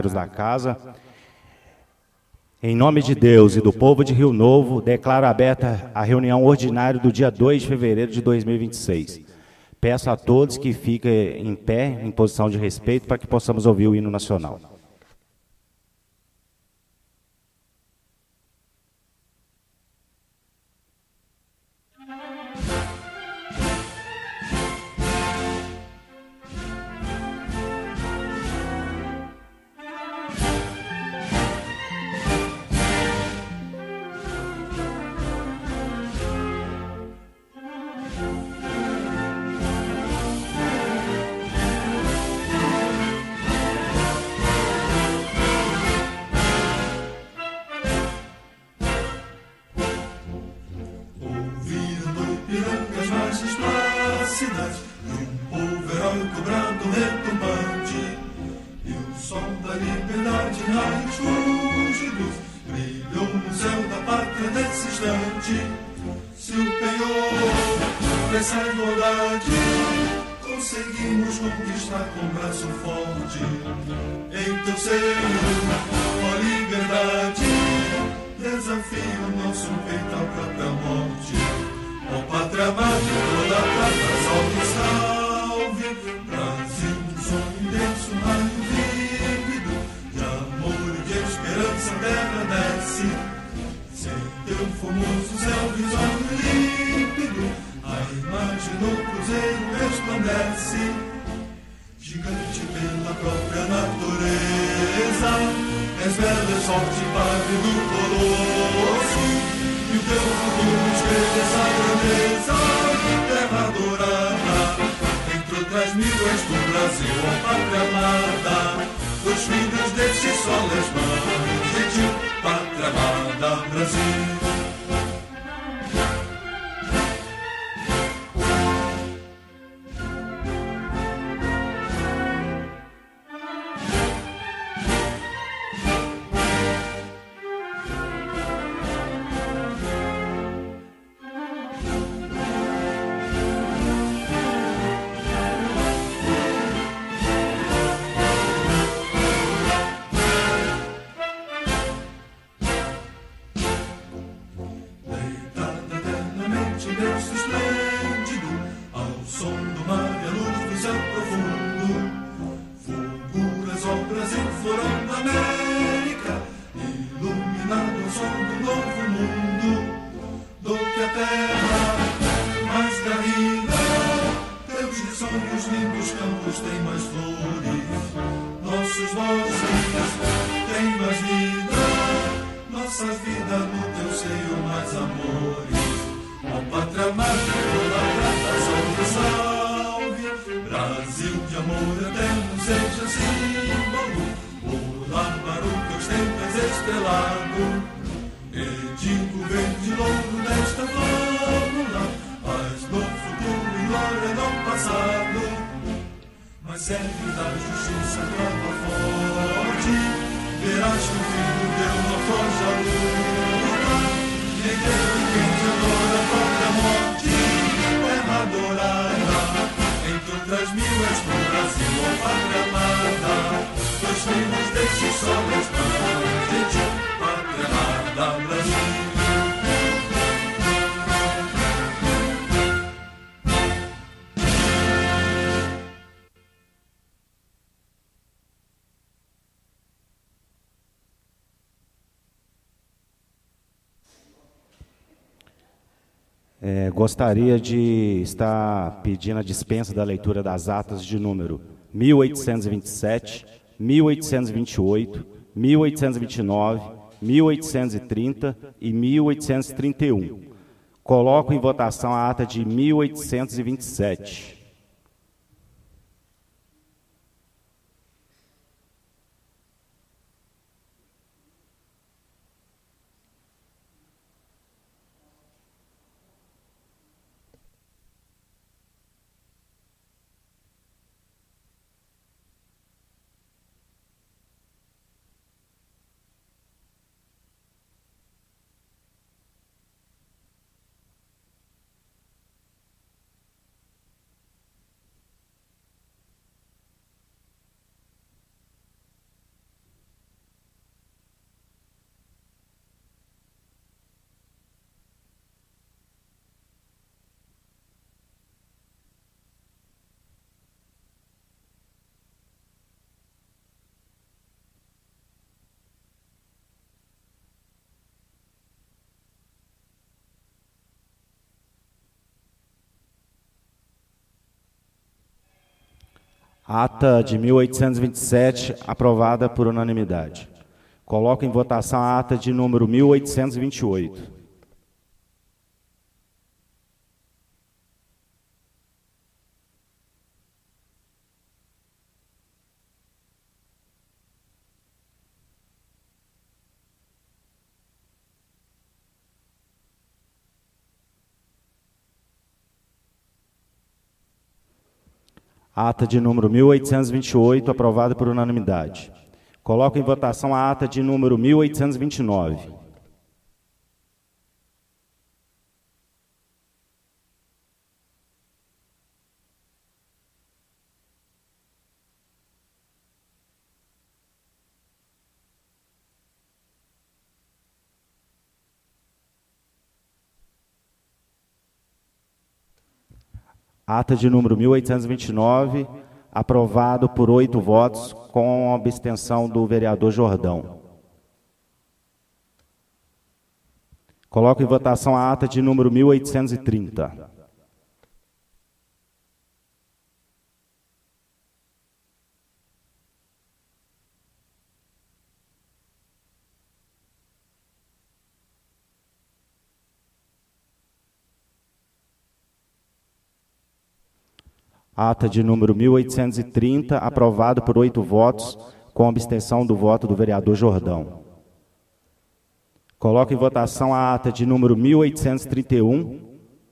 da casa. Em nome de Deus e do povo de Rio Novo, declaro aberta a reunião ordinária do dia 2 de fevereiro de 2026. Peço a todos que fiquem em pé, em posição de respeito, para que possamos ouvir o hino nacional. Conseguimos conquistar com braço forte. Em teu seio, ó liberdade, desafio nosso peito à própria morte. Ó pátria amada, toda a prata, salve, salve. Brasil, um sonho intenso, raio vívido, de amor e de esperança, terra desce. Sem teu formoso céu, risonho límpido, a imagem no cruzeiro resplandece. Gigante pela própria natureza, és bela, sorte, padre do colosso, e o teu futuro espelha essa grandeza. Terra adorada, entre outras mil és do Brasil, ó pátria amada, dos filhos deste sol és mãe, gentil, pátria amada, Brasil. Gostaria de estar pedindo a dispensa da leitura das atas de número 1827, 1828, 1829, 1830 e 1831. Coloco em votação a ata de 1827. Ata de 1827, aprovada por unanimidade. Coloco em votação a ata de número 1828. Ata de número 1828, aprovada por unanimidade. Coloco em votação a ata de número 1829. Ata de número 1829, aprovado por 8 votos, com a abstenção do vereador Jordão. Coloco em votação a ata de número 1830. Ata de número 1830, aprovado por 8 votos, com abstenção do voto do vereador Jordão. Coloco em votação a ata de número 1831.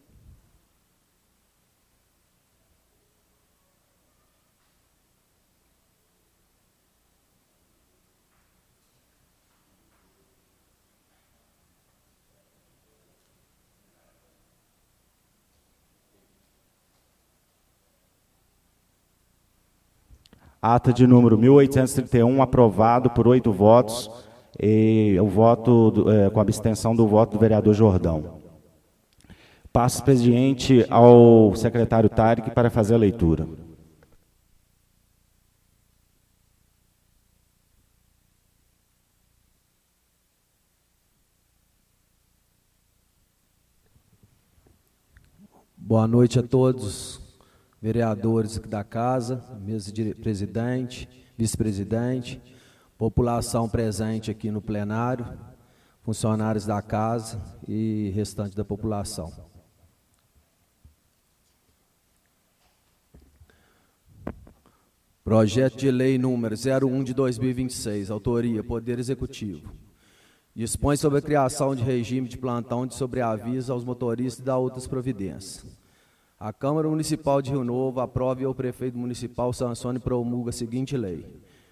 Ata de número 1831, aprovado por 8 votos, e o voto com abstenção do voto do vereador Jordão. Passo o expediente ao secretário Tarek para fazer a leitura. Boa noite a todos, vereadores aqui da casa, mesa de presidente, vice-presidente, população presente aqui no plenário, funcionários da casa e restante da população. Projeto de lei número 01 de 2026, autoria, Poder Executivo. Dispõe sobre a criação de regime de plantão de sobreaviso aos motoristas e dá outras providências. A Câmara Municipal de Rio Novo aprova e o prefeito municipal sancione e promulga a seguinte lei.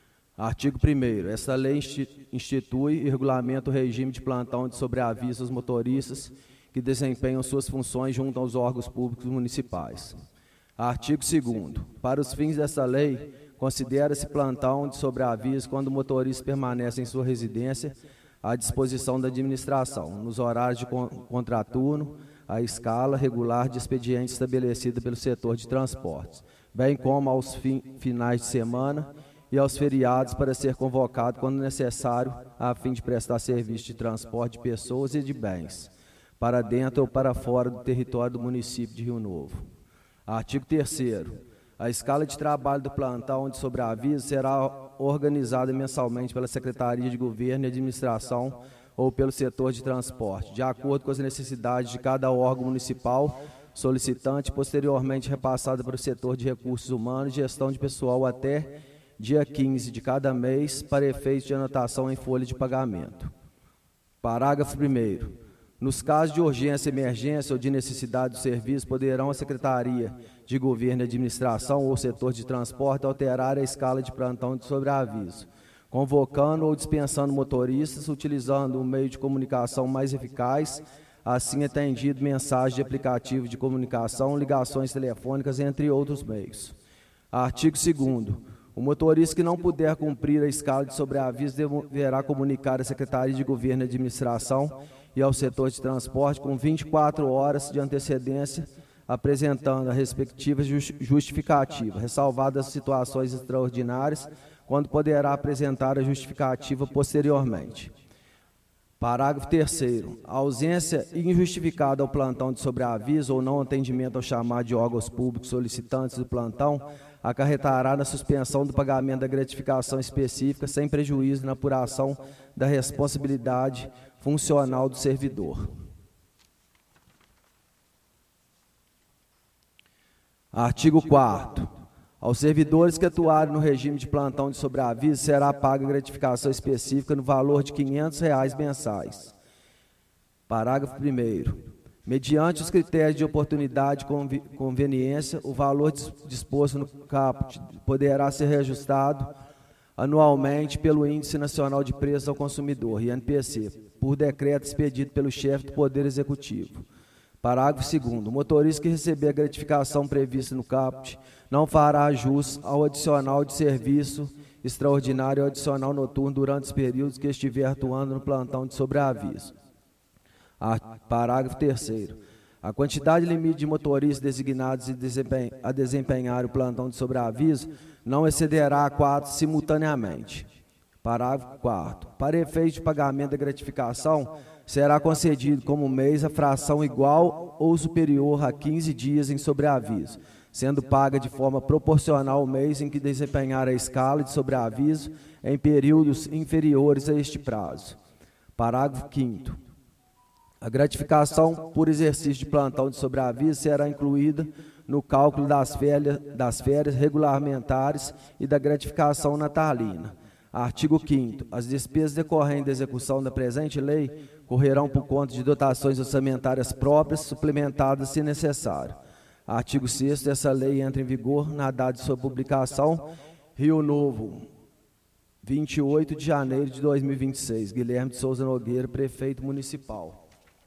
Artigo 1º. Esta lei institui e regulamenta o regime de plantão de sobreaviso aos motoristas que desempenham suas funções junto aos órgãos públicos municipais. Artigo 2º. Para os fins desta lei, considera-se plantão de sobreaviso quando o motorista permanece em sua residência à disposição da administração, nos horários de contraturno, a escala regular de expediente estabelecida pelo setor de transportes, bem como aos finais de semana e aos feriados para ser convocado quando necessário, a fim de prestar serviço de transporte de pessoas e de bens, para dentro ou para fora do território do município de Rio Novo. Artigo 3º. A escala de trabalho do plantão de sobreaviso será organizada mensalmente pela Secretaria de Governo e Administração ou pelo setor de transporte, de acordo com as necessidades de cada órgão municipal, solicitante, posteriormente repassada para o setor de recursos humanos e gestão de pessoal até dia 15 de cada mês, para efeitos de anotação em folha de pagamento. Parágrafo 1º. Nos casos de urgência, emergência ou de necessidade do serviço, poderão a Secretaria de Governo e Administração ou o setor de transporte alterar a escala de plantão de sobreaviso, convocando ou dispensando motoristas, utilizando um meio de comunicação mais eficaz, assim atendido mensagem de aplicativo de comunicação, ligações telefônicas, entre outros meios. Artigo 2º. O motorista que não puder cumprir a escala de sobreaviso deverá comunicar à Secretaria de Governo e Administração e ao setor de transporte com 24 horas de antecedência, apresentando a respectiva justificativa, ressalvadas as situações extraordinárias, quando poderá apresentar a justificativa posteriormente. Parágrafo 3º. A ausência injustificada ao plantão de sobreaviso ou não atendimento ao chamado de órgãos públicos solicitantes do plantão acarretará na suspensão do pagamento da gratificação específica, sem prejuízo na apuração da responsabilidade funcional do servidor. Artigo 4º. Aos servidores que atuarem no regime de plantão de sobreaviso, será paga gratificação específica no valor de R$ 500 mensais. Parágrafo 1º. Mediante os critérios de oportunidade e conveniência, o valor disposto no caput poderá ser reajustado anualmente pelo Índice Nacional de Preços ao Consumidor, INPC, por decreto expedido pelo chefe do Poder Executivo. Parágrafo 2º. O motorista que receber a gratificação prevista no caput não fará jus ao adicional de serviço extraordinário ou adicional noturno durante os períodos que estiver atuando no plantão de sobreaviso. Parágrafo 3º. A quantidade limite de motoristas designados a desempenhar o plantão de sobreaviso não excederá 4 simultaneamente. Parágrafo 4º. Para efeito de pagamento da gratificação, será concedido como mês a fração igual ou superior a 15 dias em sobreaviso, sendo paga de forma proporcional ao mês em que desempenhar a escala de sobreaviso em períodos inferiores a este prazo. Parágrafo 5º. A gratificação por exercício de plantão de sobreaviso será incluída no cálculo das férias regulamentares e da gratificação natalina. Artigo 5º. As despesas decorrentes da execução da presente lei correrão por conta de dotações orçamentárias próprias, suplementadas se necessário. Artigo 6º. Essa lei entra em vigor na data de sua publicação. Rio Novo, 28 de janeiro de 2026. Guilherme de Souza Nogueira, prefeito municipal.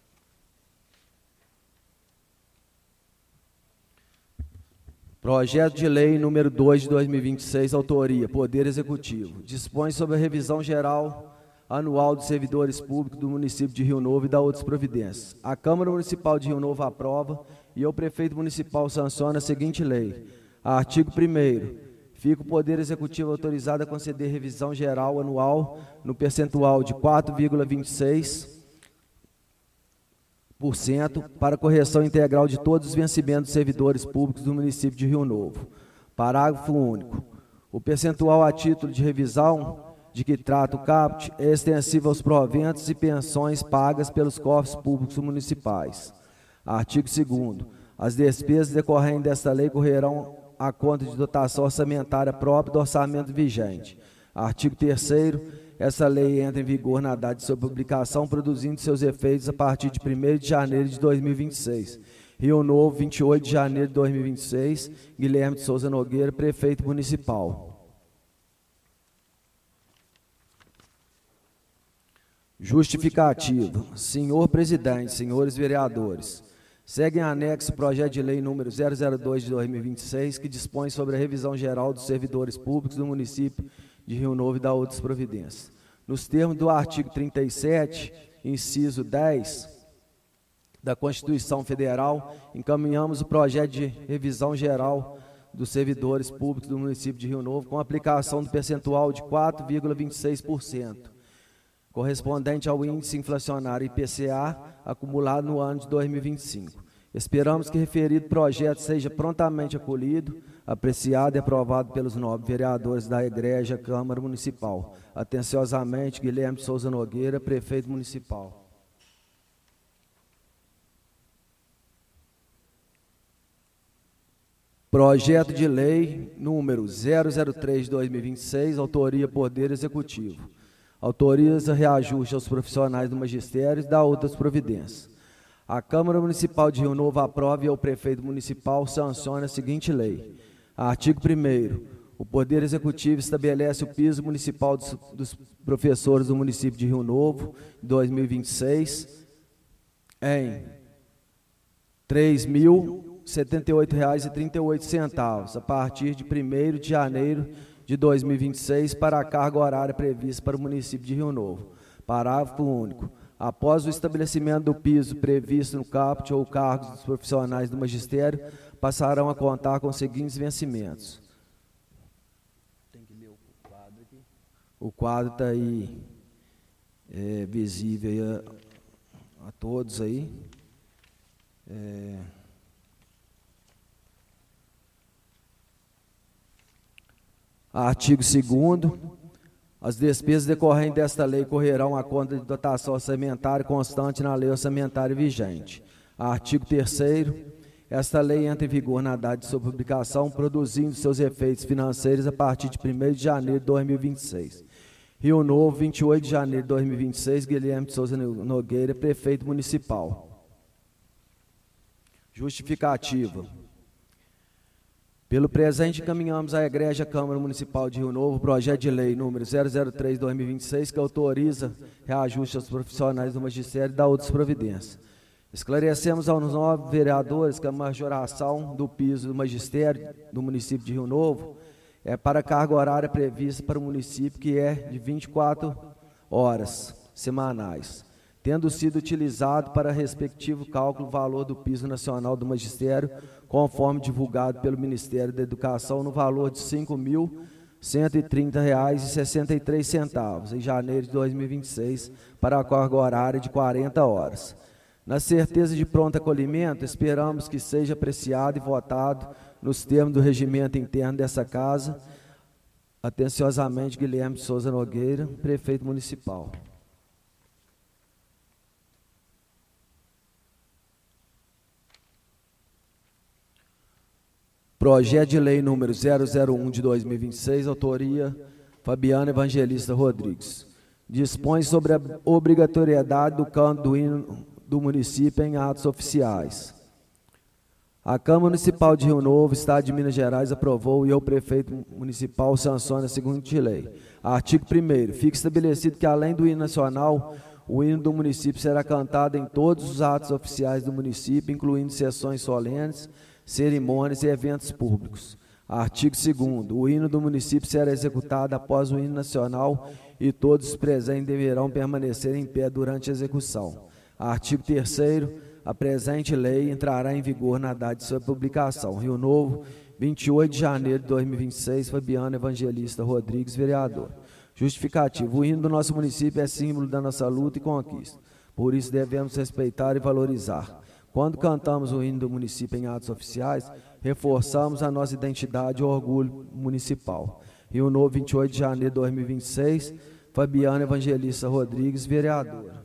Projeto de lei número 2 de 2026, autoria, Poder Executivo. Dispõe sobre a revisão geral anual dos servidores públicos do município de Rio Novo e da outras providências. A Câmara Municipal de Rio Novo aprova e o prefeito municipal sanciona a seguinte lei. Artigo 1º. Fica o Poder Executivo autorizado a conceder revisão geral anual no percentual de 4,26% para correção integral de todos os vencimentos dos servidores públicos do município de Rio Novo. Parágrafo único. O percentual a título de revisão de que trata o caput é extensivo aos proventos e pensões pagas pelos cofres públicos municipais. Artigo 2º. As despesas decorrentes desta lei correrão à conta de dotação orçamentária própria do orçamento vigente. Artigo 3º. Essa lei entra em vigor na data de sua publicação, produzindo seus efeitos a partir de 1º de janeiro de 2026. Rio Novo, 28 de janeiro de 2026. Guilherme de Souza Nogueira, prefeito municipal. Justificativo. Senhor presidente, senhores vereadores, segue em anexo o projeto de lei número 002 de 2026, que dispõe sobre a revisão geral dos servidores públicos do município de Rio Novo e da outras providências. Nos termos do artigo 37, inciso 10 da Constituição Federal, encaminhamos o projeto de revisão geral dos servidores públicos do município de Rio Novo com aplicação do percentual de 4,26%, correspondente ao índice inflacionário IPCA acumulado no ano de 2025. Esperamos que referido projeto seja prontamente acolhido, apreciado e aprovado pelos nobres vereadores da Egrégia Câmara Municipal. Atenciosamente, Guilherme de Souza Nogueira, prefeito municipal. Projeto de lei número 003 de 2026, autoria Poder Executivo. Autoriza reajuste aos profissionais do magistério e dá outras providências. A Câmara Municipal de Rio Novo aprova e o prefeito municipal sanciona a seguinte lei. Artigo 1º. O Poder Executivo estabelece o piso municipal dos professores do município de Rio Novo, 2026, em R$ 3.078,38, a partir de 1º de janeiro de 2026, para a carga horária prevista para o município de Rio Novo. Parágrafo único. Após o estabelecimento do piso previsto no caput ou cargos dos profissionais do magistério, passarão a contar com os seguintes vencimentos. Tem que ler o quadro aqui. O quadro está aí, visível aí a todos aí. Artigo 2º. As despesas decorrentes desta lei correrão à conta de dotação orçamentária constante na lei orçamentária vigente. Artigo 3º. Esta lei entra em vigor na data de sua publicação, produzindo seus efeitos financeiros a partir de 1º de janeiro de 2026. Rio Novo, 28 de janeiro de 2026, Guilherme de Souza Nogueira, prefeito municipal. Justificativa. Pelo presente, encaminhamos à Egrégia Câmara Municipal de Rio Novo o projeto de lei número 003/2026, que autoriza reajuste aos profissionais do magistério e da outras providências. Esclarecemos aos 9 vereadores que a majoração do piso do magistério do município de Rio Novo é para a carga horária prevista para o município, que é de 24 horas semanais, tendo sido utilizado para respectivo cálculo o valor do piso nacional do magistério, conforme divulgado pelo Ministério da Educação, no valor de R$ 5.130,63 em janeiro de 2026, para a carga horária de 40 horas. Na certeza de pronto acolhimento, esperamos que seja apreciado e votado nos termos do regimento interno dessa casa. Atenciosamente, Guilherme de Souza Nogueira, prefeito municipal. Projeto de lei número 001 de 2026, autoria Fabiana Evangelista Rodrigues. Dispõe sobre a obrigatoriedade do canto do hino do município em atos oficiais. A Câmara Municipal de Rio Novo, Estado de Minas Gerais, aprovou e o prefeito municipal sanciona a seguinte lei. Artigo 1º. Fica estabelecido que, além do hino nacional, o hino do município será cantado em todos os atos oficiais do município, incluindo sessões solenes, cerimônias e eventos públicos. Artigo 2º. O hino do município será executado após o hino nacional e todos os presentes deverão permanecer em pé durante a execução. Artigo 3º. A presente lei entrará em vigor na data de sua publicação. Rio Novo, 28 de janeiro de 2026, Fabiana Evangelista Rodrigues, vereador. Justificativo. O hino do nosso município é símbolo da nossa luta e conquista. Por isso devemos respeitar e valorizar. Quando cantamos o hino do município em atos oficiais, reforçamos a nossa identidade e orgulho municipal. Rio Novo, 28 de janeiro de 2026, Fabiana Evangelista Rodrigues, vereadora.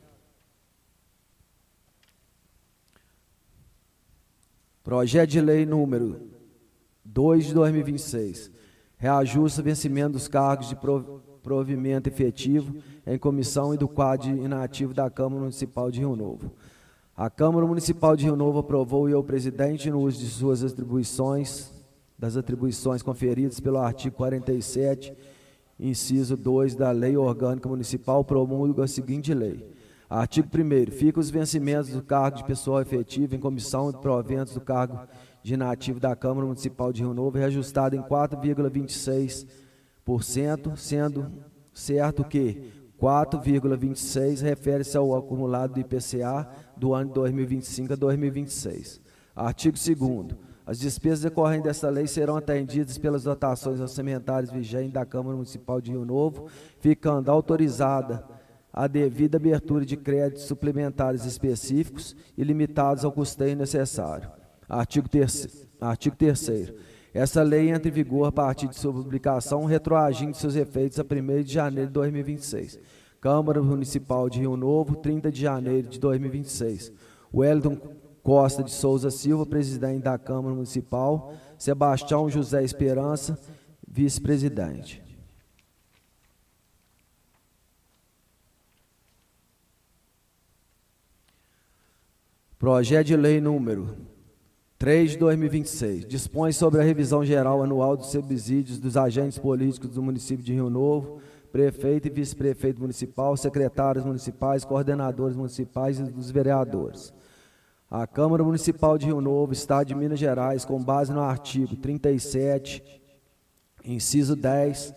Projeto de lei número 2 de 2026, reajuste o vencimento dos cargos de provimento efetivo em comissão e do quadro inativo da Câmara Municipal de Rio Novo. A Câmara Municipal de Rio Novo aprovou e o presidente, no uso de suas atribuições, das atribuições conferidas pelo artigo 47, inciso 2 da Lei Orgânica Municipal, promulga a seguinte lei. Artigo 1º. Ficam os vencimentos do cargo de pessoal efetivo em comissão e de proventos do cargo de inativo da Câmara Municipal de Rio Novo reajustado em 4,26%, sendo certo que 4,26% refere-se ao acumulado do IPCA do ano de 2025 a 2026. Artigo 2º. As despesas decorrentes desta lei serão atendidas pelas dotações orçamentárias vigentes da Câmara Municipal de Rio Novo, ficando autorizada a devida abertura de créditos suplementares específicos e limitados ao custeio necessário. Artigo 3º. Essa lei entra em vigor a partir de sua publicação, retroagindo seus efeitos a 1º de janeiro de 2026. Câmara Municipal de Rio Novo, 30 de janeiro de 2026. Wellington Costa de Souza Silva, presidente da Câmara Municipal. Sebastião José Esperança, vice-presidente. Projeto de lei número 3 de 2026. Dispõe sobre a revisão geral anual dos subsídios dos agentes políticos do município de Rio Novo, prefeito e vice-prefeito municipal, secretários municipais, coordenadores municipais e dos vereadores. A Câmara Municipal de Rio Novo, Estado de Minas Gerais, com base no artigo 37, inciso 10,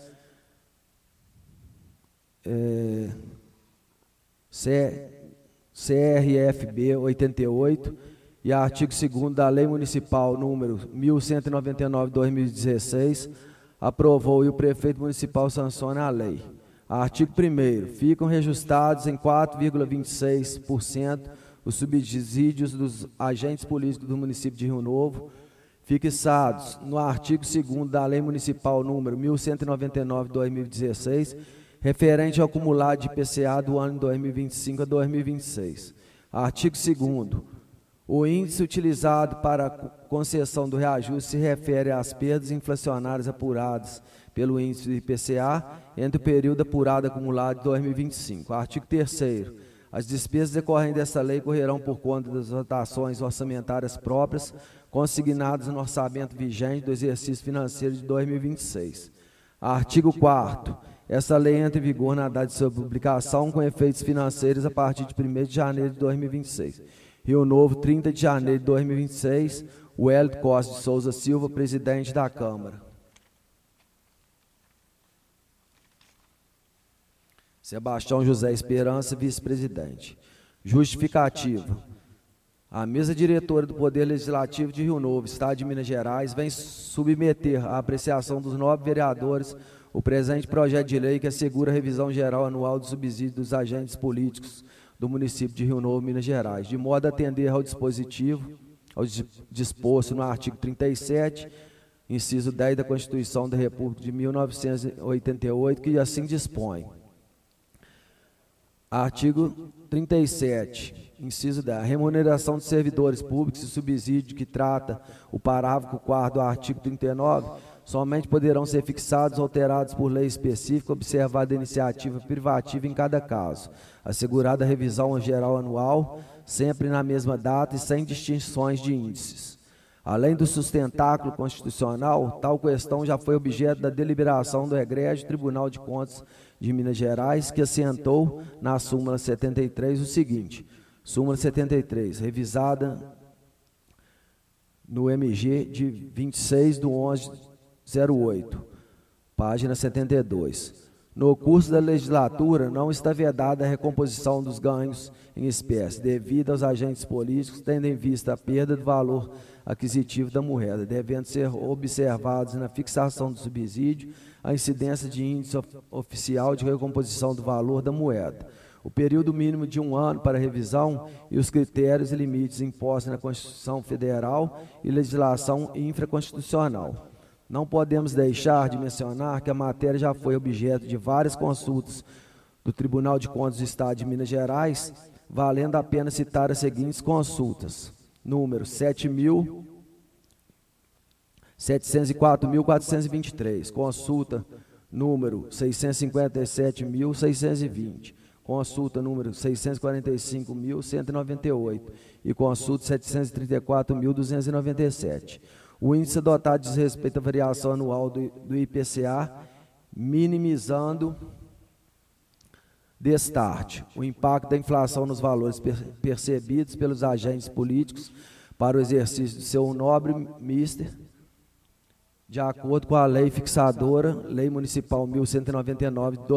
CRFB 88 e artigo 2º da Lei Municipal número 1199/2016, aprovou e o prefeito municipal sanciona a lei. Artigo 1º. Ficam reajustados em 4,26% os subsídios dos agentes políticos do município de Rio Novo, fixados no artigo 2º da Lei Municipal número 1199/2016, referente ao acumulado de IPCA do ano 2025 a 2026. Artigo 2º. O índice utilizado para a concessão do reajuste se refere às perdas inflacionárias apuradas pelo índice do IPCA entre o período apurado acumulado de 2025. Artigo 3º. As despesas decorrentes desta lei correrão por conta das dotações orçamentárias próprias consignadas no orçamento vigente do exercício financeiro de 2026. Artigo 4º. Esta lei entra em vigor na data de sua publicação com efeitos financeiros a partir de 1º de janeiro de 2026. Rio Novo, 30 de janeiro de 2026. Wellington Costa de Souza Silva, presidente da Câmara. Sebastião José Esperança, vice-presidente. Justificativa. A mesa diretora do Poder Legislativo de Rio Novo, Estado de Minas Gerais, vem submeter à apreciação dos 9 vereadores o presente projeto de lei que assegura a revisão geral anual do subsídio dos agentes políticos do município de Rio Novo, Minas Gerais, de modo a atender ao dispositivo, ao disposto no artigo 37, inciso 10 da Constituição da República de 1988, que assim dispõe. Artigo 37, inciso 10. A remuneração de servidores públicos e subsídio que trata o parágrafo 4º do artigo 39 somente poderão ser fixados ou alterados por lei específica, observada a iniciativa privativa em cada caso, assegurada a revisão geral anual, sempre na mesma data e sem distinções de índices. Além do sustentáculo constitucional, tal questão já foi objeto da deliberação do Egrégio Tribunal de Contas de Minas Gerais, que assentou na súmula 73 o seguinte: súmula 73, revisada no MG de 26/11/08, página 72. No curso da legislatura, não está vedada a recomposição dos ganhos em espécie, devido aos agentes políticos, tendo em vista a perda do valor aquisitivo da moeda, devendo ser observados na fixação do subsídio a incidência de índice oficial de recomposição do valor da moeda, o período mínimo de 1 ano para revisão e os critérios e limites impostos na Constituição Federal e legislação infraconstitucional. Não podemos deixar de mencionar que a matéria já foi objeto de várias consultas do Tribunal de Contas do Estado de Minas Gerais, valendo a pena citar as seguintes consultas: número 704.423, consulta número 657.620, consulta número 645.198 e consulta 734.297. O índice adotado diz respeito à variação anual do IPCA, minimizando destarte o impacto da inflação nos valores percebidos pelos agentes políticos para o exercício de seu nobre mister, de acordo com a lei fixadora, Lei Municipal 1199 de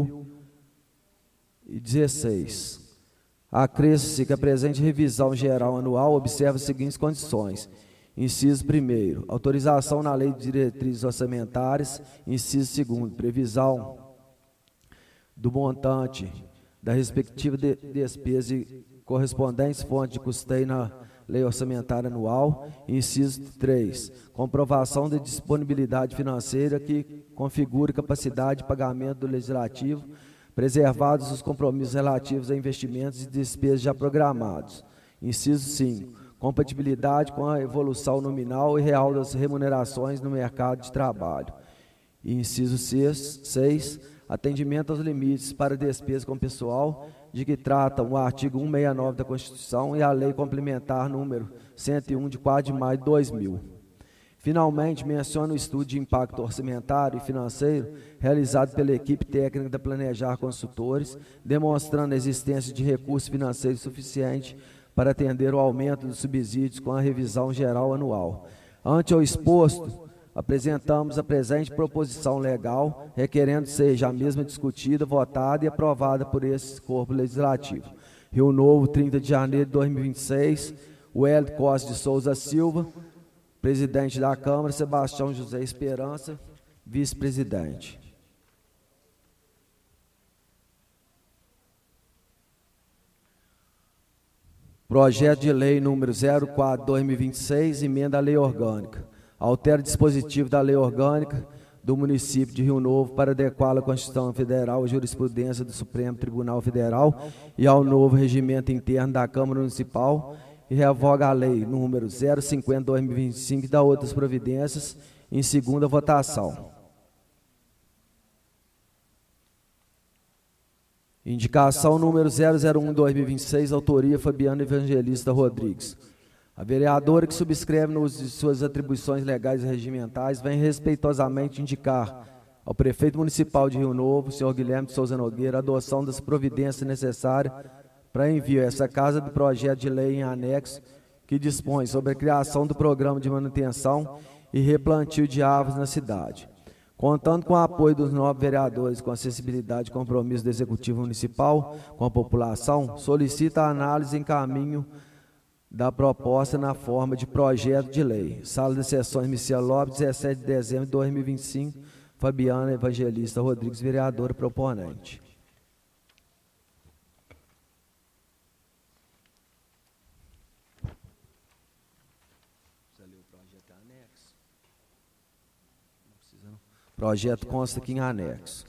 2016. Acresce-se que a presente revisão geral anual observa as seguintes condições: inciso 1º, autorização na Lei de Diretrizes Orçamentárias. Inciso 2º, previsão do montante da respectiva despesa e correspondentes fontes de custeio na Lei Orçamentária Anual. Inciso 3, comprovação de disponibilidade financeira que configure capacidade de pagamento do Legislativo, preservados os compromissos relativos a investimentos e despesas já programados. Inciso 5, compatibilidade com a evolução nominal e real das remunerações no mercado de trabalho. Inciso 6, atendimento aos limites para despesa com pessoal, de que tratam o artigo 169 da Constituição e a Lei Complementar número 101, de 4 de maio de 2000. Finalmente, menciono o estudo de impacto orçamentário e financeiro realizado pela equipe técnica da Planejar Consultores, demonstrando a existência de recursos financeiros suficientes para atender o aumento dos subsídios com a revisão geral anual. Ante o exposto, apresentamos a presente proposição legal, requerendo seja a mesma discutida, votada e aprovada por esse corpo legislativo. Rio Novo, 30 de janeiro de 2026, Wellington Costa de Souza Silva, presidente da Câmara, Sebastião José Esperança, vice-presidente. Projeto de Lei número 04/2026, emenda à Lei Orgânica. Altera o dispositivo da Lei Orgânica do município de Rio Novo para adequá-la à Constituição Federal, à jurisprudência do Supremo Tribunal Federal e ao novo regimento interno da Câmara Municipal e revoga a Lei número 050/2025 e dá outras providências em segunda votação. Indicação número 001/2026, autoria Fabiana Evangelista Rodrigues. A vereadora que subscreve no uso de suas atribuições legais e regimentais vem respeitosamente indicar ao prefeito municipal de Rio Novo, senhor Guilherme de Souza Nogueira, a adoção das providências necessárias para envio a essa casa do projeto de lei em anexo que dispõe sobre a criação do programa de manutenção e replantio de árvores na cidade. Contando com o apoio dos 9 vereadores com acessibilidade e compromisso do Executivo Municipal com a população, solicita a análise e encaminho da proposta na forma de projeto de lei. Sala de Sessões Miciel Lopes, 17 de dezembro de 2025, Fabiana Evangelista Rodrigues, vereadora proponente. O projeto consta aqui em anexo.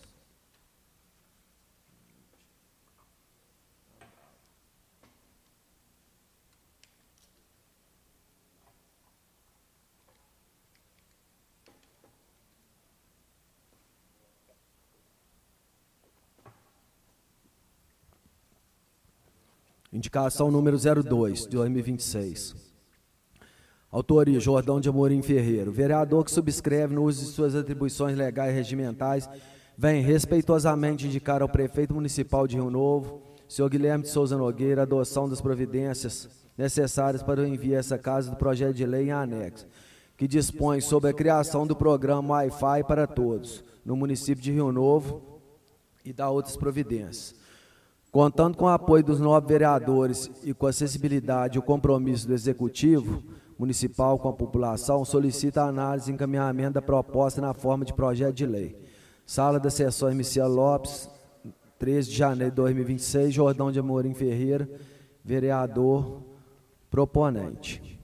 Indicação número 02, de 2026. Autoria, Jordão de Amorim Ferreira. O vereador que subscreve no uso de suas atribuições legais e regimentais vem respeitosamente indicar ao prefeito municipal de Rio Novo, senhor Guilherme de Souza Nogueira, a adoção das providências necessárias para o envio a essa casa do projeto de lei em anexo, que dispõe sobre a criação do programa Wi-Fi para todos, no município de Rio Novo, e dá outras providências. Contando com o apoio dos 9 vereadores e com a acessibilidade e o compromisso do Executivo Municipal com a população, solicita a análise e encaminhamento da proposta na forma de projeto de lei. Sala das Sessões Miciel Lopes, 13 de janeiro de 2026, Jordão de Amorim Ferreira, vereador proponente.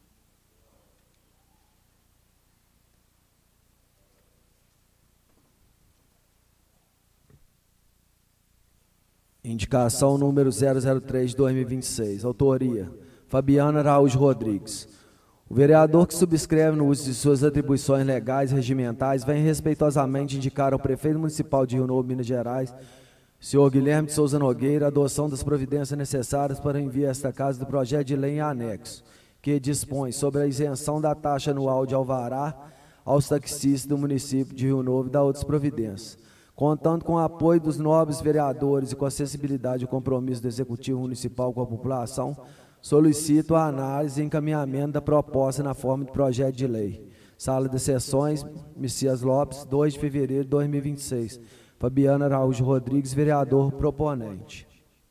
Indicação número 003 de 2026, autoria Fabiana Araújo Rodrigues. O vereador que subscreve no uso de suas atribuições legais e regimentais vem respeitosamente indicar ao prefeito municipal de Rio Novo, Minas Gerais, senhor Guilherme de Souza Nogueira, a adoção das providências necessárias para enviar a esta casa do projeto de lei em anexo, que dispõe sobre a isenção da taxa anual de alvará aos taxistas do município de Rio Novo e da outras providências. Contando com o apoio dos nobres vereadores e com a acessibilidade e o compromisso do Executivo Municipal com a população, solicito a análise e encaminhamento da proposta na forma de projeto de lei. Sala de Sessões, Messias Lopes, 2 de fevereiro de 2026. Fabiana Araújo Rodrigues, vereador proponente.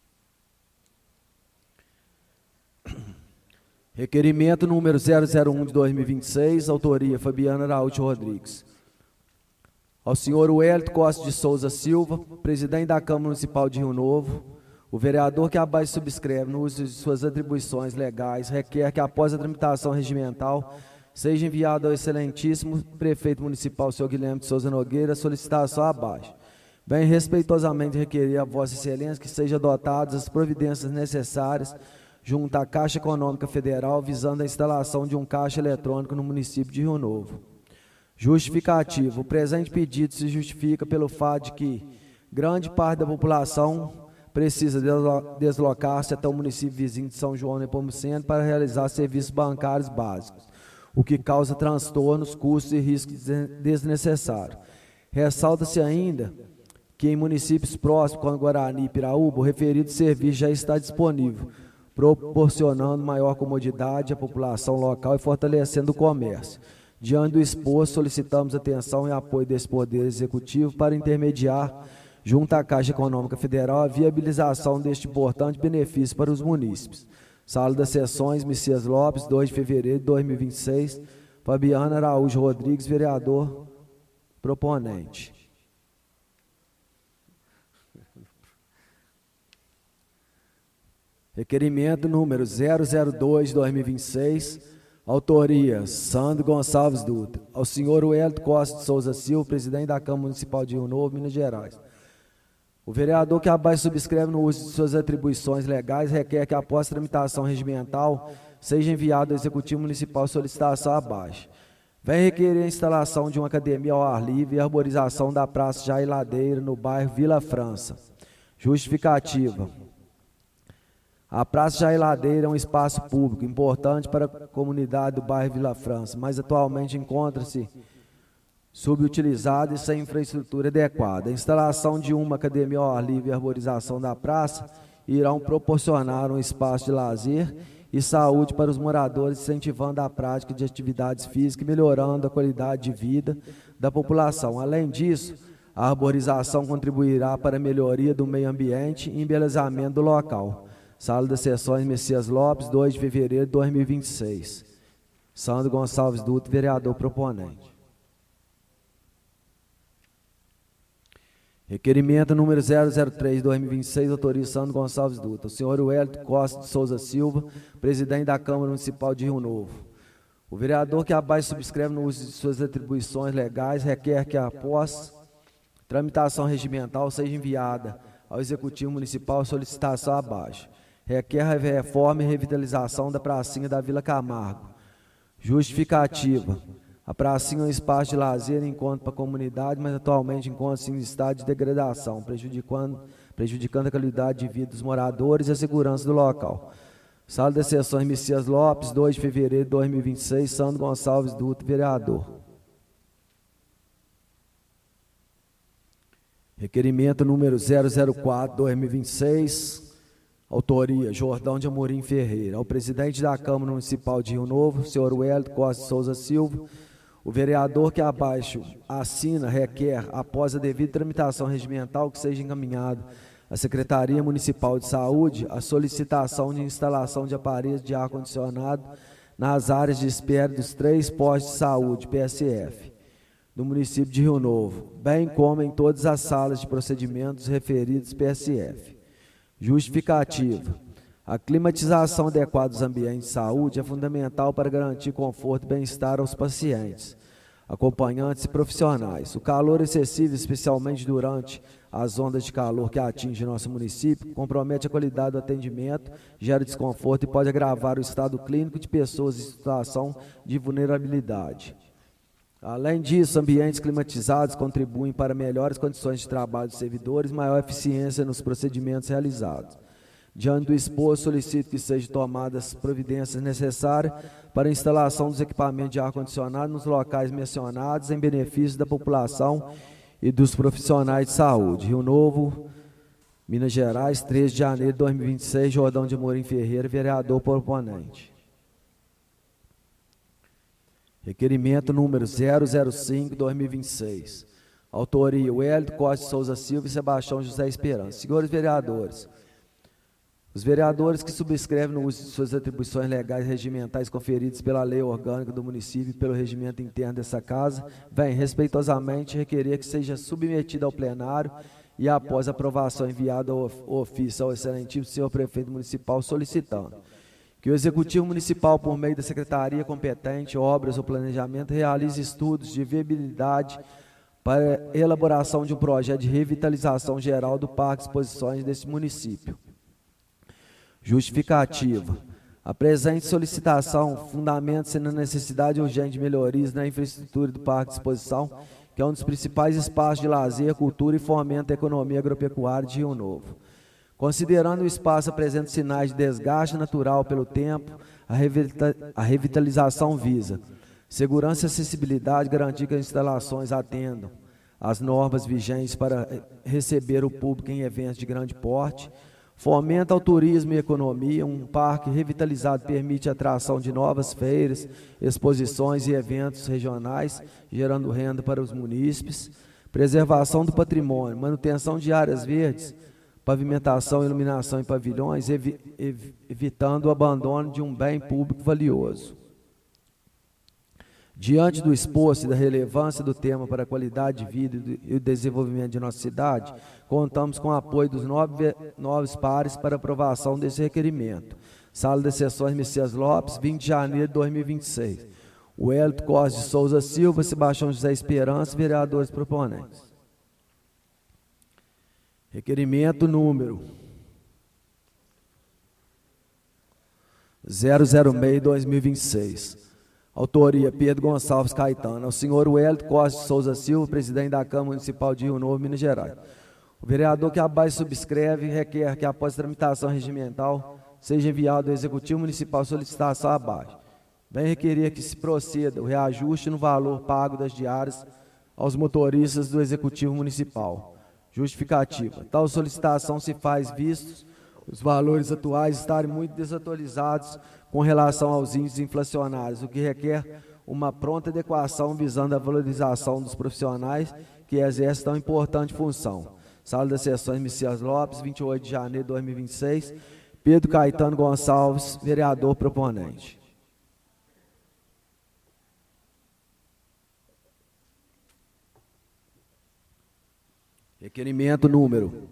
Requerimento número 001 de 2026, autoria Fabiana Araújo Rodrigues. Ao senhor Wellington Costa de Souza Silva, presidente da Câmara Municipal de Rio Novo, o vereador que abaixo subscreve no uso de suas atribuições legais requer que, após a tramitação regimental, seja enviado ao excelentíssimo prefeito municipal, senhor Guilherme de Souza Nogueira, a solicitação abaixo. Vem respeitosamente requerer a Vossa Excelência que sejam adotadas as providências necessárias junto à Caixa Econômica Federal, visando a instalação de um caixa eletrônico no município de Rio Novo. Justificativo. O presente pedido se justifica pelo fato de que grande parte da população precisa deslocar-se até o município vizinho de São João Nepomuceno para realizar serviços bancários básicos, o que causa transtornos, custos e riscos desnecessários. Ressalta-se ainda que em municípios próximos, como Guarani e Piraúba, o referido serviço já está disponível, proporcionando maior comodidade à população local e fortalecendo o comércio. Diante do exposto, solicitamos atenção e apoio desse Poder Executivo para intermediar, junto à Caixa Econômica Federal, a viabilização deste importante benefício para os munícipes. Sala das Sessões, Messias Lopes, 2 de fevereiro de 2026, Fabiana Araújo Rodrigues, vereador proponente. Requerimento número 002/2026, autoria Sandro Gonçalves Dutra, ao senhor Wellington Costa de Souza Silva, presidente da Câmara Municipal de Rio Novo, Minas Gerais. O vereador que abaixo subscreve no uso de suas atribuições legais requer que, após tramitação regimental, seja enviado ao Executivo Municipal solicitação abaixo. Vem requerer a instalação de uma academia ao ar livre e arborização da Praça Jair Ladeira, no bairro Vila França. Justificativa. A Praça Jair Ladeira é um espaço público importante para a comunidade do bairro Vila França, mas atualmente encontra-se subutilizado e sem infraestrutura adequada. A instalação de uma academia ao ar livre e a arborização da praça irão proporcionar um espaço de lazer e saúde para os moradores, incentivando a prática de atividades físicas e melhorando a qualidade de vida da população. Além disso, a arborização contribuirá para a melhoria do meio ambiente e embelezamento do local. Sala das Sessões Messias Lopes, 2 de fevereiro de 2026. Sandro Gonçalves Dutra, vereador proponente. Requerimento número 003/2026, autoria Sandro Gonçalves Dutra. O senhor Wellington Costa de Souza Silva, presidente da Câmara Municipal de Rio Novo. O vereador que abaixo subscreve no uso de suas atribuições legais requer que, após tramitação regimental, seja enviada ao Executivo Municipal solicitação abaixo. Requer a reforma e revitalização da pracinha da Vila Camargo. Justificativa. A pracinha é um espaço de lazer e encontro para a comunidade, mas atualmente encontra-se em estado de degradação, prejudicando a qualidade de vida dos moradores e a segurança do local. Sala das Sessões Messias Lopes, 2 de fevereiro de 2026, Sandro Gonçalves Dutra, vereador. Requerimento número 004/2026, autoria Jordão de Amorim Ferreira. Ao presidente da Câmara Municipal de Rio Novo, senhor Wellington Costa de Souza Silva, o vereador que abaixo assina requer, após a devida tramitação regimental, que seja encaminhado à Secretaria Municipal de Saúde a solicitação de instalação de aparelhos de ar-condicionado nas áreas de espera dos 3 postos de saúde, PSF, do município de Rio Novo, bem como em todas as salas de procedimentos referidos PSF. Justificativa. A climatização adequada dos ambientes de saúde é fundamental para garantir conforto e bem-estar aos pacientes, acompanhantes e profissionais. O calor excessivo, especialmente durante as ondas de calor que atingem nosso município, compromete a qualidade do atendimento, gera desconforto e pode agravar o estado clínico de pessoas em situação de vulnerabilidade. Além disso, ambientes climatizados contribuem para melhores condições de trabalho dos servidores e maior eficiência nos procedimentos realizados. Diante do exposto, solicito que sejam tomadas providências necessárias para a instalação dos equipamentos de ar-condicionado nos locais mencionados em benefício da população e dos profissionais de saúde. Rio Novo, Minas Gerais, 13 de janeiro de 2026, Jordão de Amorim Ferreira, vereador proponente. Requerimento número 005/2026. Autoria Wellington Costa de Souza Silva e Sebastião José Esperança. Senhores vereadores, os vereadores que subscrevem no uso de suas atribuições legais e regimentais conferidas pela lei orgânica do município e pelo regimento interno dessa casa, vêm respeitosamente requerer que seja submetido ao plenário e, após aprovação, enviado ao ofício ao excelentíssimo senhor prefeito municipal, solicitando que o Executivo Municipal, por meio da Secretaria competente, Obras ou Planejamento, realize estudos de viabilidade para a elaboração de um projeto de revitalização geral do Parque de Exposições desse município. Justificativa. A presente solicitação fundamenta-se na necessidade urgente de melhorias na infraestrutura do Parque de Exposição, que é um dos principais espaços de lazer, cultura e fomento à economia agropecuária de Rio Novo. Considerando o espaço apresenta sinais de desgaste natural pelo tempo, a revitalização visa segurança e acessibilidade, garantir que as instalações atendam às normas vigentes para receber o público em eventos de grande porte, fomenta o turismo e economia. Um parque revitalizado permite a atração de novas feiras, exposições e eventos regionais, gerando renda para os munícipes, preservação do patrimônio, manutenção de áreas verdes, pavimentação e iluminação em pavilhões, evitando o abandono de um bem público valioso. Diante do exposto e da relevância do tema para a qualidade de vida e o desenvolvimento de nossa cidade, contamos com o apoio dos novos pares para aprovação desse requerimento. Sala de Sessões Messias Lopes, 20 de janeiro de 2026. Wellington Costa de Souza Silva, Sebastião José Esperança, vereadores proponentes. Requerimento número 006/2026. Autoria: Pedro Gonçalves Caetano. Ao senhor Wellington Costa de Souza Silva, presidente da Câmara Municipal de Rio Novo, Minas Gerais. O vereador que abaixo subscreve requer que, após tramitação regimental, seja enviado ao Executivo Municipal solicitação abaixo. Vem requerer que se proceda o reajuste no valor pago das diárias aos motoristas do Executivo Municipal. Justificativa: tal solicitação se faz vistos os valores atuais estarem muito desatualizados com relação aos índices inflacionários, o que requer uma pronta adequação visando a valorização dos profissionais que exercem tão importante função. Sala das Sessões Messias Lopes, 28 de janeiro de 2026. Pedro Caetano Gonçalves, vereador proponente. Requerimento número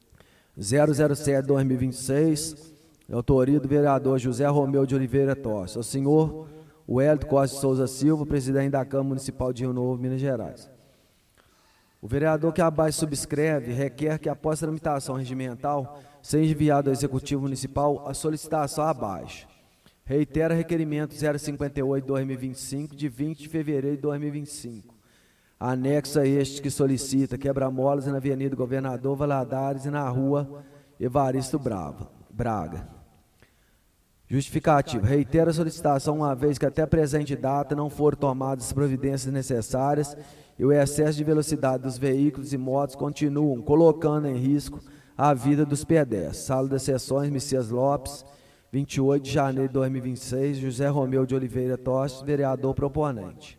007/2026, autoria do vereador José Romeu de Oliveira Tosse. Ao senhor Wellington Costa de Souza Silva, presidente da Câmara Municipal de Rio Novo, Minas Gerais. O vereador que abaixo subscreve requer que, após tramitação regimental, seja enviado ao Executivo Municipal a solicitação abaixo. Reitera requerimento 058/2025, de 20 de fevereiro de 2025. Anexo a este que solicita quebra-molas na Avenida Governador Valadares e na Rua Evaristo Braga. Justificativa: reitera a solicitação uma vez que até a presente data não foram tomadas as providências necessárias e o excesso de velocidade dos veículos e motos continuam colocando em risco a vida dos pedestres. Sala das Sessões Messias Lopes, 28 de janeiro de 2026, José Romeu de Oliveira Tosse, vereador proponente.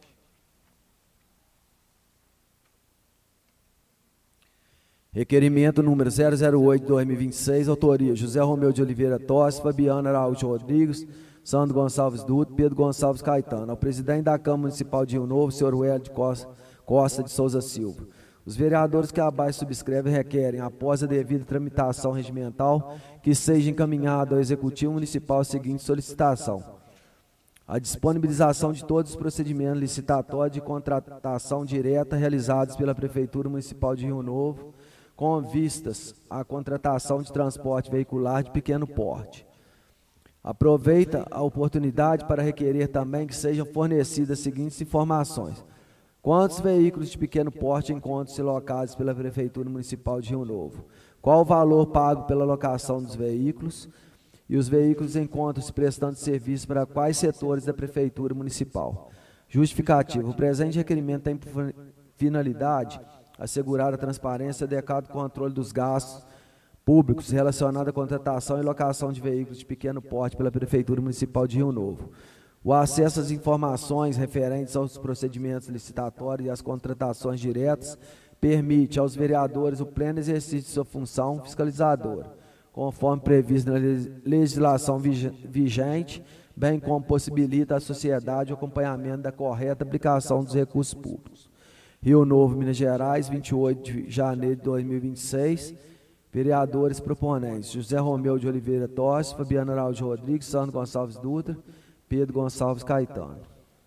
Requerimento número 008/2026, autoria José Romeu de Oliveira Tosse, Fabiano Araújo Rodrigues, Sandro Gonçalves Dutra, Pedro Gonçalves Caetano. Ao presidente da Câmara Municipal de Rio Novo, senhor Wellington Costa de Souza Silva. Os vereadores que abaixo subscrevem requerem, após a devida tramitação regimental, que seja encaminhado ao Executivo Municipal a seguinte solicitação: a disponibilização de todos os procedimentos licitatórios de contratação direta realizados pela Prefeitura Municipal de Rio Novo, com vistas à contratação de transporte veicular de pequeno porte. Aproveita a oportunidade para requerer também que sejam fornecidas as seguintes informações: quantos veículos de pequeno porte encontram-se locados pela Prefeitura Municipal de Rio Novo? Qual o valor pago pela locação dos veículos? E os veículos encontram-se prestando serviço para quais setores da Prefeitura Municipal? Justificativo: o presente requerimento tem por finalidade assegurar a transparência e adequado controle dos gastos públicos relacionados à contratação e locação de veículos de pequeno porte pela Prefeitura Municipal de Rio Novo. O acesso às informações referentes aos procedimentos licitatórios e às contratações diretas permite aos vereadores o pleno exercício de sua função fiscalizadora, conforme previsto na legislação vigente, bem como possibilita à sociedade o acompanhamento da correta aplicação dos recursos públicos. Rio Novo, Minas Gerais, 28 de janeiro de 2026. Vereadores proponentes: José Romeu de Oliveira Tosse, Fabiano Araújo Rodrigues, Sandro Gonçalves Dutra, Pedro Gonçalves Caetano.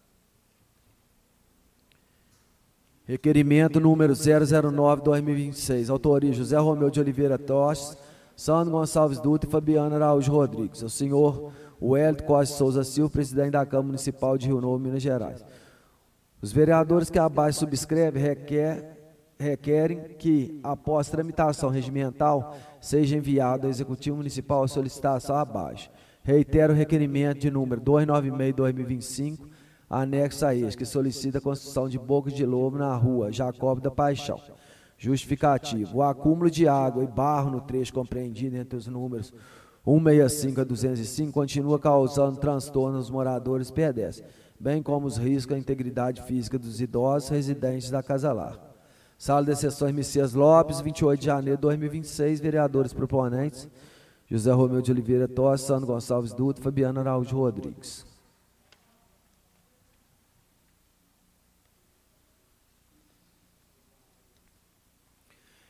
Requerimento número 009/2026. Autoria José Romeu de Oliveira Tosse, Sandro Gonçalves Dutra e Fabiano Araújo Rodrigues. Ao senhor Wellington Costa de Souza Silva, presidente da Câmara Municipal de Rio Novo, Minas Gerais. Os vereadores que abaixo subscrevem requerem que, após tramitação regimental, seja enviado ao Executivo Municipal a solicitação abaixo. Reitero o requerimento de número 296/2025, anexo a este, que solicita a construção de bocas de lobo na rua Jacob da Paixão. Justificativo: o acúmulo de água e barro no trecho compreendido entre os números 165 a 205 continua causando transtorno aos moradores pedestres, bem como os riscos à integridade física dos idosos residentes da Casa Lar. Sala de Sessões Messias Lopes, 28 de janeiro de 2026, vereadores proponentes: José Romeu de Oliveira Tosse, Sandro Gonçalves Dutra, Fabiano Araújo Rodrigues.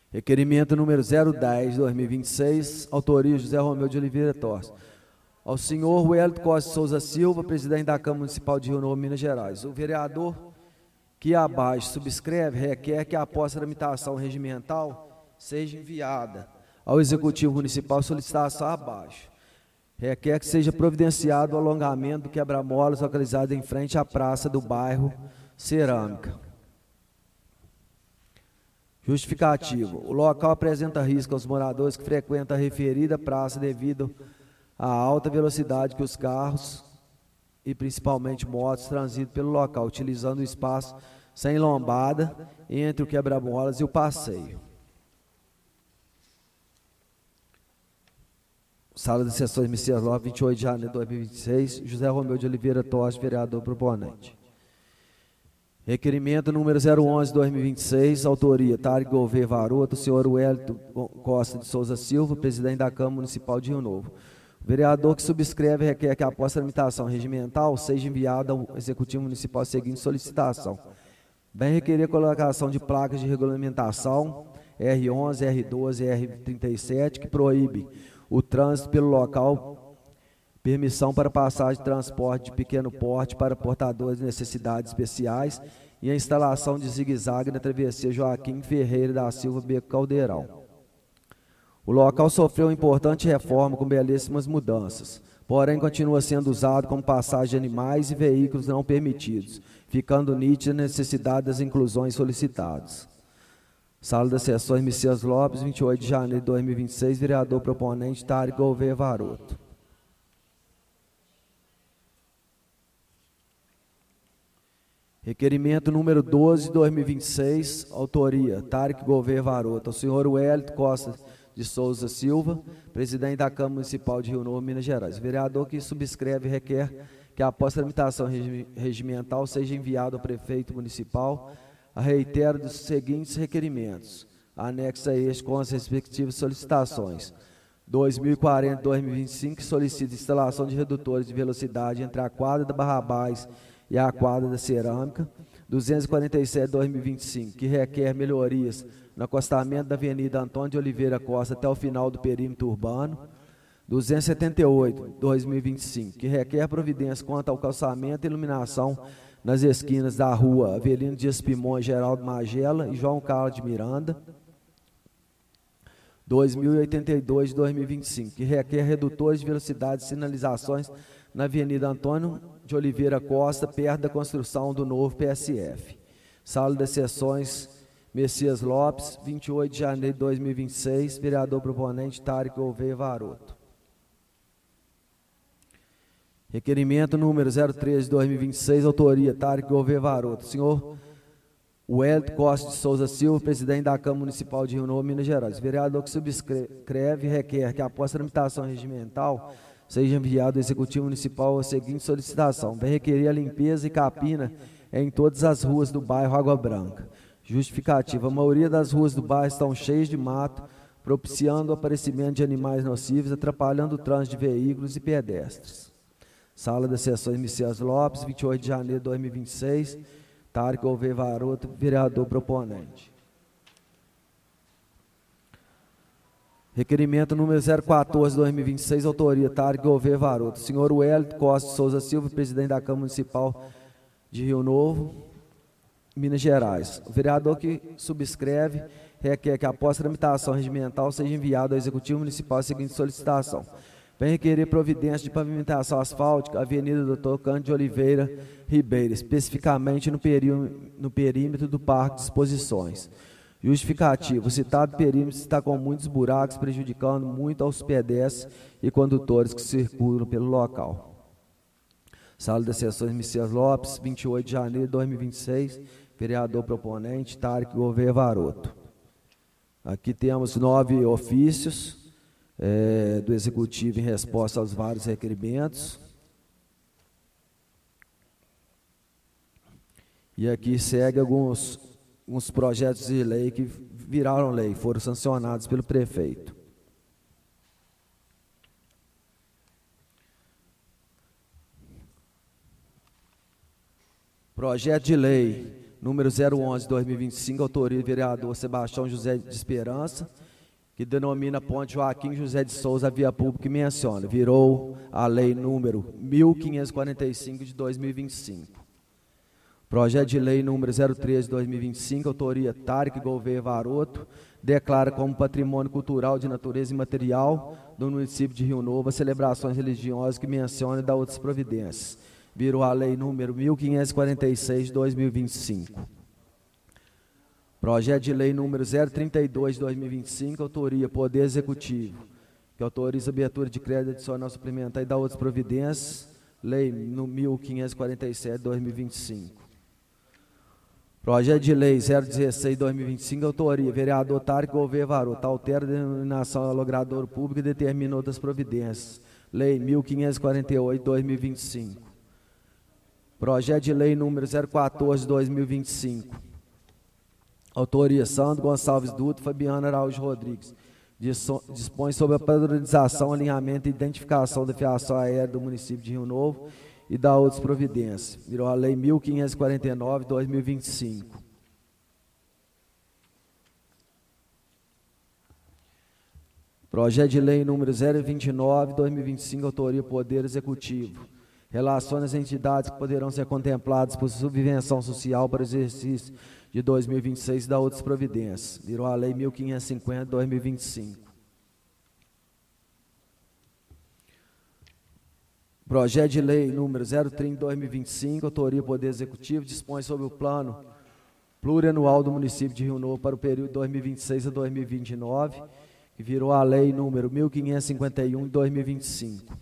Requerimento número 010/2026, autoria José Romeu de Oliveira Torres. Ao senhor Wellington Costa Souza Silva, presidente da Câmara Municipal de Rio Novo, Minas Gerais. O vereador que abaixo subscreve requer que após a tramitação regimental seja enviada ao Executivo Municipal solicitação abaixo. Requer que seja providenciado o alongamento do quebra-molas localizado em frente à praça do bairro Cerâmica. Justificativo. O local apresenta risco aos moradores que frequentam a referida praça devido à alta velocidade que os carros e principalmente motos transitam pelo local, utilizando o espaço sem lombada entre o quebra-molas e o passeio. Sala de Sessões Messias Lopes, 28 de janeiro de 2026, José Romeu de Oliveira Torres, vereador proponente. Requerimento número 011/2026, autoria Tarek Gouveia Varoto, senhor Wellington Costa de Souza Silva, presidente da Câmara Municipal de Rio Novo. O vereador que subscreve requer que após a tramitação regimental seja enviada ao Executivo Municipal a seguinte solicitação. Bem requerer colocação de placas de regulamentação R11, R12 e R37 que proíbe o trânsito pelo local, permissão para passagem de transporte de pequeno porte para portadores de necessidades especiais e a instalação de zigue-zague na travessia Joaquim Ferreira da Silva Beco Caldeirão. O local sofreu importante reforma com belíssimas mudanças, porém continua sendo usado como passagem de animais e veículos não permitidos, ficando nítida a necessidade das inclusões solicitadas. Sala das Sessões Messias Lopes, 28 de janeiro de 2026, vereador proponente Tarek Gouveia Varoto. Requerimento número 12/2026, autoria Tarek Gouveia Varoto, ao senhor Wellington Costa de Souza Silva, presidente da Câmara Municipal de Rio Novo, Minas Gerais. O vereador que subscreve requer que após a tramitação regimental seja enviado ao prefeito municipal a reitero dos seguintes requerimentos, anexo a este com as respectivas solicitações. 2040-2025, que solicita instalação de redutores de velocidade entre a quadra da Barrabás e a quadra da Cerâmica. 247-2025, que requer melhorias no acostamento da Avenida Antônio de Oliveira Costa até o final do perímetro urbano. 278-2025, que requer providência quanto ao calçamento e iluminação nas esquinas da rua Avelino Dias Pimon, Geraldo Magela e João Carlos de Miranda. 2082-2025, que requer redutores de velocidade e sinalizações na Avenida Antônio de Oliveira Costa, perto da construção do novo PSF. Sala das Sessões Messias Lopes, 28 de janeiro de 2026, vereador proponente Tarek Gouveia Varoto. Requerimento número 013/2026, autoria Tarek Gouveia Varoto. Senhor Wellington Costa de Souza Silva, presidente da Câmara Municipal de Rio Novo, Minas Gerais. O vereador que subscreve requer que após a tramitação regimental seja enviado ao Executivo Municipal a seguinte solicitação. Vai requerer a limpeza e capina em todas as ruas do bairro Água Branca. Justificativa. A maioria das ruas do bairro estão cheias de mato, propiciando o aparecimento de animais nocivos, atrapalhando o trânsito de veículos e pedestres. Sala das Sessões Messias Lopes, 28 de janeiro de 2026, Tarek Gouveia Varoto, vereador proponente. Requerimento número 014/2026, autoria Tarek Gouveia Varoto. Senhor Wellington Costa Souza Silva, presidente da Câmara Municipal de Rio Novo, Minas Gerais. O vereador que subscreve requer que após a tramitação regimental seja enviado ao Executivo Municipal a seguinte solicitação. Vem requerer providência de pavimentação asfáltica, Avenida Doutor Cândido de Oliveira Ribeiro, especificamente no perímetro do Parque de Exposições. Justificativo. O citado perímetro está com muitos buracos, prejudicando muito aos pedestres e condutores que circulam pelo local. Sala das Sessões Messias Lopes, 28 de janeiro de 2026, vereador proponente Tarek Gouveia Varoto. Aqui temos 9 ofícios do Executivo em resposta aos vários requerimentos. E aqui segue alguns projetos de lei que viraram lei, foram sancionados pelo prefeito. Projeto de lei número 011/2025, autoria do vereador Sebastião José de Esperança, que denomina Ponte Joaquim José de Souza a via pública e menciona. Virou a lei número 1545 de 2025. Projeto de lei número 013/2025, autoria Tarek Gouveia Varoto, declara como patrimônio cultural de natureza imaterial do município de Rio Novo as celebrações religiosas que menciona e dá outras providências. Virou a lei número 1546 de 2025. Projeto de lei número 032/2025, autoria Poder Executivo, que autoriza a abertura de crédito adicional suplementar e dá outras providências. Lei no 1547 de 2025. Projeto de lei 016/2025, autoria vereador Tarek Gouveia Varoto, altera a denominação ao logrador público e determina outras providências. Lei 1548 de 2025. Projeto de lei número 014/2025. Autoria Sandro Gonçalves Dutra, Fabiana Araújo Rodrigues. Dispõe sobre a padronização, alinhamento e identificação da fiação aérea do município de Rio Novo e dá outras providências. Virou a lei 1549 de 2025. Projeto de lei número 029/2025, autoria Poder Executivo. Relaciona as entidades que poderão ser contempladas por subvenção social para o exercício de 2026 e dá outras providências. Virou a lei 1550 de 2025. Projeto de lei número 030/2025, autoria Poder Executivo, dispõe sobre o plano plurianual do município de Rio Novo para o período 2026 a 2029, que virou a lei número 1551 de 2025.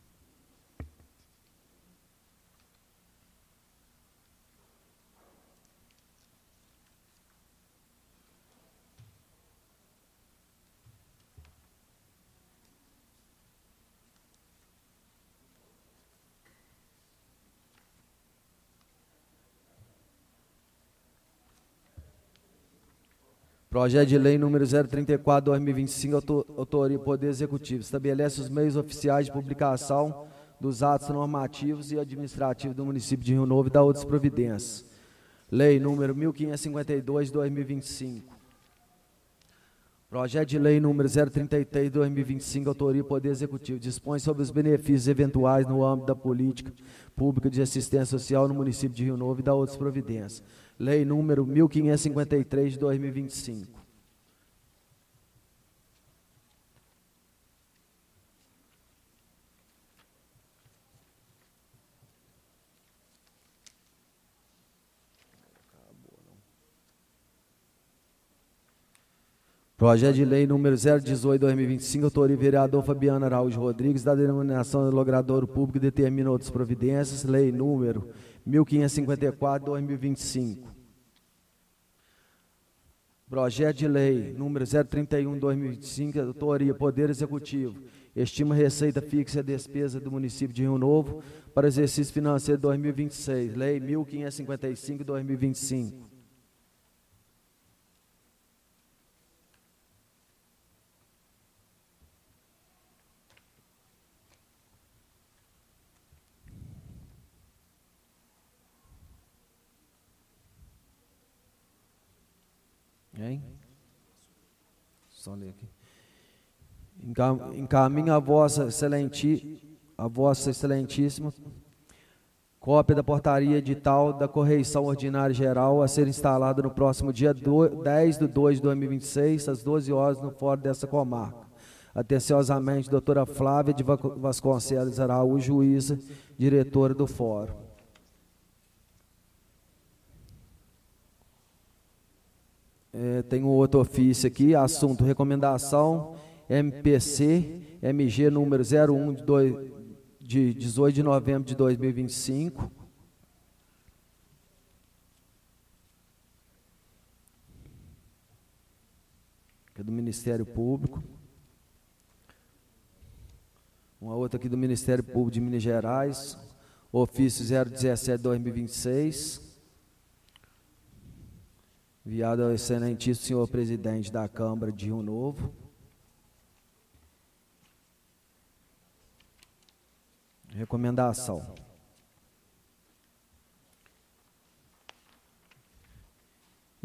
Projeto de lei número 034/2025, autoria Poder Executivo, estabelece os meios oficiais de publicação dos atos normativos e administrativos do município de Rio Novo e dá outras providências. Lei número 1552 de 2025. Projeto de lei número 033 de 2025, autoria Poder Executivo, dispõe sobre os benefícios eventuais no âmbito da política pública de assistência social no município de Rio Novo e dá outras providências. Lei número 1553 de 2025. Projeto de lei número 018/2025, autoria vereador Fabiana Araújo Rodrigues, da denominação do logrador público e determina outras providências. Lei número 1554 de 2025. Projeto de lei número 031 de 2025, autoria Poder Executivo, estima receita fixa e despesa do município de Rio Novo para exercício financeiro 2026. Lei 1555 de 2025. Hein? Só ler aqui. Encaminho a vossa excelentíssima cópia da portaria edital da correição ordinária geral a ser instalada no próximo dia 10/2/2026, às 12 horas, no fórum dessa comarca. Atenciosamente, doutora Flávia de Vasconcelos Araújo, juíza, diretora do fórum. Tem um outro ofício aqui, assunto, recomendação MPC, MG número 01 de 18 de novembro de 2025. Que é do Ministério Público. Uma outra aqui do Ministério Público de Minas Gerais, ofício 017 de 2026. Enviado ao excelentíssimo senhor presidente da Câmara de Rio Novo. Recomendação.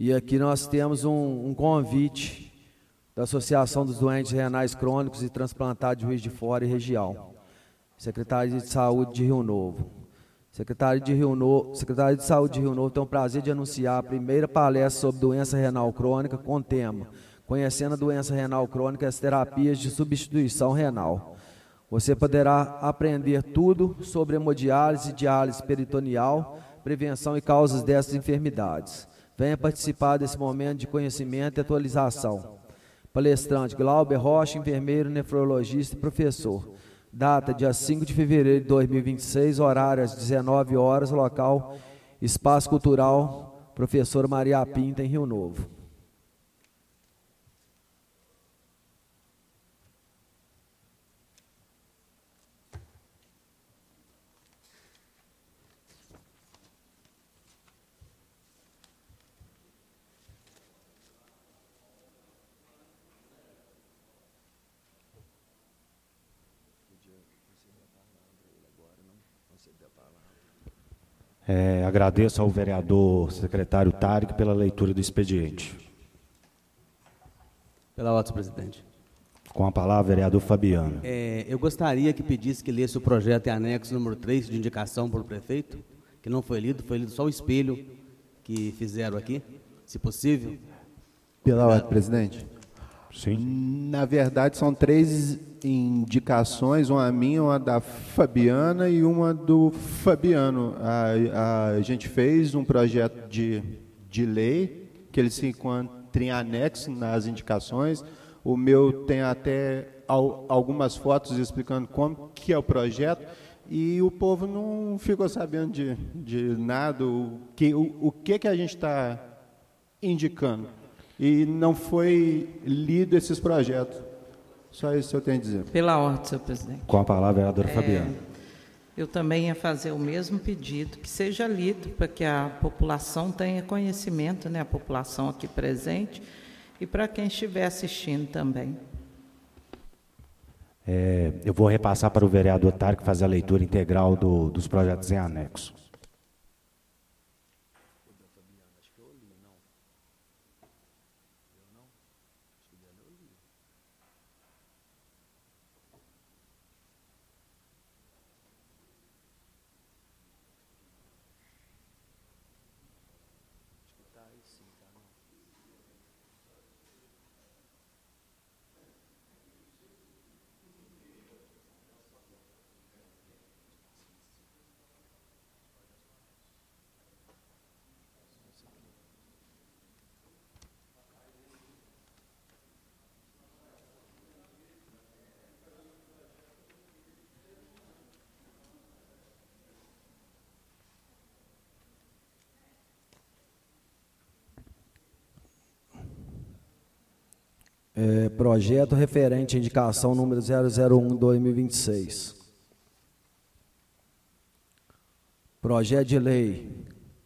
E aqui nós temos um convite da Associação dos Doentes Renais Crônicos e Transplantados de Juiz de Fora e Região, Secretaria de Saúde de Rio Novo. Secretaria de Saúde de Rio Novo tem o prazer de anunciar a primeira palestra sobre doença renal crônica com o tema Conhecendo a doença renal crônica e as terapias de substituição renal. Você poderá aprender tudo sobre hemodiálise, diálise peritoneal, prevenção e causas dessas enfermidades. Venha participar desse momento de conhecimento e atualização. Palestrante Glauber Rocha, enfermeiro, nefrologista e professor. Data, dia 5 de fevereiro de 2026, horário às 19 horas, local, Espaço Cultural, Professora Maria Pinta, em Rio Novo. Agradeço ao vereador secretário Tarek pela leitura do expediente. Pela ordem, presidente. Com a palavra, vereador Fabiano. Eu gostaria que pedisse que lesse o projeto em anexo número 3 de indicação para o prefeito, que não foi lido só o espelho que fizeram aqui, se possível. Pela ordem, presidente. Sim. Na verdade, são 3 indicações, uma minha, uma da Fabiana e uma do Fabiano. A gente fez um projeto de lei, que ele se encontra em anexo nas indicações. O meu tem até algumas fotos explicando como que é o projeto, e o povo não ficou sabendo de nada, o que a gente está indicando. E não foi lido esses projetos. Só isso que eu tenho a dizer. Pela ordem, senhor presidente. Com a palavra, vereadora Fabiana. Eu também ia fazer o mesmo pedido, que seja lido, para que a população tenha conhecimento, né, a população aqui presente, e para quem estiver assistindo também. Eu vou repassar para o vereador Tarek fazer a leitura integral dos projetos em anexo. Projeto referente à indicação número 001/2026. Projeto de lei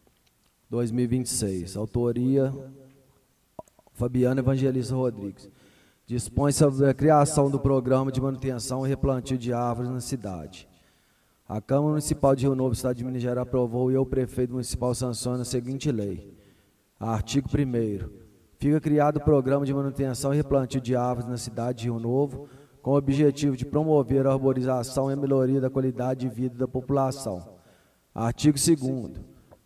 2026. Autoria Fabiana Evangelista Rodrigues. Dispõe sobre a criação do programa de manutenção e replantio de árvores na cidade. A Câmara Municipal de Rio Novo, Estado de Minas Gerais, aprovou e o prefeito municipal sanciona a seguinte lei. Artigo 1º. Fica criado o programa de manutenção e replantio de árvores na cidade de Rio Novo, com o objetivo de promover a arborização e a melhoria da qualidade de vida da população. Artigo 2º.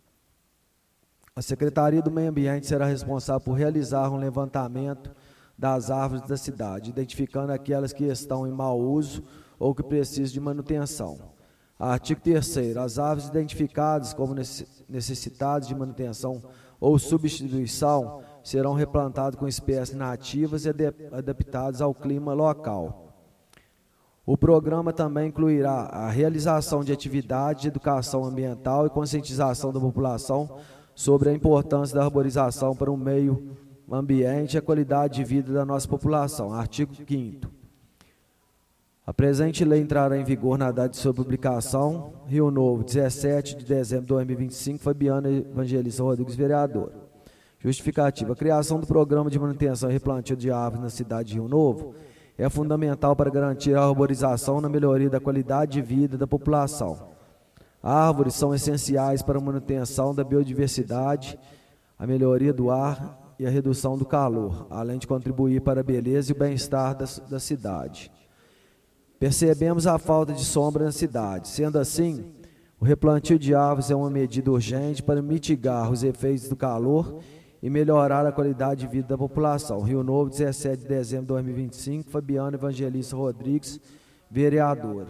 A Secretaria do Meio Ambiente será responsável por realizar um levantamento das árvores da cidade, identificando aquelas que estão em mau uso ou que precisam de manutenção. Artigo 3º. As árvores identificadas como necessitadas de manutenção ou substituição serão replantadas com espécies nativas e adaptadas ao clima local. O programa também incluirá a realização de atividades de educação ambiental e conscientização da população sobre a importância da arborização para o meio ambiente e a qualidade de vida da nossa população. Artigo 5º. A presente lei entrará em vigor na data de sua publicação. Rio Novo, 17 de dezembro de 2025, Fabiana Evangelista Rodrigues, vereador. Justificativa. A criação do programa de manutenção e replantio de árvores na cidade de Rio Novo é fundamental para garantir a arborização na melhoria da qualidade de vida da população. Árvores são essenciais para a manutenção da biodiversidade, a melhoria do ar e a redução do calor, além de contribuir para a beleza e o bem-estar da cidade. Percebemos a falta de sombra na cidade. Sendo assim, o replantio de árvores é uma medida urgente para mitigar os efeitos do calor e melhorar a qualidade de vida da população. Rio Novo, 17 de dezembro de 2025, Fabiana Evangelista Rodrigues, vereadora.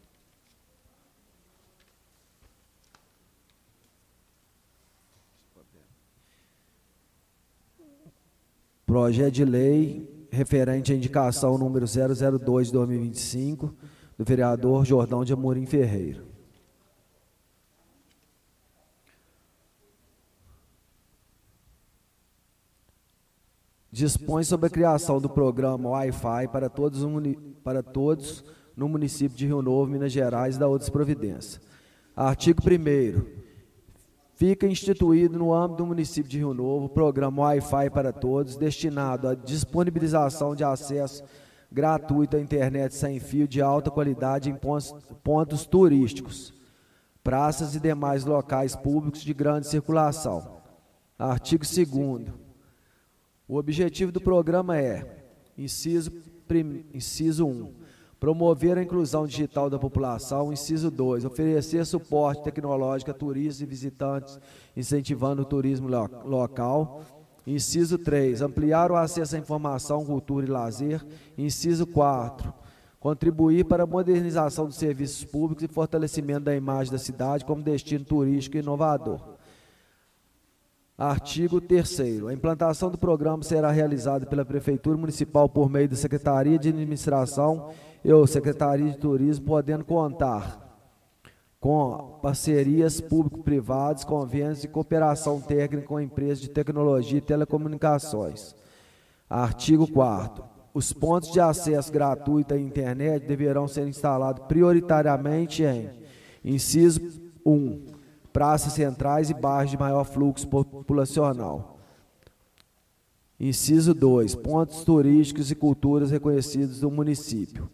Projeto de lei referente à indicação número 002 de 2025, do vereador Jordão de Amorim Ferreira. Dispõe sobre a criação do programa Wi-Fi para todos no município de Rio Novo, Minas Gerais, e da outras providências. Artigo 1º. Fica instituído no âmbito do município de Rio Novo o programa Wi-Fi para todos, destinado à disponibilização de acesso gratuito à internet sem fio de alta qualidade em pontos turísticos, praças e demais locais públicos de grande circulação. Artigo 2º. O objetivo do programa é, inciso 1, promover a inclusão digital da população. Inciso 2, oferecer suporte tecnológico a turistas e visitantes, incentivando o turismo local. Inciso 3, ampliar o acesso à informação, cultura e lazer. Inciso 4, contribuir para a modernização dos serviços públicos e fortalecimento da imagem da cidade como destino turístico inovador. Artigo 3º. A implantação do programa será realizada pela Prefeitura Municipal por meio da Secretaria de Administração e ou Secretaria de Turismo, podendo contar com parcerias público-privadas, convênios e cooperação técnica com empresas de tecnologia e telecomunicações. Artigo 4º. Os pontos de acesso gratuito à internet deverão ser instalados prioritariamente em, inciso 1, praças centrais e bairros de maior fluxo populacional. Inciso 2, pontos turísticos e culturas reconhecidos do município.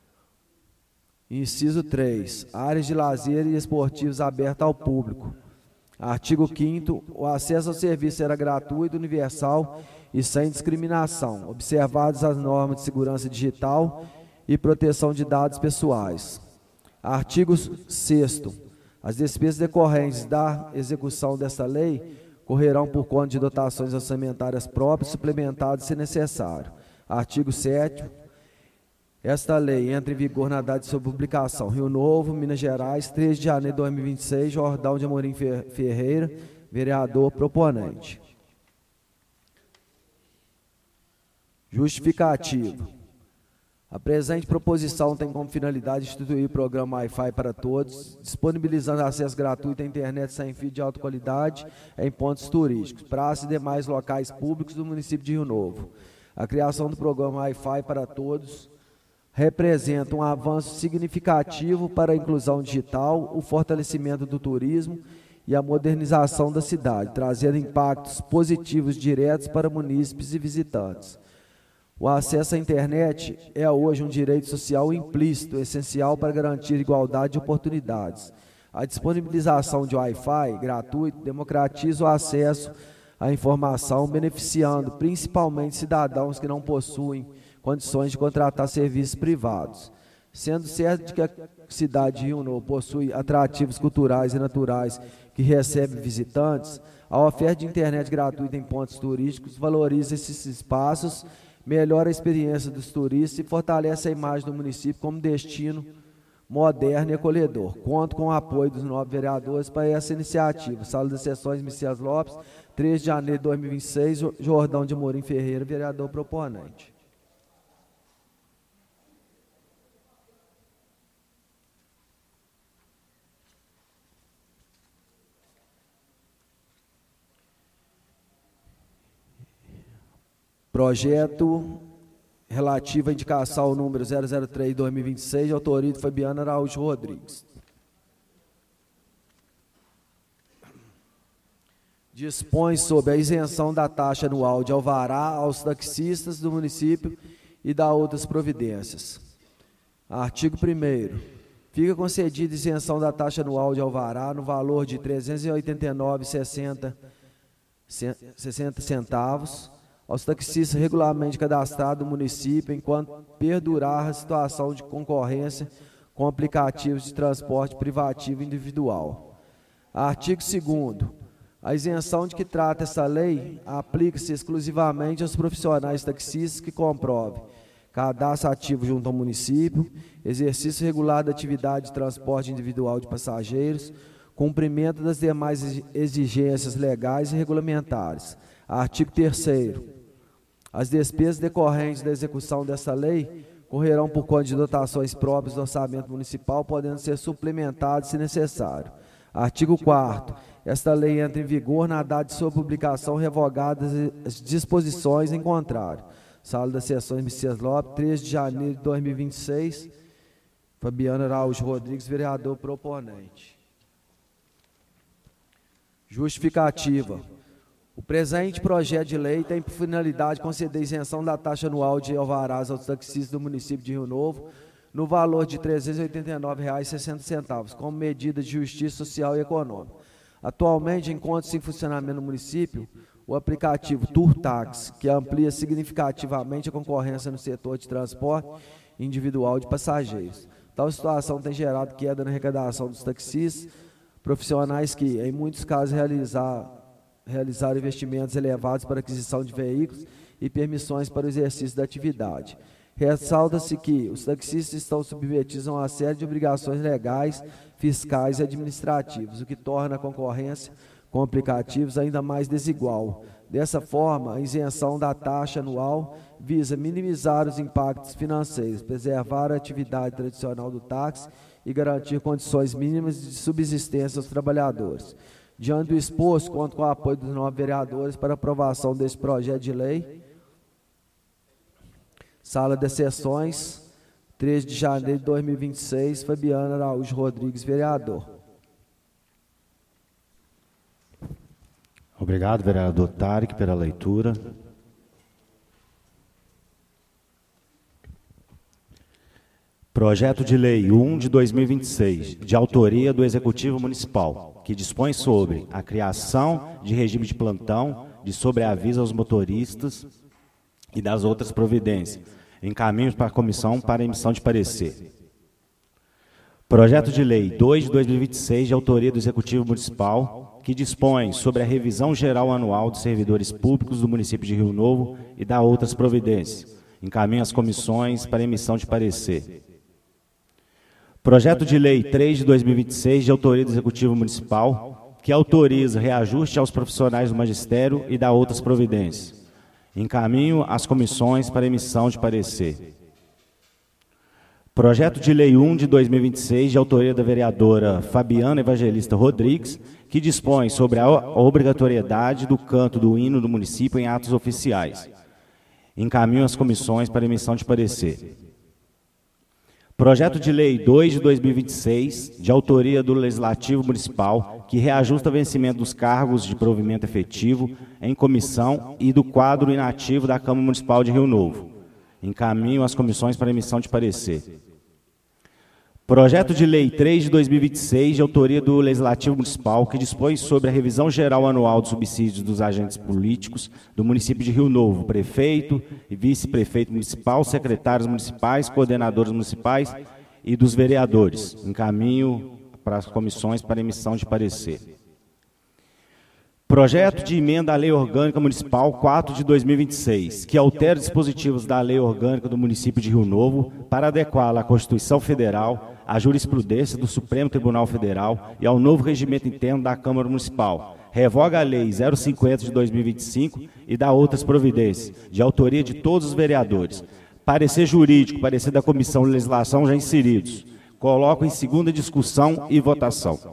Inciso 3, áreas de lazer e esportivos abertas ao público. Artigo 5º, o acesso ao serviço será gratuito, universal e sem discriminação, observadas as normas de segurança digital e proteção de dados pessoais. Artigo 6º, as despesas decorrentes da execução desta lei correrão por conta de dotações orçamentárias próprias, suplementadas se necessário. Artigo 7º. Esta lei entra em vigor na data de sua publicação. Rio Novo, Minas Gerais, 3 de janeiro de 2026, Jordão de Amorim Ferreira, vereador proponente. Justificativo. A presente proposição tem como finalidade instituir o programa Wi-Fi para todos, disponibilizando acesso gratuito à internet sem fio de alta qualidade em pontos turísticos, praças e demais locais públicos do município de Rio Novo. A criação do programa Wi-Fi para todos representa um avanço significativo para a inclusão digital, o fortalecimento do turismo e a modernização da cidade, trazendo impactos positivos diretos para munícipes e visitantes. O acesso à internet é hoje um direito social implícito, essencial para garantir igualdade de oportunidades. A disponibilização de Wi-Fi gratuito democratiza o acesso à informação, beneficiando principalmente cidadãos que não possuem condições de contratar serviços privados. Sendo certo que a cidade de Rio Novo possui atrativos culturais e naturais que recebem visitantes, a oferta de internet gratuita em pontos turísticos valoriza esses espaços, melhora a experiência dos turistas e fortalece a imagem do município como destino moderno e acolhedor. Conto com o apoio dos 9 vereadores para essa iniciativa. Sala das Sessões, Messias Lopes, 3 de janeiro de 2026, Jordão de Amorim Ferreira, vereador proponente. Projeto relativo à indicação número 003/2026, de autoria de Fabiana Araújo Rodrigues. Dispõe sobre a isenção da taxa anual de alvará aos taxistas do município e da outras providências. Artigo 1º. Fica concedida isenção da taxa anual de alvará no valor de R$ 389,60 60 centavos aos taxistas regularmente cadastrados do município enquanto perdurar a situação de concorrência com aplicativos de transporte privativo individual. Artigo 2º. A isenção de que trata essa lei aplica-se exclusivamente aos profissionais taxistas que comprovem cadastro ativo junto ao município, exercício regular da atividade de transporte individual de passageiros, cumprimento das demais exigências legais e regulamentares. Artigo 3º. As despesas decorrentes da execução dessa lei correrão por conta de dotações próprias do orçamento municipal, podendo ser suplementadas se necessário. Artigo 4º. Esta lei entra em vigor na data de sua publicação, revogadas as disposições em contrário. Sala das Sessões Messias Lopes, 3 de janeiro de 2026. Fabiano Araújo Rodrigues, vereador proponente. Justificativa. O presente projeto de lei tem por finalidade conceder isenção da taxa anual de alvarás aos taxistas do município de Rio Novo, no valor de R$ 389,60, como medida de justiça social e econômica. Atualmente, encontra-se em funcionamento no município o aplicativo TurTax, que amplia significativamente a concorrência no setor de transporte individual de passageiros. Tal situação tem gerado queda na arrecadação dos taxistas, profissionais que, em muitos casos, realizaram investimentos elevados para aquisição de veículos e permissões para o exercício da atividade. Ressalta-se que os taxistas estão submetidos a uma série de obrigações legais, fiscais e administrativas, o que torna a concorrência com aplicativos ainda mais desigual. Dessa forma, a isenção da taxa anual visa minimizar os impactos financeiros, preservar a atividade tradicional do táxi e garantir condições mínimas de subsistência aos trabalhadores. Diante do exposto, conto com o apoio dos 9 vereadores para aprovação deste projeto de lei. Sala das Sessões, 3 de janeiro de 2026, Fabiano Araújo Rodrigues, vereador. Obrigado, vereador Tarek, pela leitura. Projeto de Lei 1 de 2026, de autoria do Executivo Municipal, que dispõe sobre a criação de regime de plantão, de sobreaviso aos motoristas e das outras providências. Encaminhos para a comissão para emissão de parecer. Projeto de Lei 2 de 2026, de autoria do Executivo Municipal, que dispõe sobre a revisão geral anual dos servidores públicos do município de Rio Novo e da outras providências. Encaminho às comissões para emissão de parecer. Projeto de Lei 3 de 2026, de autoria do Executivo Municipal, que autoriza reajuste aos profissionais do magistério e da outras providências. Encaminho às comissões para emissão de parecer. Projeto de Lei 1 de 2026, de autoria da vereadora Fabiana Evangelista Rodrigues, que dispõe sobre a obrigatoriedade do canto do hino do município em atos oficiais. Encaminho às comissões para emissão de parecer. Projeto de Lei 2 de 2026, de autoria do Legislativo Municipal, que reajusta o vencimento dos cargos de provimento efetivo em comissão e do quadro inativo da Câmara Municipal de Rio Novo. Encaminho às comissões para emissão de parecer. Projeto de Lei 3 de 2026, de autoria do Legislativo Municipal, que dispõe sobre a revisão geral anual dos subsídios dos agentes políticos do município de Rio Novo, prefeito e vice-prefeito municipal, secretários municipais, coordenadores municipais e dos vereadores. Encaminho para as comissões para emissão de parecer. Projeto de emenda à Lei Orgânica Municipal 4 de 2026, que altera dispositivos da Lei Orgânica do município de Rio Novo para adequá-la à Constituição Federal, à jurisprudência do Supremo Tribunal Federal e ao novo regimento interno da Câmara Municipal. Revoga a Lei 050 de 2025 e dá outras providências, de autoria de todos os vereadores. Parecer jurídico, parecer da Comissão de Legislação já inseridos. Coloco em segunda discussão e votação.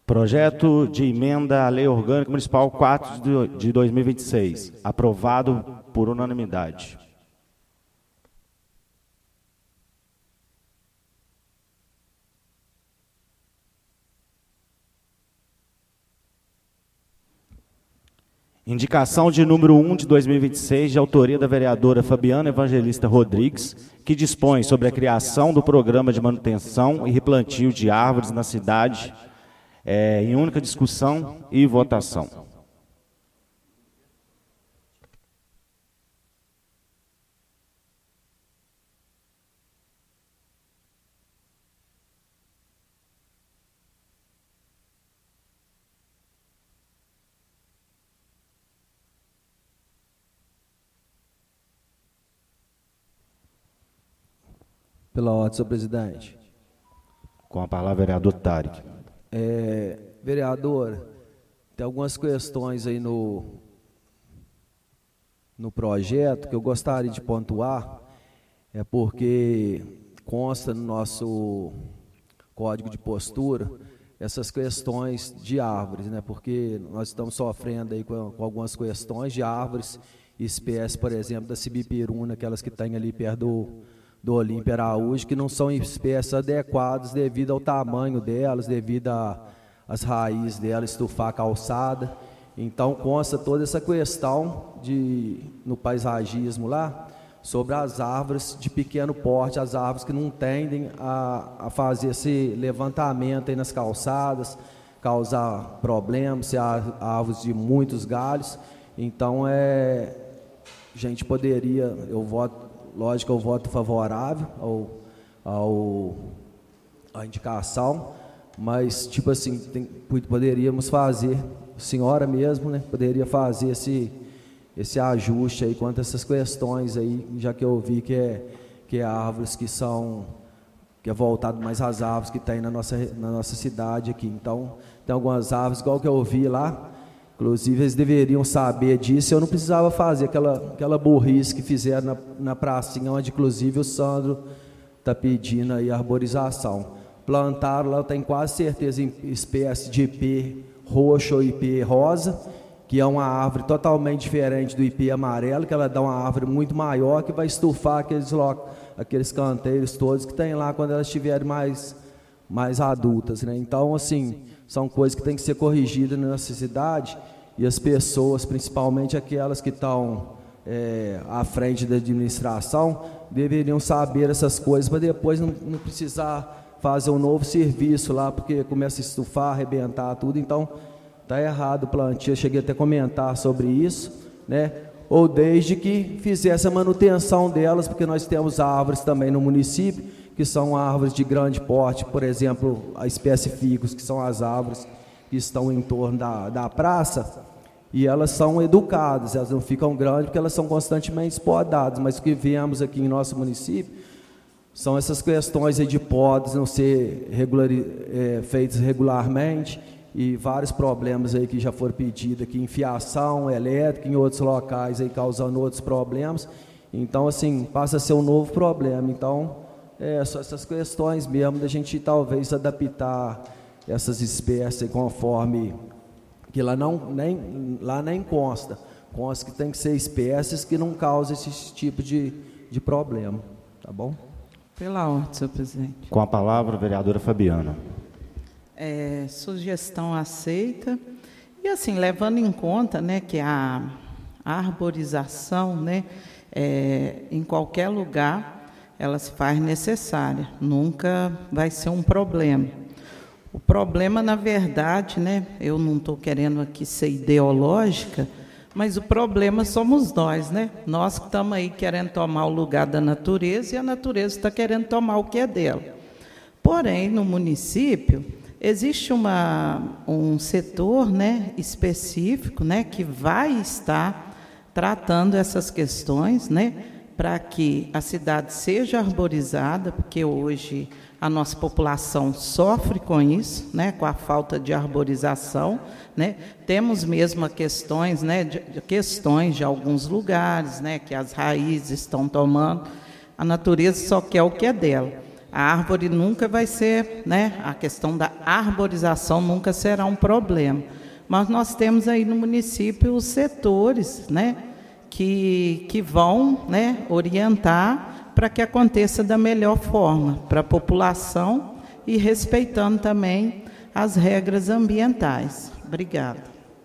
Projeto de emenda à Lei Orgânica Municipal 4 de 2026, aprovado por unanimidade. Indicação de número 1 de 2026, de autoria da vereadora Fabiana Evangelista Rodrigues, que dispõe sobre a criação do programa de manutenção e replantio de árvores na cidade, em única discussão e votação. Pela ordem, senhor presidente. Com a palavra, vereador Tarek. Vereador, tem algumas questões aí no projeto que eu gostaria de pontuar, porque consta no nosso código de postura essas questões de árvores, né? Porque nós estamos sofrendo aí com algumas questões de árvores, espécies, por exemplo, da sibipiruna, aquelas que tem ali perto do Olímpio Araújo, que não são espécies adequadas devido ao tamanho delas, devido às raízes delas estufar a calçada. Então consta toda essa questão no paisagismo lá, sobre as árvores de pequeno porte, as árvores que não tendem a fazer esse levantamento aí nas calçadas, causar problemas, se há árvores de muitos galhos. Então a gente poderia, lógico, eu voto favorável à indicação, mas, tipo assim, poderíamos fazer, a senhora mesmo, né, poderia fazer esse ajuste aí quanto a essas questões aí, já que eu vi que é árvores que é voltado mais às árvores que tem na nossa cidade aqui. Então, tem algumas árvores, igual que eu vi lá, inclusive eles deveriam saber disso, eu não precisava fazer aquela burrice que fizeram na pracinha, onde inclusive o Sandro está pedindo aí a arborização. Plantaram lá, eu tenho quase certeza, em espécie de ipê roxo ou ipê rosa, que é uma árvore totalmente diferente do ipê amarelo, que ela dá uma árvore muito maior, que vai estufar aqueles canteiros todos que tem lá quando elas estiverem mais adultas, né? Então, assim, são coisas que tem que ser corrigidas na nossa cidade, e as pessoas, principalmente aquelas que estão à frente da administração, deveriam saber essas coisas para depois não precisar fazer um novo serviço lá, porque começa a estufar, arrebentar tudo. Então está errado o plantio. Eu cheguei até a comentar sobre isso, né? Ou desde que fizesse a manutenção delas, porque nós temos árvores também no município, que são árvores de grande porte, por exemplo, a espécie ficus, que são as árvores que estão em torno da praça, e elas são educadas, elas não ficam grandes porque elas são constantemente podadas, mas o que vemos aqui em nosso município são essas questões aí de podas não ser feitas regularmente, e vários problemas aí que já foram pedidos aqui, fiação elétrica em outros locais aí causando outros problemas. Então, assim, passa a ser um novo problema. Então, só essas questões mesmo da gente talvez adaptar essas espécies conforme que lá nem consta que tem que ser espécies que não causam esse tipo de problema, tá bom? Pela ordem, senhor presidente. Com a palavra, a vereadora Fabiana. Sugestão aceita. E assim, levando em conta, né, que a arborização, né, em qualquer lugar, ela se faz necessária. Nunca vai ser um problema. O problema, na verdade, né, eu não estou querendo aqui ser ideológica, mas o problema somos nós, né? Nós que estamos aí querendo tomar o lugar da natureza, e a natureza está querendo tomar o que é dela. Porém, no município, existe um setor, né, específico, né, que vai estar tratando essas questões, né, para que a cidade seja arborizada, porque hoje a nossa população sofre com isso, né, com a falta de arborização, né? Temos mesmo questões, né, questões de alguns lugares, né, que as raízes estão tomando. A natureza só quer o que é dela. A árvore nunca vai ser, né? A questão da arborização nunca será um problema. Mas nós temos aí no município os setores, né? Que vão, né, orientar para que aconteça da melhor forma para a população e respeitando também as regras ambientais. Obrigada.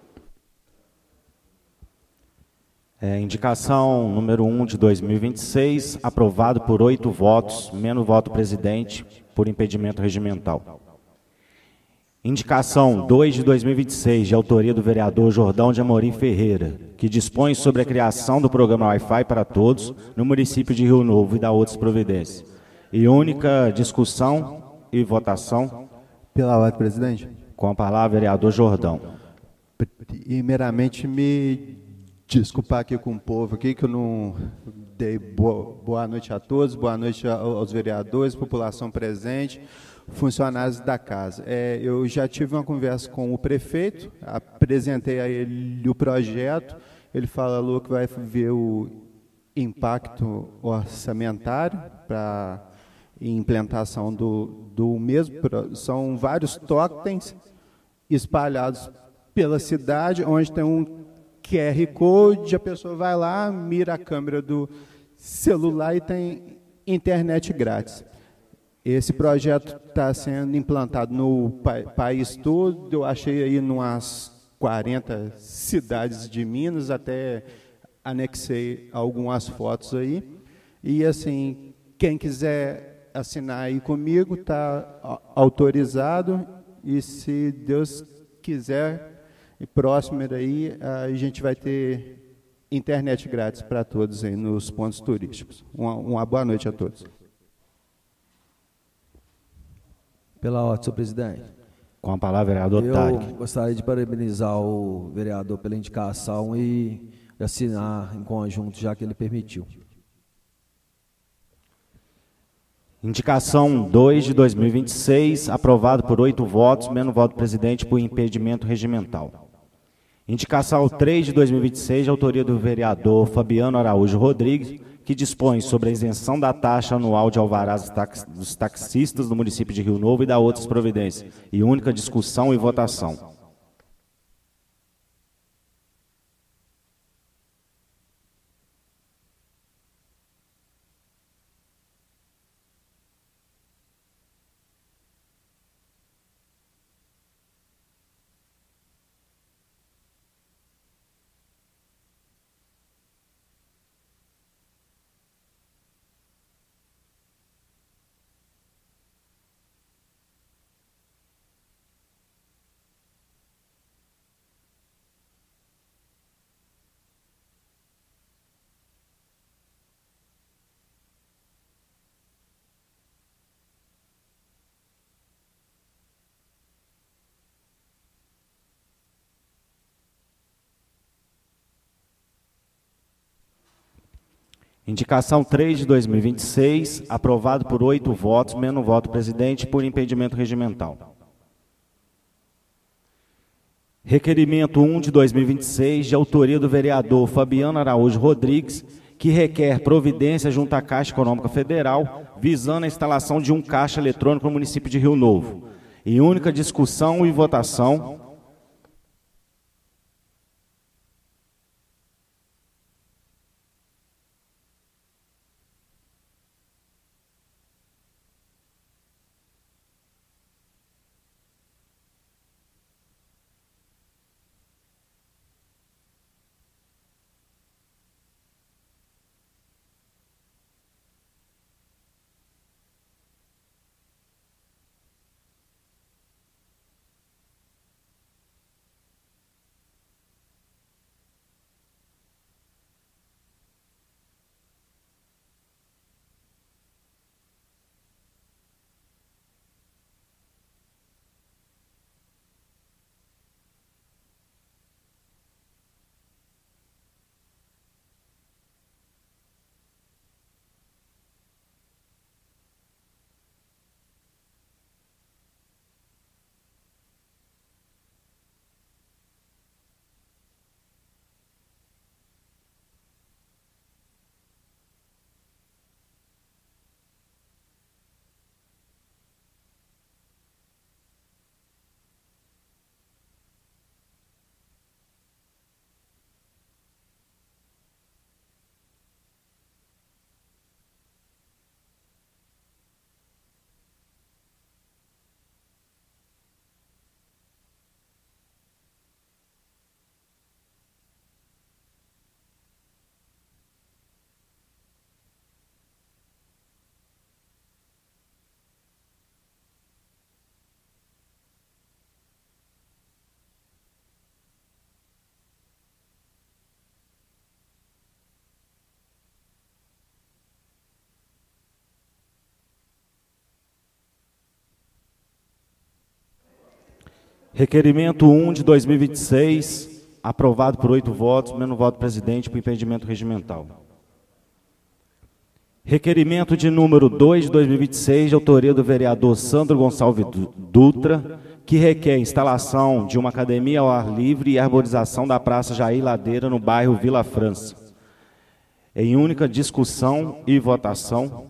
Indicação número 1 de 2026, aprovado por 8 votos, menos voto presidente, por impedimento regimental. Indicação 2 de 2026, de autoria do vereador Jordão de Amorim Ferreira, que dispõe sobre a criação do programa Wi-Fi para todos no município de Rio Novo e da outras providências. E única discussão e votação. Pela ordem, presidente. Com a palavra, vereador Jordão. Primeiramente, me desculpar aqui com o povo aqui, que eu não dei boa noite a todos, boa noite aos vereadores, população presente, funcionários da casa. Eu já tive uma conversa com o prefeito, apresentei a ele o projeto, ele falou que vai ver o impacto orçamentário para implantação do mesmo. São vários totens espalhados pela cidade, onde tem um QR Code, a pessoa vai lá, mira a câmera do celular e tem internet grátis. Esse projeto está sendo implantado no país todo, eu achei aí umas 40 cidades de Minas, até anexei algumas fotos aí. E assim, quem quiser assinar aí comigo, está autorizado, e se Deus quiser, próximo daí, a gente vai ter internet grátis para todos aí nos pontos turísticos. Uma boa noite a todos. Pela ordem, senhor presidente. Com a palavra, vereador Tarek. Eu gostaria de parabenizar o vereador pela indicação e assinar em conjunto, já que ele permitiu. Indicação 2 de 2026, aprovado por 8 votos, menos voto do presidente por impedimento regimental. Indicação 3 de 2026, de autoria do vereador Fabiano Araújo Rodrigues, que dispõe sobre a isenção da taxa anual de alvarás dos taxistas do município de Rio Novo e da outras providências. E única discussão e votação. Indicação 3 de 2026, aprovado por 8 votos, menos voto do presidente, por impedimento regimental. Requerimento 1 de 2026, de autoria do vereador Fabiano Araújo Rodrigues, que requer providência junto à Caixa Econômica Federal, visando a instalação de um caixa eletrônico no município de Rio Novo. Em única discussão e votação. Requerimento 1 de 2026, aprovado por 8 votos, menos voto do presidente, por impedimento regimental. Requerimento de número 2 de 2026, de autoria do vereador Sandro Gonçalves Dutra, que requer instalação de uma academia ao ar livre e arborização da Praça Jair Ladeira, no bairro Vila França. Em única discussão e votação.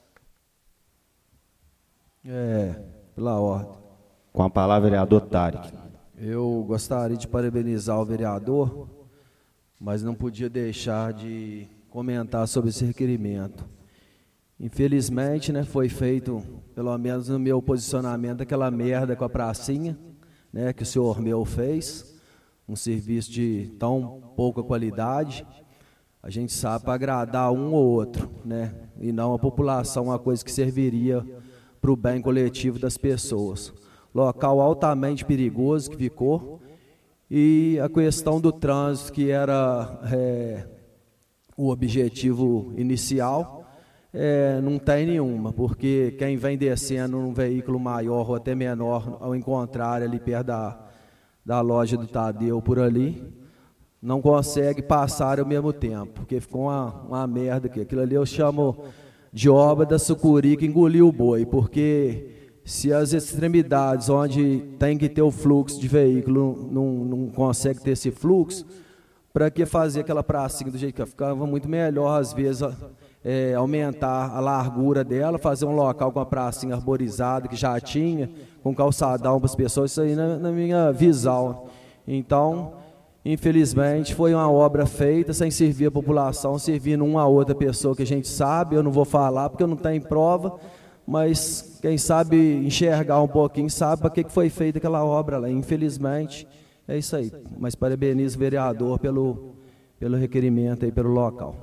Pela ordem. Com a palavra, vereador Tarek. Eu gostaria de parabenizar o vereador, mas não podia deixar de comentar sobre esse requerimento. Infelizmente, né, foi feito, pelo menos no meu posicionamento, aquela merda com a pracinha, né, que o senhor meu fez, um serviço de tão pouca qualidade. A gente sabe para agradar um ou outro, né, e não a população, uma coisa que serviria para o bem coletivo das pessoas. Local altamente perigoso que ficou, e a questão do trânsito, que era o objetivo inicial, não tem nenhuma, porque quem vem descendo num veículo maior ou até menor, ao encontrar ali perto da loja do Tadeu por ali, não consegue passar ao mesmo tempo, porque ficou uma merda aqui. Aquilo ali eu chamo de obra da sucuri que engoliu o boi, porque se as extremidades onde tem que ter o fluxo de veículo não consegue ter esse fluxo, para que fazer aquela pracinha do jeito que ficava muito melhor, às vezes, aumentar a largura dela, fazer um local com a pracinha arborizada que já tinha, com calçadão para as pessoas, isso aí na minha visão. Então, infelizmente, foi uma obra feita sem servir a população, servindo uma outra pessoa que a gente sabe, eu não vou falar porque eu não tenho prova, mas quem sabe enxergar um pouquinho sabe para que foi feita aquela obra lá. Infelizmente, é isso aí. Mas parabenizo o vereador pelo requerimento e pelo local.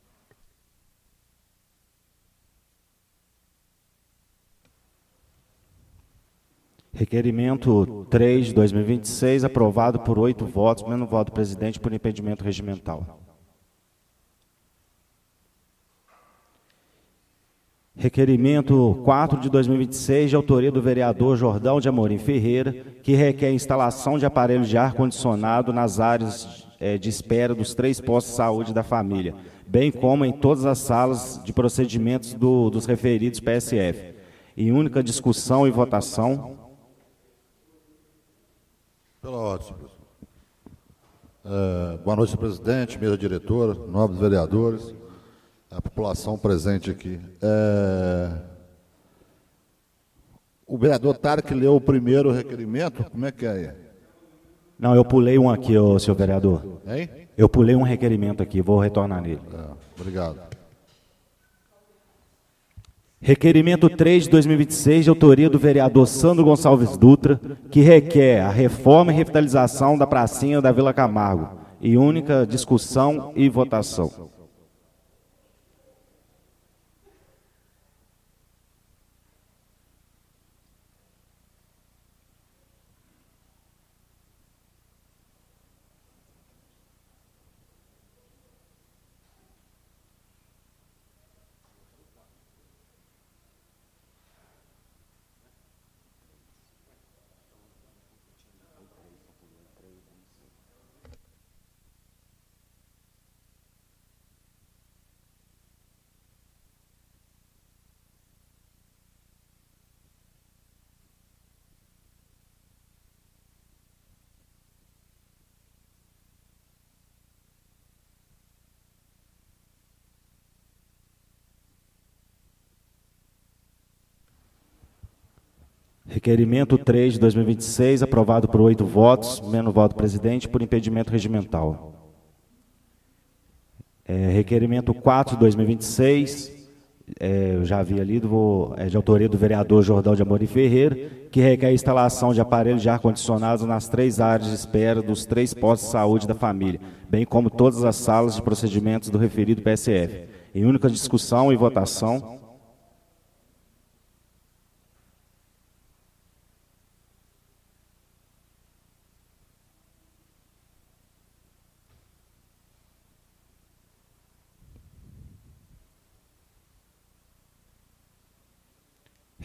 Requerimento 3 de 2026, aprovado por 8 votos, menos voto do presidente, por impedimento regimental. Requerimento 4 de 2026, de autoria do vereador Jordão de Amorim Ferreira, que requer instalação de aparelhos de ar-condicionado nas áreas de espera dos 3 postos de saúde da família, bem como em todas as salas de procedimentos dos referidos PSF. Em única discussão e votação. Pela ordem, boa noite, presidente, mesa diretora, nobres vereadores, a população presente aqui. O vereador Tarek leu o primeiro requerimento, como é que é? Não, eu pulei um aqui, senhor vereador. Hein? Eu pulei um requerimento aqui, vou retornar nele. Obrigado. Requerimento 3 de 2026, de autoria do vereador Sandro Gonçalves Dutra, que requer a reforma e revitalização da pracinha da Vila Camargo. Em única discussão e votação. Requerimento 3 de 2026, aprovado por 8 votos, menos voto do presidente, por impedimento regimental. Requerimento 4 de 2026, eu já havia lido, de autoria do vereador Jordão de Amorim Ferreira, que requer a instalação de aparelhos de ar-condicionado nas 3 áreas de espera dos 3 postos de saúde da família, bem como todas as salas de procedimentos do referido PSF. Em única discussão e votação.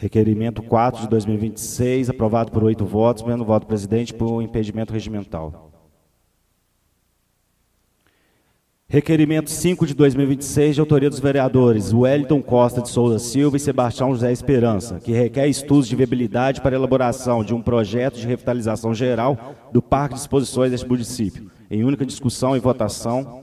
Requerimento 4 de 2026, aprovado por 8 votos, menos o voto do presidente por impedimento regimental. Requerimento 5 de 2026, de autoria dos vereadores Wellington Costa de Souza Silva e Sebastião José Esperança, que requer estudos de viabilidade para a elaboração de um projeto de revitalização geral do Parque de Exposições deste município, em única discussão e votação.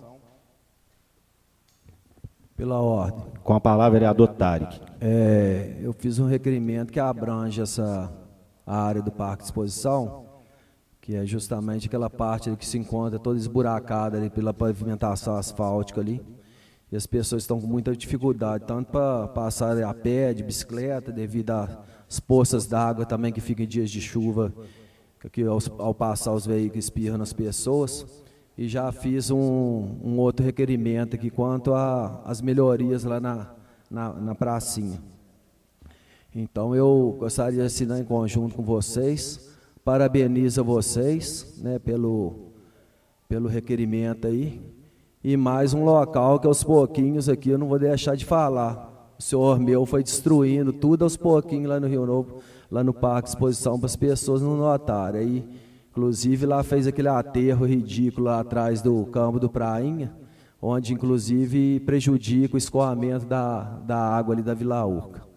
Pela ordem. Com a palavra, vereador Tarek. Eu fiz um requerimento que abrange a área do Parque de Exposição, que é justamente aquela parte ali que se encontra toda esburacada ali pela pavimentação asfáltica ali. E as pessoas estão com muita dificuldade, tanto para passar a pé, de bicicleta, devido às poças d'água também que ficam em dias de chuva, que ao passar os veículos espirram nas pessoas. E já fiz um outro requerimento aqui quanto às melhorias lá na pracinha. Então eu gostaria de assinar em conjunto com vocês. Parabenizo vocês, né, pelo requerimento aí. E mais um local que aos pouquinhos aqui eu não vou deixar de falar. O senhor meu foi destruindo tudo aos pouquinhos lá no Rio Novo, lá no Parque de Exposição, para as pessoas não notarem. Aí, inclusive, lá fez aquele aterro ridículo lá atrás do campo do Prainha, onde, inclusive, prejudica o escoamento da água ali da Vila Urca.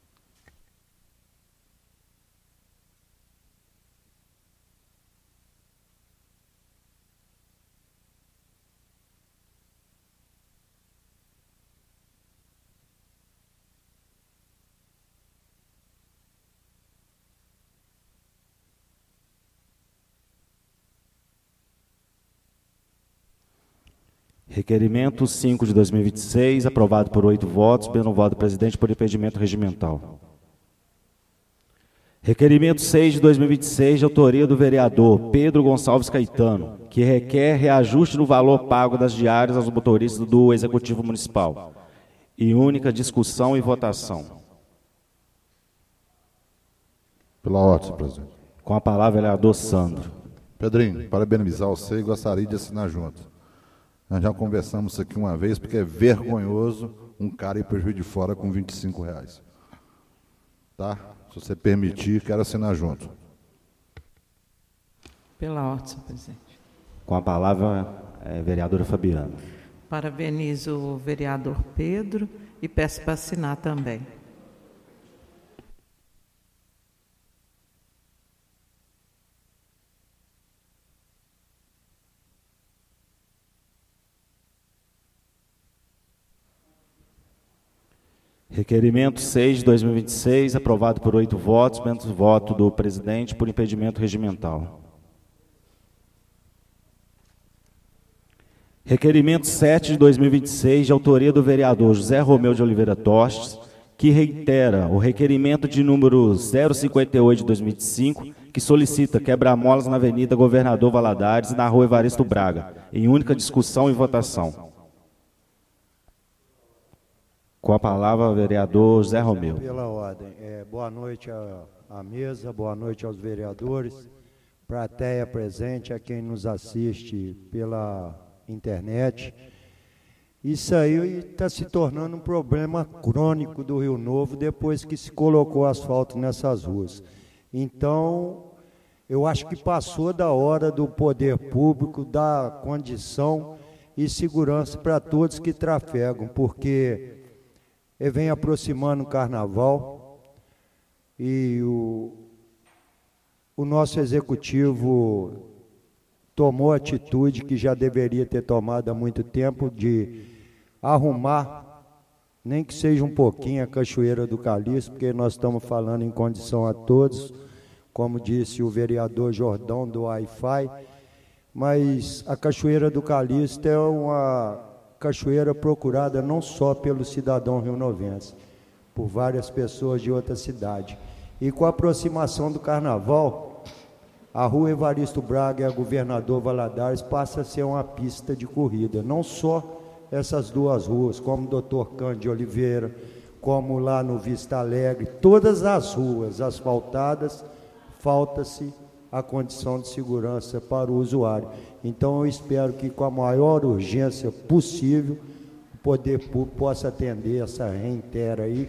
Requerimento 5 de 2026, aprovado por 8 votos, pelo voto do presidente por impedimento regimental. Requerimento 6 de 2026, de autoria do vereador Pedro Gonçalves Caetano, que requer reajuste no valor pago das diárias aos motoristas do Executivo Municipal. E única discussão e votação. Pela ordem, senhor presidente. Com a palavra, vereador Sandro. Pedrinho, parabenizar você e gostaria de assinar junto. Nós já conversamos isso aqui uma vez, porque é vergonhoso um cara ir para o Juiz de Fora com R$25. Tá? Se você permitir, quero assinar junto. Pela ordem, senhor presidente. Com a palavra, vereadora Fabiana. Parabenizo o vereador Pedro e peço para assinar também. Requerimento 6 de 2026, aprovado por 8 votos, menos o voto do presidente por impedimento regimental. Requerimento 7 de 2026, de autoria do vereador José Romeu de Oliveira Tostes, que reitera o requerimento de número 058 de 2005, que solicita quebra-molas na Avenida Governador Valadares e na Rua Evaristo Braga, em única discussão e votação. Com a palavra, o vereador José Romeu. Pela ordem. Boa noite à mesa, boa noite aos vereadores, plateia presente, a quem nos assiste pela internet. Isso aí está se tornando um problema crônico do Rio Novo depois que se colocou asfalto nessas ruas. Então, eu acho que passou da hora do poder público dar condição e segurança para todos que trafegam, porque vem aproximando o carnaval e o nosso executivo tomou a atitude que já deveria ter tomado há muito tempo de arrumar, nem que seja um pouquinho, a Cachoeira do Calixto, porque nós estamos falando em condição a todos, como disse o vereador Jordão do Wi-Fi, mas a Cachoeira do Calixto é uma cachoeira procurada não só pelo cidadão rionovense, por várias pessoas de outra cidade. E com a aproximação do carnaval, a Rua Evaristo Braga e a Governador Valadares passa a ser uma pista de corrida, não só essas duas ruas, como o Dr. Cândido Oliveira, como lá no Vista Alegre, todas as ruas asfaltadas, falta-se a condição de segurança para o usuário. Então, eu espero que, com a maior urgência possível, o poder público possa atender essa reitera aí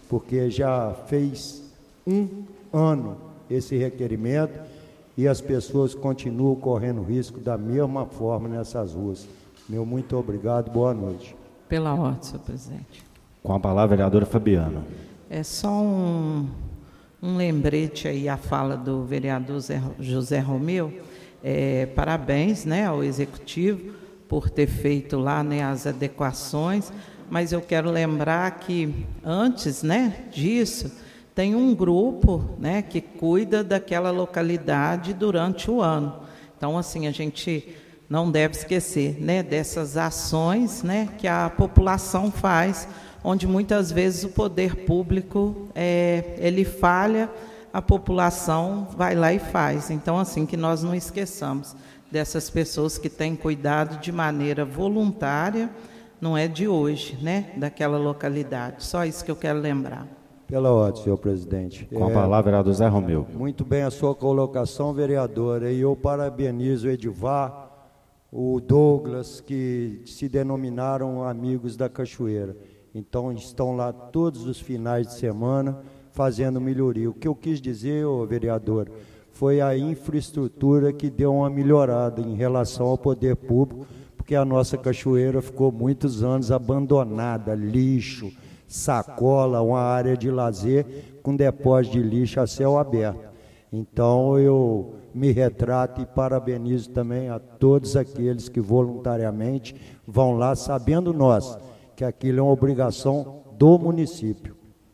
porque já fez um ano esse requerimento e as pessoas continuam correndo risco da mesma forma nessas ruas. Meu muito obrigado, boa noite. Pela ordem, senhor presidente. Com a palavra, vereadora Fabiana. É só um lembrete aí à fala do vereador José Romeu. Parabéns, né, ao executivo por ter feito lá, né, as adequações, mas eu quero lembrar que antes, né, disso, tem um grupo, né, que cuida daquela localidade durante o ano. Então, assim, a gente não deve esquecer, né, dessas ações, né, que a população faz, onde muitas vezes o poder público ele falha, a população vai lá e faz. Então, assim, que nós não esqueçamos dessas pessoas que têm cuidado de maneira voluntária, não é de hoje, né, daquela localidade. Só isso que eu quero lembrar. Pela ordem, senhor presidente. Com a palavra, vereador Zé Romeu. Muito bem a sua colocação, vereadora, e eu parabenizo o Edivar, o Douglas, que se denominaram amigos da Cachoeira. Então, estão lá todos os finais de semana fazendo melhoria. O que eu quis dizer, ô vereador, foi a infraestrutura que deu uma melhorada em relação ao poder público, porque a nossa cachoeira ficou muitos anos abandonada, lixo, sacola, uma área de lazer com depósito de lixo a céu aberto. Então, eu me retrato e parabenizo também a todos aqueles que voluntariamente vão lá, sabendo nós que aquilo é uma obrigação do município.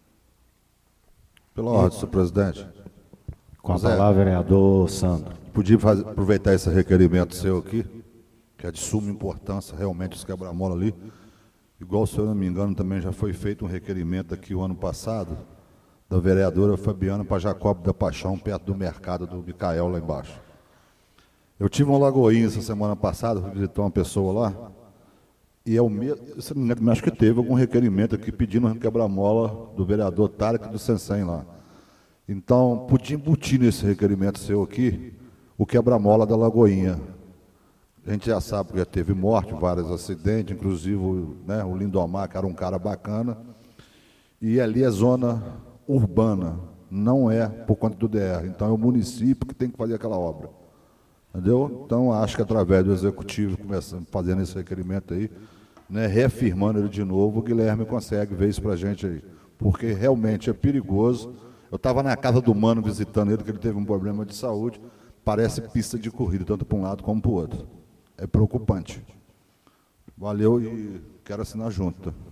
Pela ordem, senhor presidente. Com a palavra, vereador Sandro. Podia aproveitar esse requerimento seu aqui, que é de suma importância, realmente, os quebra-mola ali. Igual, se eu não me engano, também já foi feito um requerimento aqui o ano passado, da vereadora Fabiana para Jacob da Paixão, perto do mercado do Micael, lá embaixo. Eu tive uma lagoinha essa semana passada, fui visitar uma pessoa lá, e é o mesmo, se não me engano, acho que teve algum requerimento aqui pedindo um quebra-mola do vereador Tarek do Sensem lá. Então, podia embutir nesse requerimento seu aqui o quebra-mola da lagoinha. A gente já sabe que já teve morte, vários acidentes, inclusive, né, o Lindomar, que era um cara bacana, e ali é zona urbana, não é por conta do DR. Então, é o município que tem que fazer aquela obra. Entendeu? Então, acho que através do executivo, começando fazendo esse requerimento aí, né, reafirmando ele de novo, o Guilherme consegue ver isso para a gente aí. Porque realmente é perigoso. Eu estava na casa do Mano visitando ele, que ele teve um problema de saúde, parece pista de corrida, tanto para um lado como para o outro. É preocupante. Valeu e quero assinar junto. Tá?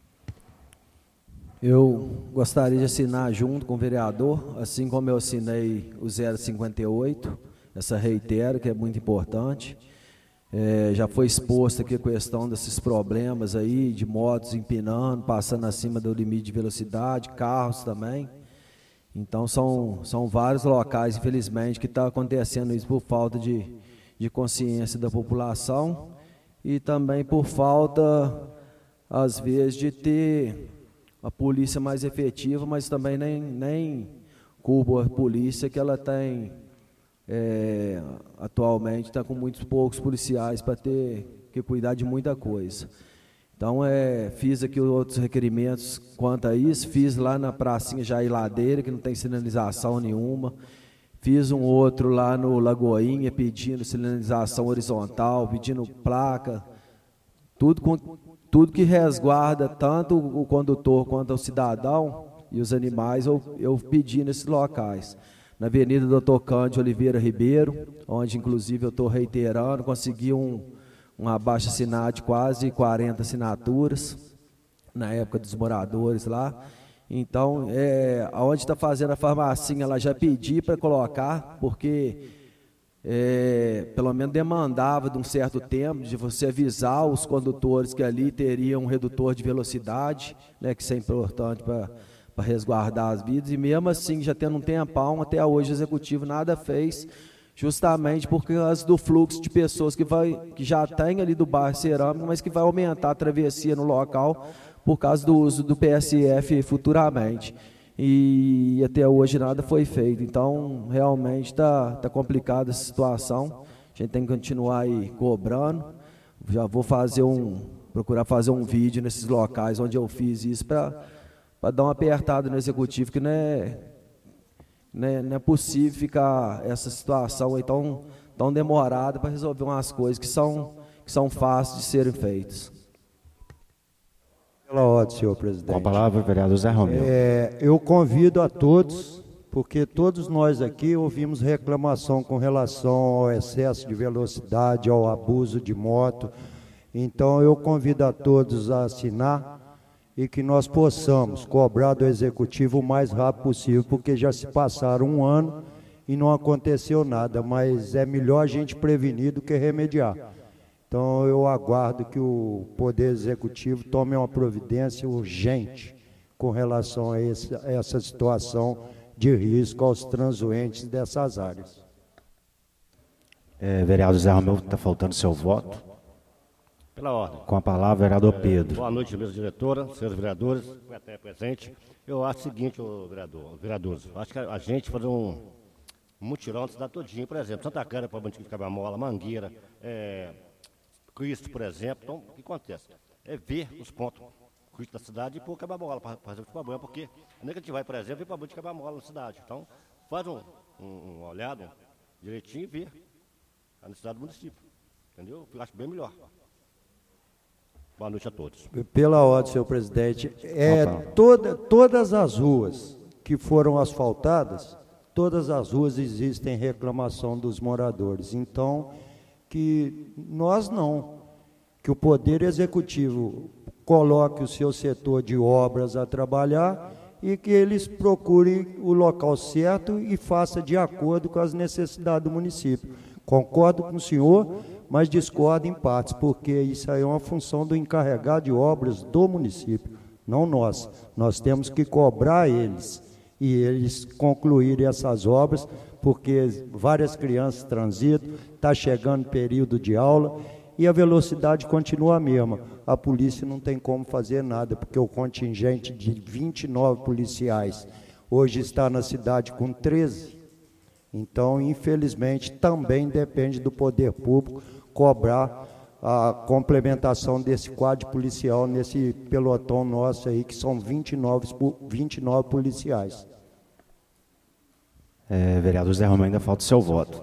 Eu gostaria de assinar junto com o vereador, assim como eu assinei o 058, essa reitero, que é muito importante. Já foi exposta aqui a questão desses problemas aí, de motos empinando, passando acima do limite de velocidade, carros também. Então, são vários locais, infelizmente, que está acontecendo isso por falta de consciência da população e também por falta, às vezes, de ter a polícia mais efetiva, mas também nem culpa a polícia que ela tem, atualmente, está com muitos poucos policiais para ter que cuidar de muita coisa. Então, fiz aqui outros requerimentos quanto a isso, fiz lá na pracinha Jair Ladeira, que não tem sinalização nenhuma, fiz um outro lá no Lagoinha, pedindo sinalização horizontal, pedindo placa, tudo que resguarda tanto o condutor quanto o cidadão e os animais, eu pedi nesses locais. Na Avenida Doutor Cândido Oliveira Ribeiro, onde inclusive eu estou reiterando, consegui um abaixo-assinado de quase 40 assinaturas, na época dos moradores lá. Então, onde está fazendo a farmacinha, ela já pedi para colocar, porque pelo menos demandava de um certo tempo, de você avisar os condutores que ali teriam um redutor de velocidade, né, que isso é importante para resguardar as vidas, e mesmo assim, já tendo um tempão, até hoje o executivo nada fez, justamente por causa do fluxo de pessoas que já tem ali do bairro Cerâmica, mas que vai aumentar a travessia no local por causa do uso do PSF futuramente. E até hoje nada foi feito. Então, realmente está complicada essa situação. A gente tem que continuar aí cobrando. Já vou procurar fazer um vídeo nesses locais onde eu fiz isso para para dar uma apertada no executivo, que não é possível ficar essa situação aí tão demorada para resolver umas coisas que são fáceis de serem feitas. Pela ordem, senhor presidente. Com a palavra, o vereador Zé Romeu. Eu convido a todos, porque todos nós aqui ouvimos reclamação com relação ao excesso de velocidade, ao abuso de moto. Então, eu convido a todos a assinar e que nós possamos cobrar do Executivo o mais rápido possível, porque já se passaram um ano e não aconteceu nada, mas é melhor a gente prevenir do que remediar. Então, eu aguardo que o Poder Executivo tome uma providência urgente com relação a essa situação de risco aos transuentes dessas áreas. Vereador Zé Romeu, está faltando seu voto. Pela ordem. Com a palavra, vereador Pedro. Boa noite, mesa diretora, senhores vereadores, até presente. Eu acho o seguinte, vereadores, acho que a gente fazer um mutirão da cidade todinha, por exemplo, Santa Cara, para Bandido de Cabamola, Mangueira, Cristo, por exemplo. Então, o que acontece? É ver os pontos críticos da cidade e pôr Cabamola para fazer o problema, porque a gente vai, por exemplo, vir para Bandido de Cabamola na cidade. Então, faz uma olhada direitinho e vê a necessidade do município. Entendeu? Eu acho bem melhor. Boa noite a todos. Pela ordem, senhor presidente, todas as ruas que foram asfaltadas, todas as ruas existem reclamação dos moradores. Então, que nós não, que o Poder Executivo coloque o seu setor de obras a trabalhar e que eles procurem o local certo e faça de acordo com as necessidades do município. Concordo com o senhor, mas discordo em partes, porque isso aí é uma função do encarregado de obras do município, não nós. Nós temos que cobrar eles e eles concluírem essas obras, porque várias crianças transitam, está chegando período de aula e a velocidade continua a mesma. A polícia não tem como fazer nada, porque o contingente de 29 policiais hoje está na cidade com 13. Então, infelizmente, também depende do poder público cobrar a complementação desse quadro policial nesse pelotão nosso aí, que são 29 policiais. Vereador Zé Romeu, ainda falta o seu voto.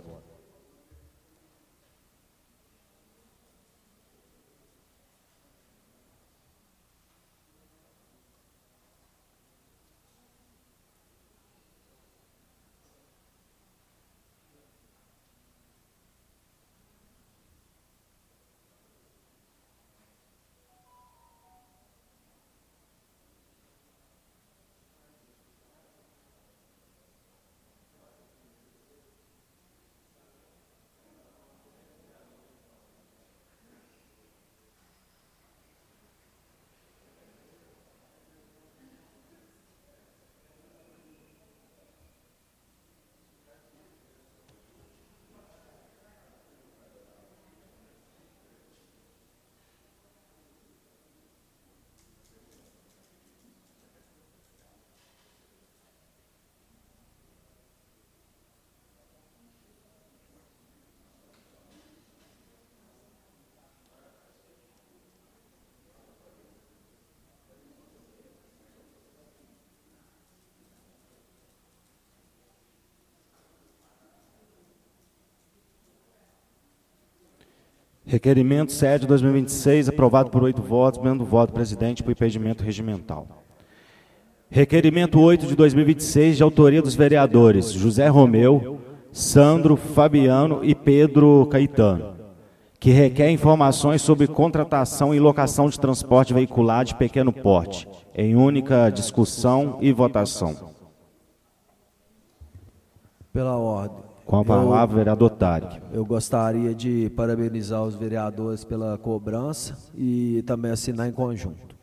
Requerimento sede 2026, aprovado por 8 votos, menos o voto do presidente por impedimento regimental. Requerimento 8 de 2026, de autoria dos vereadores José Romeu, Sandro, Fabiano e Pedro Caetano, que requer informações sobre contratação e locação de transporte veicular de pequeno porte, em única discussão e votação. Pela ordem. Com a palavra, vereador Tarek. Eu gostaria de parabenizar os vereadores pela cobrança e também assinar em conjunto.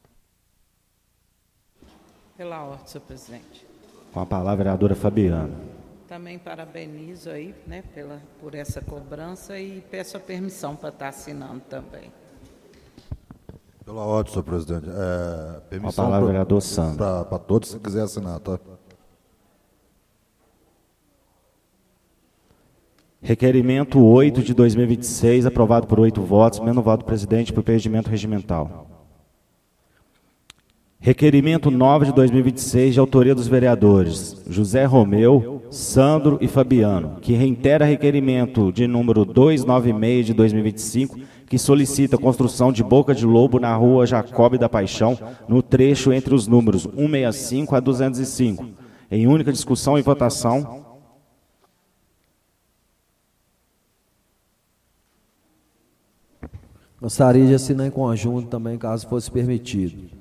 Pela ordem, senhor presidente. Com a palavra, vereadora Fabiana. Também parabenizo aí, né, por essa cobrança e peço a permissão para estar assinando também. Pela ordem, senhor presidente. Com a palavra, vereador Sandro. Para todos, se quiser assinar, tá? Requerimento 8 de 2026, aprovado por 8 votos, menos o voto do presidente por impedimento regimental. Requerimento 9 de 2026, de autoria dos vereadores José Romeu, Sandro e Fabiano, que reitera requerimento de número 296 de 2025, que solicita a construção de boca de lobo na rua Jacob da Paixão, no trecho entre os números 165 a 205. Em única discussão e votação. Gostaria de assinar em conjunto também, caso fosse permitido.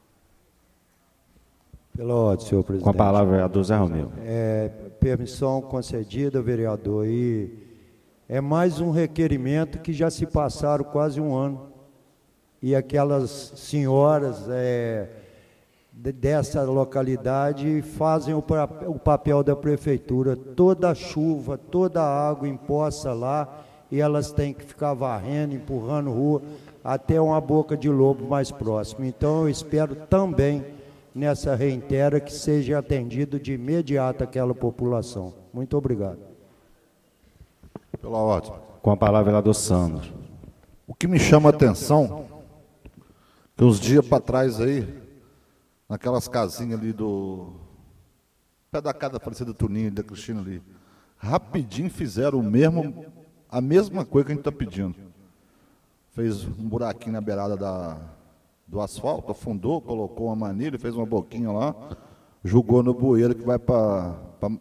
Pela ordem, senhor presidente. Com a palavra, vereador Zé Romeu. Permissão concedida, vereador. E é mais um requerimento que já se passaram quase um ano. E aquelas senhoras dessa localidade fazem o papel da prefeitura. Toda chuva, toda água empoça lá e elas têm que ficar varrendo, empurrando rua até uma boca de lobo mais próxima. Então eu espero também nessa reitera que seja atendido de imediato aquela população. Muito obrigado. Pela ordem. Com a palavra, vereador Sandro. O que me chama a atenção, que uns dias para trás aí, naquelas casinhas ali do pé da casa da Aparecida Tuninho e da Cristina ali, rapidinho fizeram a mesma coisa que a gente está pedindo. Fez um buraquinho na beirada do asfalto, afundou, colocou uma manilha, fez uma boquinha lá, jogou no bueiro que vai para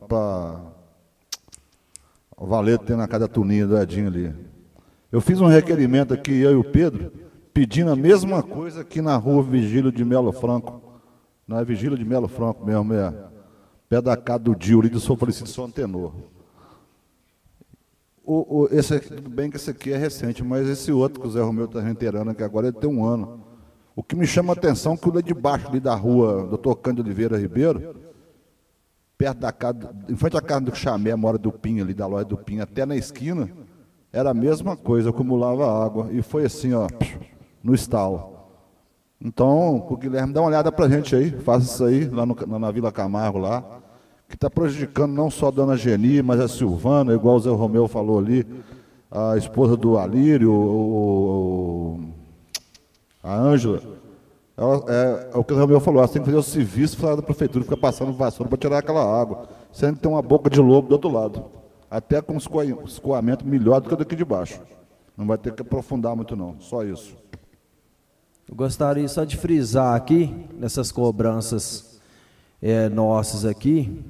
o valete tem na casa da Tuninha do Edinho ali. Eu fiz um requerimento aqui, eu e o Pedro, pedindo a mesma coisa aqui na rua Vigílio de Melo Franco. Não é Vigílio de Melo Franco mesmo, é pé da casa do Dio, ali do São Francisco de São Antenor. Esse aqui, tudo bem que esse aqui é recente, mas esse outro que o Zé Romeu está reiterando, que agora ele tem um ano. O que me chama a atenção é que o lá de baixo ali da rua Dr. Cândido Oliveira Ribeiro, perto da casa, em frente à casa do Chamé, mora do Pinho ali, da loja do Pinho, até na esquina, era a mesma coisa, acumulava água. E foi assim, ó, no estalo. Então, o Guilherme, dá uma olhada pra gente aí, faça isso aí, lá na Vila Camargo, lá, que está prejudicando não só a dona Geni, mas a Silvana, igual o Zé Romeu falou ali, a esposa do Alírio, a Ângela. É o que o Zé Romeu falou, ela tem que fazer o serviço fora da prefeitura, ficar passando vassoura para tirar aquela água, sendo que tem uma boca de lobo do outro lado, até com escoamento melhor do que o daqui de baixo. Não vai ter que aprofundar muito não, só isso. Eu gostaria só de frisar aqui, nessas cobranças nossas aqui,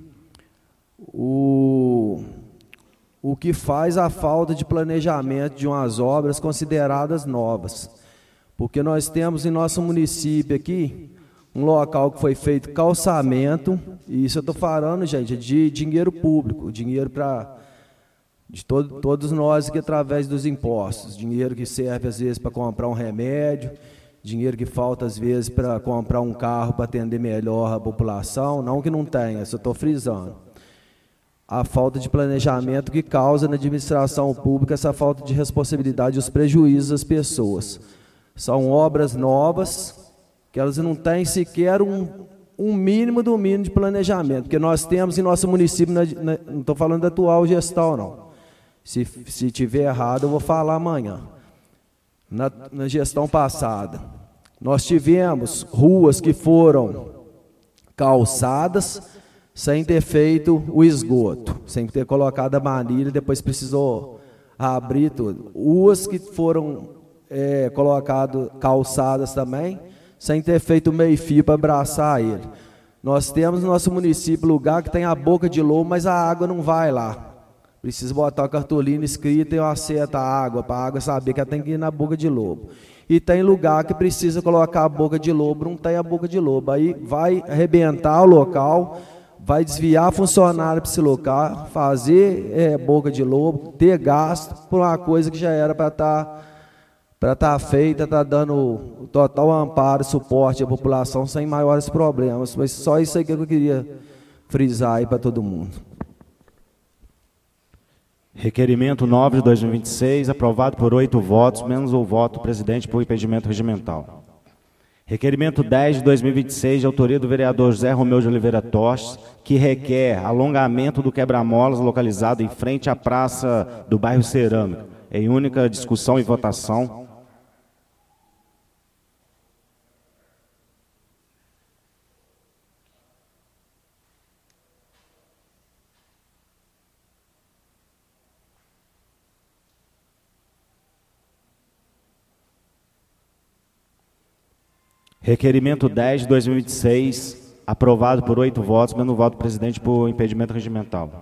o que faz a falta de planejamento de umas obras consideradas novas. Porque nós temos em nosso município aqui um local que foi feito calçamento, e isso eu estou falando, gente, de dinheiro público, dinheiro de todos nós aqui através dos impostos, dinheiro que serve às vezes para comprar um remédio, dinheiro que falta às vezes para comprar um carro para atender melhor a população, não que não tenha, só estou frisando. A falta de planejamento que causa na administração pública essa falta de responsabilidade e os prejuízos das pessoas. São obras novas, que elas não têm sequer um mínimo do mínimo de planejamento, porque nós temos em nosso município, não estou falando da atual gestão, não. Se tiver errado, eu vou falar amanhã. Na gestão passada, nós tivemos ruas que foram calçadas sem ter feito o esgoto, sem ter colocado a manilha, depois precisou abrir tudo. Ruas que foram calçadas também, sem ter feito meio-fio para abraçar ele. Nós temos no nosso município lugar que tem a boca de lobo, mas a água não vai lá. Precisa botar a cartolina escrita e uma seta a água, para a água saber que ela tem que ir na boca de lobo. E tem lugar que precisa colocar a boca de lobo, não tem a boca de lobo. Aí vai arrebentar o local, vai desviar funcionário para esse local, fazer boca de lobo, ter gasto por uma coisa que já era para estar feita, está dando total amparo e suporte à população sem maiores problemas. Mas só isso aí que eu queria frisar aí para todo mundo. Requerimento 9 de 2026, aprovado por 8 votos, menos o voto do presidente por impedimento regimental. Requerimento 10 de 2026, de autoria do vereador José Romeu de Oliveira Tostes, que requer alongamento do quebra-molas localizado em frente à praça do bairro Cerâmica, em única discussão e votação. Requerimento 10 de 2026, aprovado por 8 votos, menos o voto do presidente por impedimento regimental.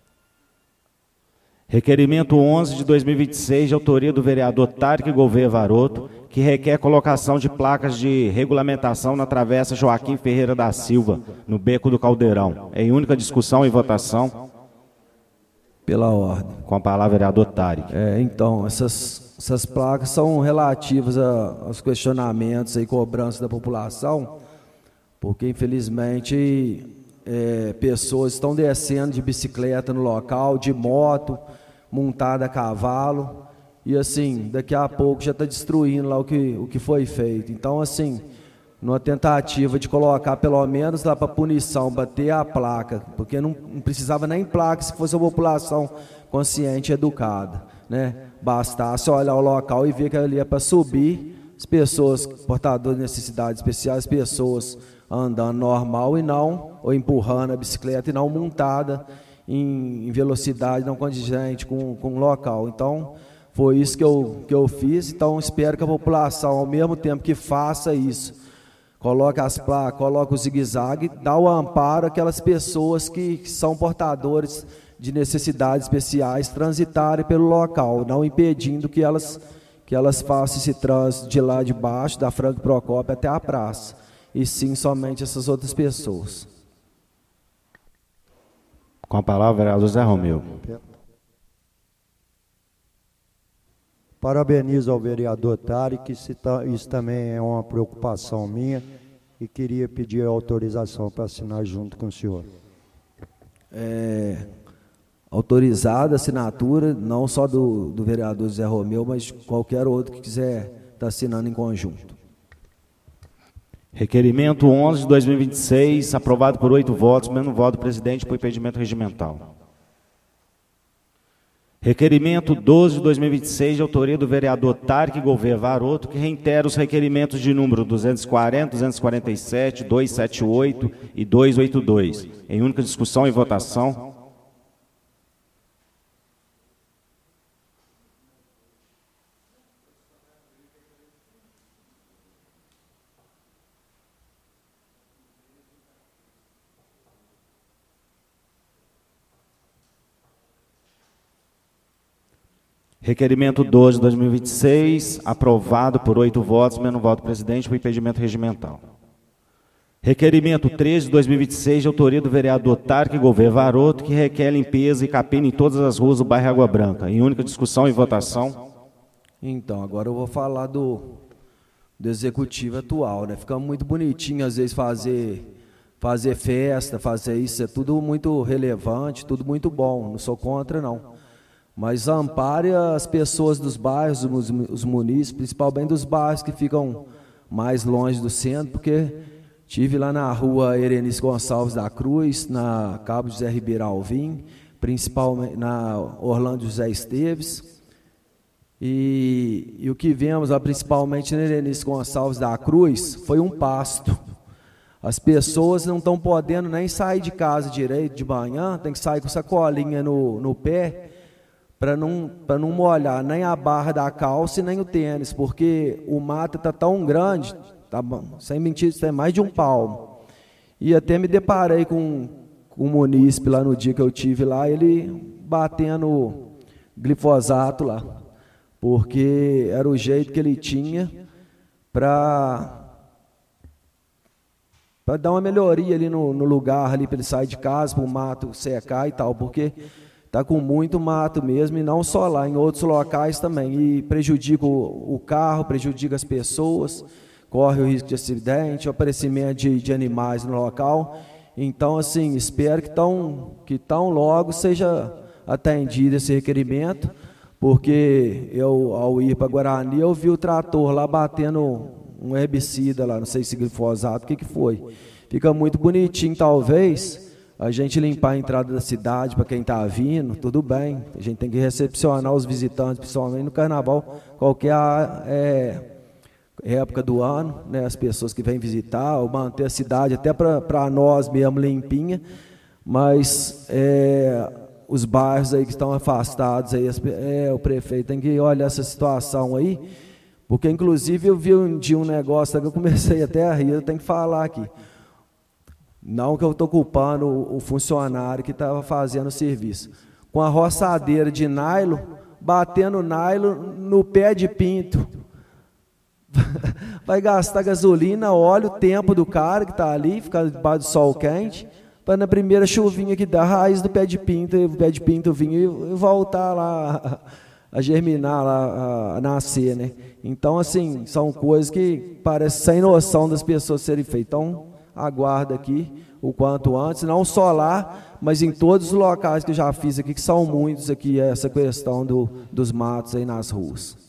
Requerimento 11 de 2026, de autoria do vereador Tarek Gouveia Varoto, que requer colocação de placas de regulamentação na travessa Joaquim Ferreira da Silva, no Beco do Caldeirão. Em única discussão e votação. Pela ordem. Com a palavra, vereador Tarek. Então, essas placas são relativas aos questionamentos e cobranças da população, porque, infelizmente, pessoas estão descendo de bicicleta no local, de moto, montada a cavalo, e assim, daqui a pouco já está destruindo lá o que foi feito. Então, assim, numa tentativa de colocar pelo menos lá para punição, bater a placa, porque não precisava nem placa se fosse a população consciente e educada, né? Bastasse olhar o local e ver que ali é para subir as pessoas portadoras de necessidades especiais, pessoas andando normal e não, ou empurrando a bicicleta e não montada em velocidade não condizente com o local. Então, foi isso que eu fiz. Então, espero que a população, ao mesmo tempo que faça isso, coloque as placas, coloque o zigue-zague, dá o amparo àquelas pessoas que são portadores de necessidades especiais transitarem pelo local, não impedindo que elas façam esse trânsito de lá de baixo, da Franco Procópio até a praça, e sim somente essas outras pessoas. Com a palavra, vereador Zé Romeu. Parabenizo ao vereador Tarek, isso também é uma preocupação minha, e queria pedir a autorização para assinar junto com o senhor. Autorizada a assinatura, não só do vereador Zé Romeu, mas qualquer outro que quiser estar assinando em conjunto. Requerimento 11 de 2026, aprovado por 8 votos, menos o voto do presidente por impedimento regimental. Requerimento 12 de 2026, de autoria do vereador Tarek Gouveia Varoto, que reitera os requerimentos de número 240, 247, 278 e 282. Em única discussão e votação. Requerimento 12 de 2026, aprovado por 8 votos, menos o voto do presidente por impedimento regimental. Requerimento 13 de 2026, de autoria do vereador Tarek Gouveia Varoto, que requer limpeza e capina em todas as ruas do bairro Água Branca. Em única discussão e votação. Então, agora eu vou falar do executivo atual, né? Fica muito bonitinho, às vezes, fazer festa, fazer isso, é tudo muito relevante, tudo muito bom, não sou contra, não. Mas ampare as pessoas dos bairros, os munícipes, principalmente dos bairros que ficam mais longe do centro, porque tive lá na rua Erenice Gonçalves da Cruz, na Cabo José Ribeiro Alvim, principalmente na Orlando José Esteves, e o que vemos lá principalmente na Erenice Gonçalves da Cruz foi um pasto. As pessoas não estão podendo nem sair de casa direito de manhã, tem que sair com sacolinha no pé, para não molhar nem a barra da calça e nem o tênis, porque o mato está tão grande, tá bom, sem mentir, isso é mais de um palmo. E até me deparei com um munícipe lá no dia que eu tive lá, ele batendo glifosato lá, porque era o jeito que ele tinha para dar uma melhoria ali no lugar, ali para ele sair de casa, para o mato secar e tal, porque está com muito mato mesmo, e não só lá, em outros locais também, e prejudica o carro, prejudica as pessoas, corre o risco de acidente, o aparecimento de animais no local. Então, assim, espero que tão logo seja atendido esse requerimento, porque eu, ao ir para Guarani, eu vi o trator lá batendo um herbicida lá, não sei se glifosato, o que foi. Fica muito bonitinho, talvez, a gente limpar a entrada da cidade para quem está vindo, tudo bem. A gente tem que recepcionar os visitantes, principalmente no carnaval, qualquer época do ano, né, as pessoas que vêm visitar, ou manter a cidade até para nós mesmo limpinha, mas os bairros aí que estão afastados, aí, o prefeito tem que olhar essa situação aí, Porque, inclusive, eu vi um dia um negócio que eu comecei até a rir, eu tenho que falar aqui. Não que eu estou culpando o funcionário que estava fazendo o serviço. Com a roçadeira de nylon, batendo nylon no pé de pinto. Vai gastar gasolina, óleo, tempo do cara que está ali, ficar debaixo do sol quente, para na primeira chuvinha que dá, a raiz do pé de pinto, o pé de pinto vir e voltar lá a germinar, lá, a nascer, né? Então, assim, são coisas que parecem sem noção das pessoas serem feitas. Então, aguardo aqui o quanto antes, não só lá, mas em todos os locais que eu já fiz aqui, que são muitos aqui, essa questão dos matos aí nas ruas.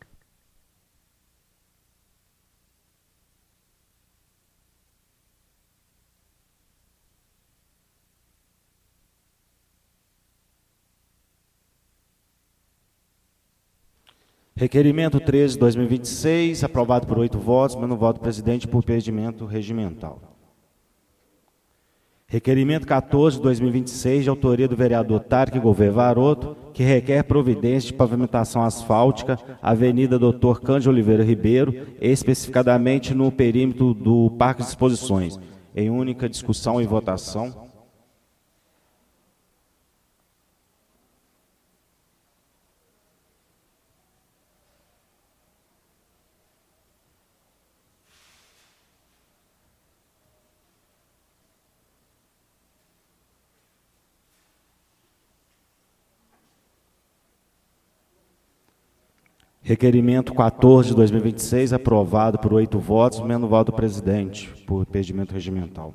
Requerimento 13 de 2026, aprovado por 8 votos, mas no voto do presidente por impedimento regimental. Requerimento 14 de 2026, de autoria do vereador Tarek Gouveia Varoto, que requer providência de pavimentação asfáltica, Avenida Dr. Cândido Oliveira Ribeiro, especificadamente no perímetro do Parque de Exposições. Em única discussão e votação. Requerimento 14 de 2026, aprovado por 8 votos, menos voto do presidente, por impedimento regimental.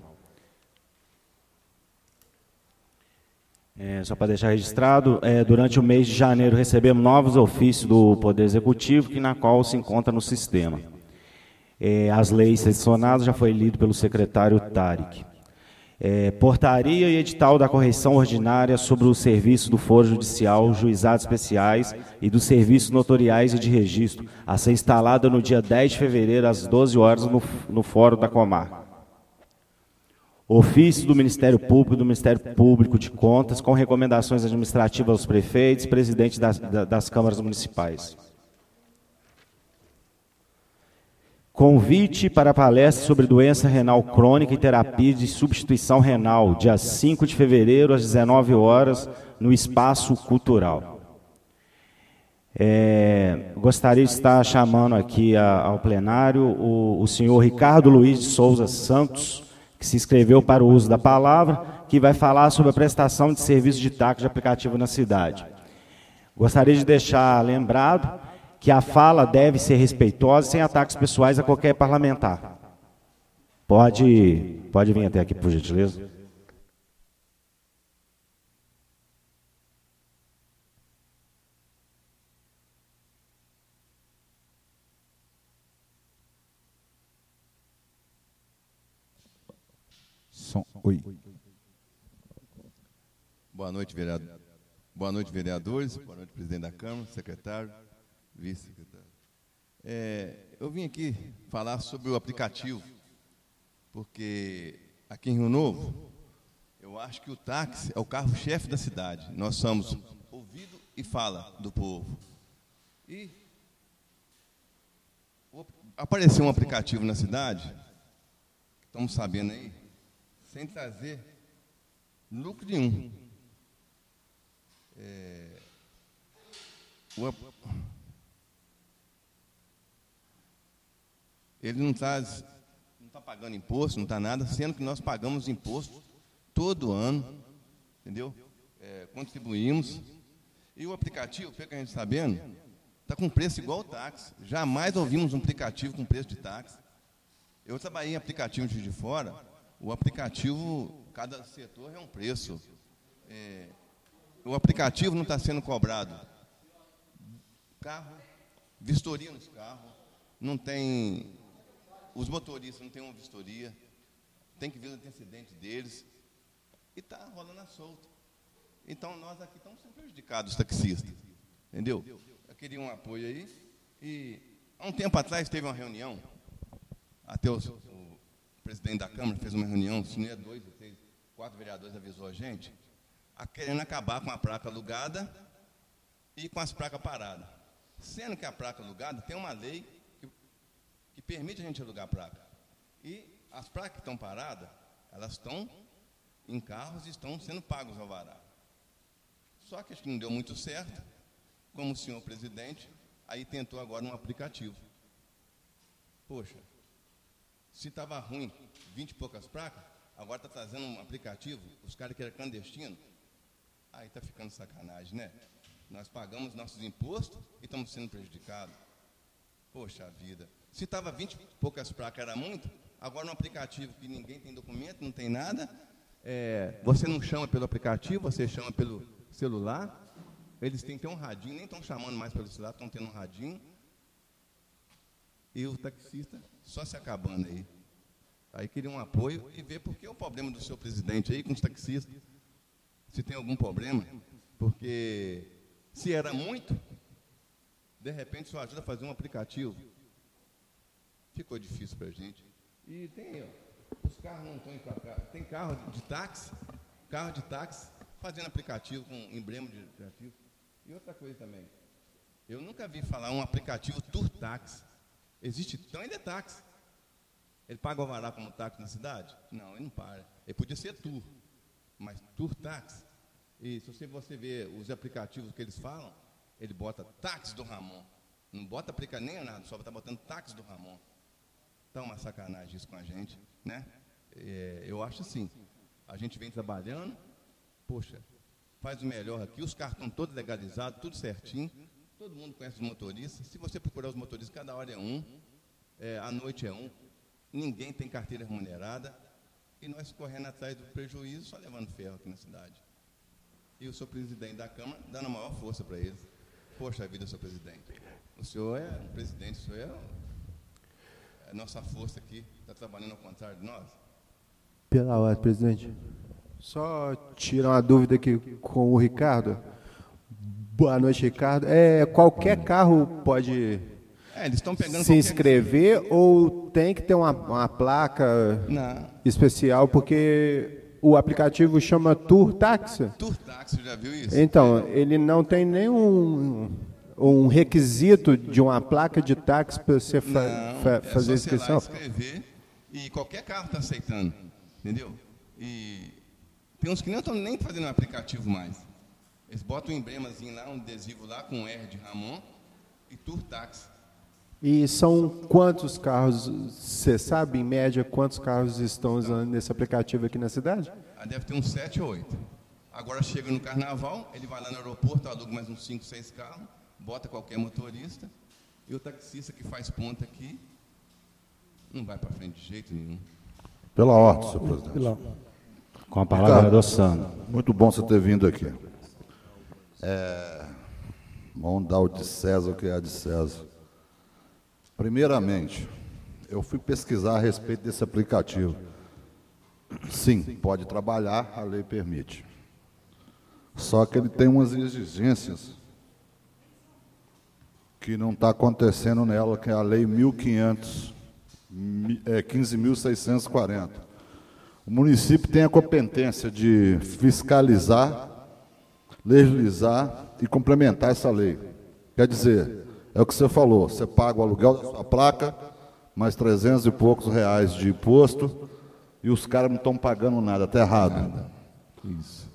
Só para deixar registrado, durante o mês de janeiro recebemos novos ofícios do Poder Executivo, que na qual se encontra no sistema. As leis selecionadas já foi lido pelo secretário Tarek. Portaria e edital da correição ordinária sobre o serviço do Foro Judicial, Juizados Especiais e dos serviços notoriais e de registro, a ser instalada no dia 10 de fevereiro, às 12 horas, no Fórum da Comarca. Ofício do Ministério Público e do Ministério Público de Contas, com recomendações administrativas aos prefeitos e presidentes das câmaras municipais. Convite para a palestra sobre doença renal crônica e terapia de substituição renal, dia 5 de fevereiro, às 19 horas, no Espaço Cultural. Gostaria de estar chamando aqui ao plenário o senhor Ricardo Luiz de Souza Santos, que se inscreveu para o uso da palavra, que vai falar sobre a prestação de serviço de táxi de aplicativo na cidade. Gostaria de deixar lembrado que a fala deve ser respeitosa, sem ataques pessoais a qualquer parlamentar. Pode vir até aqui, por gentileza. Oi. Boa noite, vereador. Boa noite, vereadores. Boa noite, presidente da Câmara, secretário, vice-secretário. Eu vim aqui falar sobre o aplicativo, porque aqui em Rio Novo, eu acho que o táxi é o carro-chefe da cidade. Nós somos ouvido e fala do povo. E apareceu um aplicativo na cidade, estamos sabendo aí, sem trazer lucro nenhum. Ele não está pagando imposto, não está nada, sendo que nós pagamos imposto todo ano, entendeu? Contribuímos. E o aplicativo, pelo que a gente está sabendo, está com preço igual ao táxi. Jamais ouvimos um aplicativo com preço de táxi. Eu trabalhei em aplicativo de fora, o aplicativo, cada setor é um preço. O aplicativo não está sendo cobrado. Carro, vistoria nos carros, não tem... Os motoristas não têm uma vistoria, tem que ver o antecedente deles, e está rolando a solta. Então, nós aqui estamos sendo prejudicados, os taxistas, entendeu? Eu queria um apoio aí, e há um tempo atrás teve uma reunião, até o presidente da Câmara fez uma reunião, se não é 2 ou 3, 4 vereadores avisou a gente, querendo acabar com a placa alugada e com as placas paradas. Sendo que a placa alugada tem uma lei permite a gente alugar a placa. E as placas que estão paradas, elas estão em carros e estão sendo pagos ao alvará. Só que acho que não deu muito certo, como o senhor presidente, aí tentou agora um aplicativo. Poxa, se estava ruim, 20 e poucas placas, agora está trazendo um aplicativo, os caras que eram clandestinos, aí está ficando sacanagem, né? Nós pagamos nossos impostos e estamos sendo prejudicados. Poxa vida, se estava 20 e poucas placas era muito, agora um aplicativo que ninguém tem documento, não tem nada, você não chama pelo aplicativo, você chama pelo celular, eles têm que ter um radinho, nem estão chamando mais pelo celular, estão tendo um radinho, e o taxista só se acabando aí. Aí queria um apoio e ver por que o problema do seu presidente aí com os taxistas, se tem algum problema, porque se era muito, de repente só ajuda a fazer um aplicativo. Ficou difícil para a gente. E tem, os carros não estão indo para cá. Tem carro de táxi fazendo aplicativo com emblema de aplicativo. E outra coisa também, eu nunca vi falar um aplicativo Tour Táxi. Existe, então ele é táxi. Ele paga o alvará como táxi na cidade? Não, ele não paga. Ele podia ser Tour, mas Tour Táxi. E se você ver os aplicativos que eles falam, ele bota táxi do Ramon. Não bota aplicativo nem nada, só está botando táxi do Ramon. Então, uma sacanagem isso com a gente, né? Eu acho assim, a gente vem trabalhando, poxa, faz o melhor aqui, os carros estão todos legalizados, tudo certinho, todo mundo conhece os motoristas, se você procurar os motoristas, cada hora é um, à noite é um, ninguém tem carteira remunerada, e nós correndo atrás do prejuízo, só levando ferro aqui na cidade. E o senhor presidente da Câmara dando a maior força para eles. Poxa vida, senhor presidente, o senhor é o presidente, o senhor é a nossa força aqui, está trabalhando ao contrário de nós. Pela ordem, presidente. Só tirar uma dúvida aqui com o Ricardo. Boa noite, Ricardo. Qualquer carro pode eles estão pegando se inscrever ou tem que ter uma placa especial, porque o aplicativo chama Tour Táxi? Tour Táxi, já viu isso? Então, ele não tem nenhum um requisito de uma placa de táxi para você fazer a inscrição? É só escrever e qualquer carro está aceitando, entendeu? E tem uns que não estão nem fazendo um aplicativo mais. Eles botam um emblemazinho lá, um adesivo lá com R de Ramon e Tour Táxi. E são quantos carros, você sabe, em média, quantos carros estão usando nesse aplicativo aqui na cidade? Deve ter uns 7 ou 8. Agora chega no carnaval, ele vai lá no aeroporto, aluga mais uns 5, 6 carros, bota qualquer motorista, e o taxista que faz ponta aqui não vai para frente de jeito nenhum. Pela ordem, senhor presidente. Com a palavra, vereador Sandro. Muito bom você ter vindo aqui. Vamos dar o de César o que é de César. Primeiramente, eu fui pesquisar a respeito desse aplicativo. Sim, pode trabalhar, a lei permite. Só que ele tem umas exigências que não está acontecendo nela, que é a lei 15.640. O município tem a competência de fiscalizar, legislar e complementar essa lei. Quer dizer, é o que você falou, você paga o aluguel da sua placa, mais 300 e poucos reais de imposto, e os caras não estão pagando nada, está errado. Isso.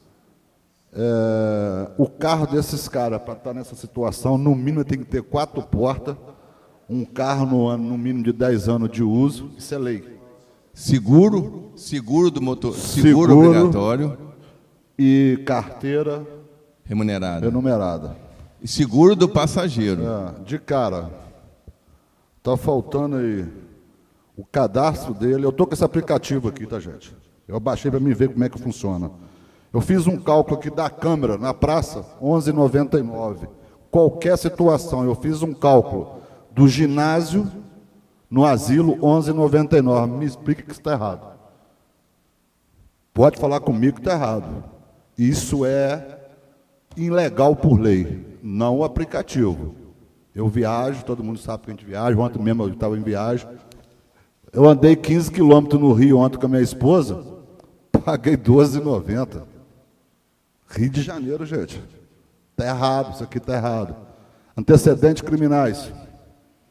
O carro desses caras, para estar nessa situação, no mínimo tem que ter 4 portas, um carro no ano, no mínimo de 10 anos de uso, isso é lei. Seguro do motor, seguro obrigatório e carteira remunerada. E seguro do passageiro. De cara, está faltando aí o cadastro dele. Eu estou com esse aplicativo aqui, tá, gente? Eu baixei para mim ver como é que funciona. Eu fiz um cálculo aqui da câmera na praça, 11,99. Qualquer situação, eu fiz um cálculo do ginásio no asilo, 11,99. Me explica que está errado. Pode falar comigo que está errado. Isso é ilegal por lei, não o aplicativo. Eu viajo, todo mundo sabe que a gente viaja. Ontem mesmo eu estava em viagem. Eu andei 15 quilômetros no Rio ontem com a minha esposa, paguei R$12,90. Rio de Janeiro, gente. Está errado, isso aqui está errado. Antecedentes criminais.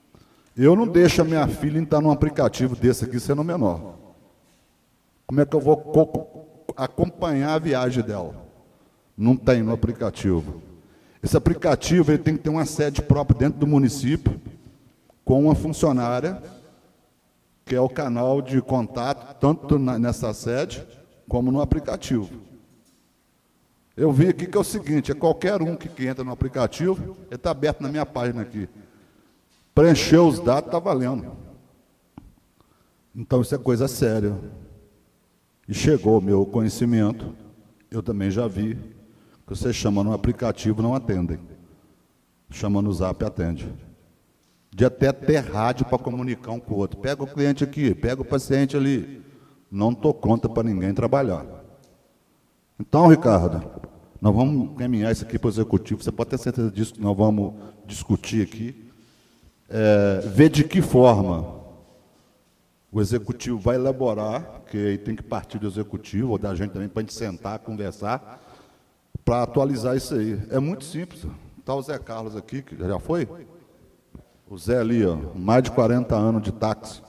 Eu não deixo a minha filha entrar num aplicativo desse aqui sendo menor. Como é que eu vou acompanhar a viagem dela? Não tem no aplicativo. Esse aplicativo ele tem que ter uma sede própria dentro do município, com uma funcionária, que é o canal de contato, tanto nessa sede, como no aplicativo. Eu vi aqui que é o seguinte, é qualquer um que entra no aplicativo, ele está aberto na minha página aqui. Preencheu os dados, está valendo. Então, isso é coisa séria. E chegou ao meu conhecimento, eu também já vi, que você chama no aplicativo, não atendem. Chama no Zap, atende. De até ter rádio para comunicar um com o outro. Pega o cliente aqui, pega o paciente ali. Não dou conta para ninguém trabalhar. Então, Ricardo, nós vamos caminhar isso aqui para o executivo. Você pode ter certeza disso, que nós vamos discutir aqui. Ver de que forma o executivo vai elaborar, que aí tem que partir do executivo, ou da gente também, para a gente sentar, conversar, para atualizar isso aí. É muito simples. Está o Zé Carlos aqui, que já foi? O Zé ali, ó, mais de 40 anos de táxi.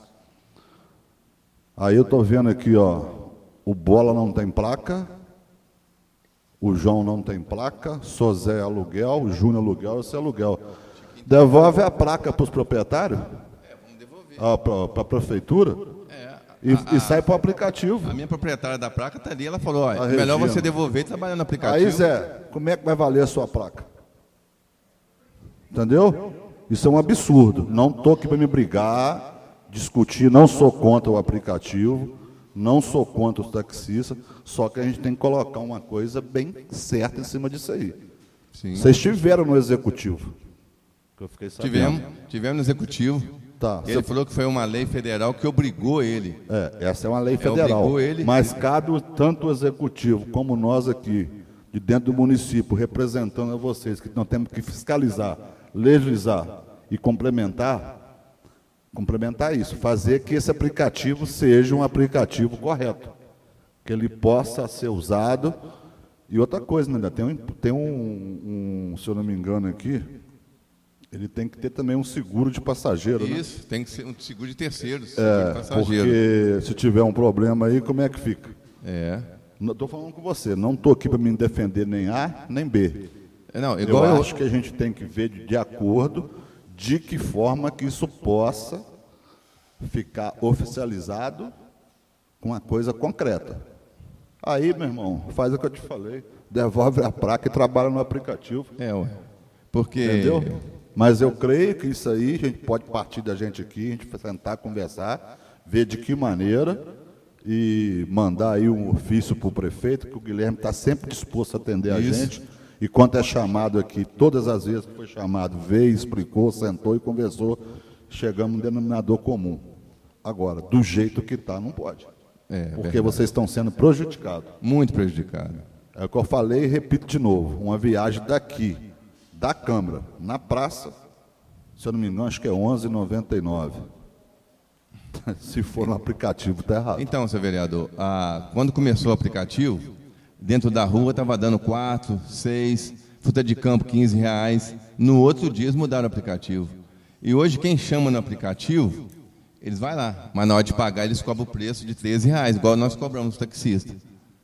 Aí eu estou vendo aqui, ó, o Bola não tem placa, o João não tem placa, sou Zé aluguel, o Júnior aluguel, esse é aluguel. Devolve a placa para os proprietários? Vamos devolver. Para a prefeitura? E sai para o aplicativo. A minha proprietária da placa está ali, ela falou, ó, é melhor você devolver e trabalhar no aplicativo. Aí, Zé, como é que vai valer a sua placa? Entendeu? Isso é um absurdo. Não estou aqui para me brigar, discutir, não sou contra o aplicativo, não sou contra os taxistas, só que a gente tem que colocar uma coisa bem certa em cima disso aí. Sim. Vocês estiveram no executivo? Que eu fiquei sabendo. Tivemos no executivo. Tá. Ele falou que foi uma lei federal que obrigou ele. Essa é uma lei federal. Obrigou ele. Mas cabe tanto o executivo como nós aqui, de dentro do município, representando a vocês, que nós temos que fiscalizar, legislar e complementar isso, fazer que esse aplicativo seja um aplicativo correto, que ele possa ser usado. E outra coisa, né, tem um, se eu não me engano aqui, ele tem que ter também um seguro de passageiro. Isso, né? Tem que ser um seguro de terceiros, de passageiro. Porque se tiver um problema aí, como é que fica? Estou falando com você, não estou aqui para me defender nem A, nem B. Não, eu acho que a gente tem que ver de acordo de que forma que isso possa ficar oficializado com uma coisa concreta. Aí, meu irmão, faz o que eu te falei, devolve a placa e trabalha no aplicativo. Porque... Entendeu? Mas eu creio que isso aí, a gente pode partir da gente aqui, a gente vai sentar, conversar, ver de que maneira e mandar aí um ofício para o prefeito, que o Guilherme está sempre disposto a atender a gente. E quando é chamado aqui, todas as vezes que foi chamado, veio, explicou, sentou e conversou, chegamos a um denominador comum. Agora, do jeito que está, não pode. Porque vocês estão sendo prejudicados. Muito prejudicados. É o que eu falei e repito de novo. Uma viagem daqui, da Câmara, na praça, se eu não me engano, acho que é R$11,99. Se for no aplicativo, está errado. Então, seu vereador, quando começou o aplicativo, dentro da rua estava dando 4, 6, fruta de campo R$15. No outro dia eles mudaram o aplicativo. E hoje quem chama no aplicativo, eles vão lá. Mas na hora de pagar eles cobram o preço de R$13, igual nós cobramos os taxistas.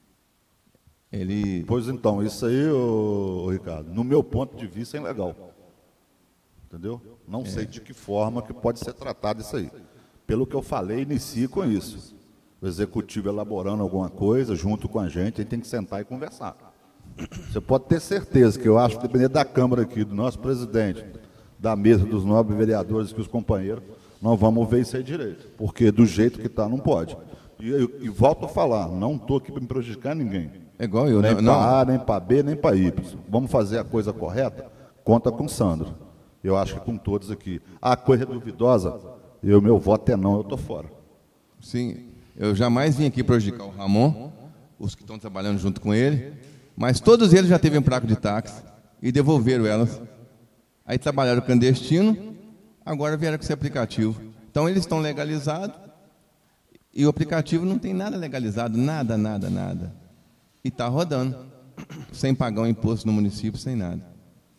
Pois então, isso aí, Ricardo, no meu ponto de vista é ilegal. Entendeu? Não sei de que forma que pode ser tratado isso aí. Pelo que eu falei, inicie com isso. O executivo elaborando alguma coisa junto com a gente tem que sentar e conversar. Você pode ter certeza que eu acho que, dependendo da Câmara aqui, do nosso presidente, da mesa dos nobres vereadores e os companheiros, nós vamos ver isso aí direito. Porque do jeito que está, não pode. E volto a falar, não estou aqui para me prejudicar ninguém. É igual eu, nem para A, nem para B, nem para Y. Vamos fazer a coisa correta? Conta com o Sandro. Eu acho que com todos aqui. A coisa duvidosa, meu voto é não, eu estou fora. Sim, eu jamais vim aqui prejudicar o Ramon, os que estão trabalhando junto com ele, mas todos eles já tiveram placa de táxi e devolveram elas. Aí trabalharam clandestino, agora vieram com esse aplicativo. Então eles estão legalizados e o aplicativo não tem nada legalizado, nada. E está rodando, sem pagar um imposto no município, sem nada.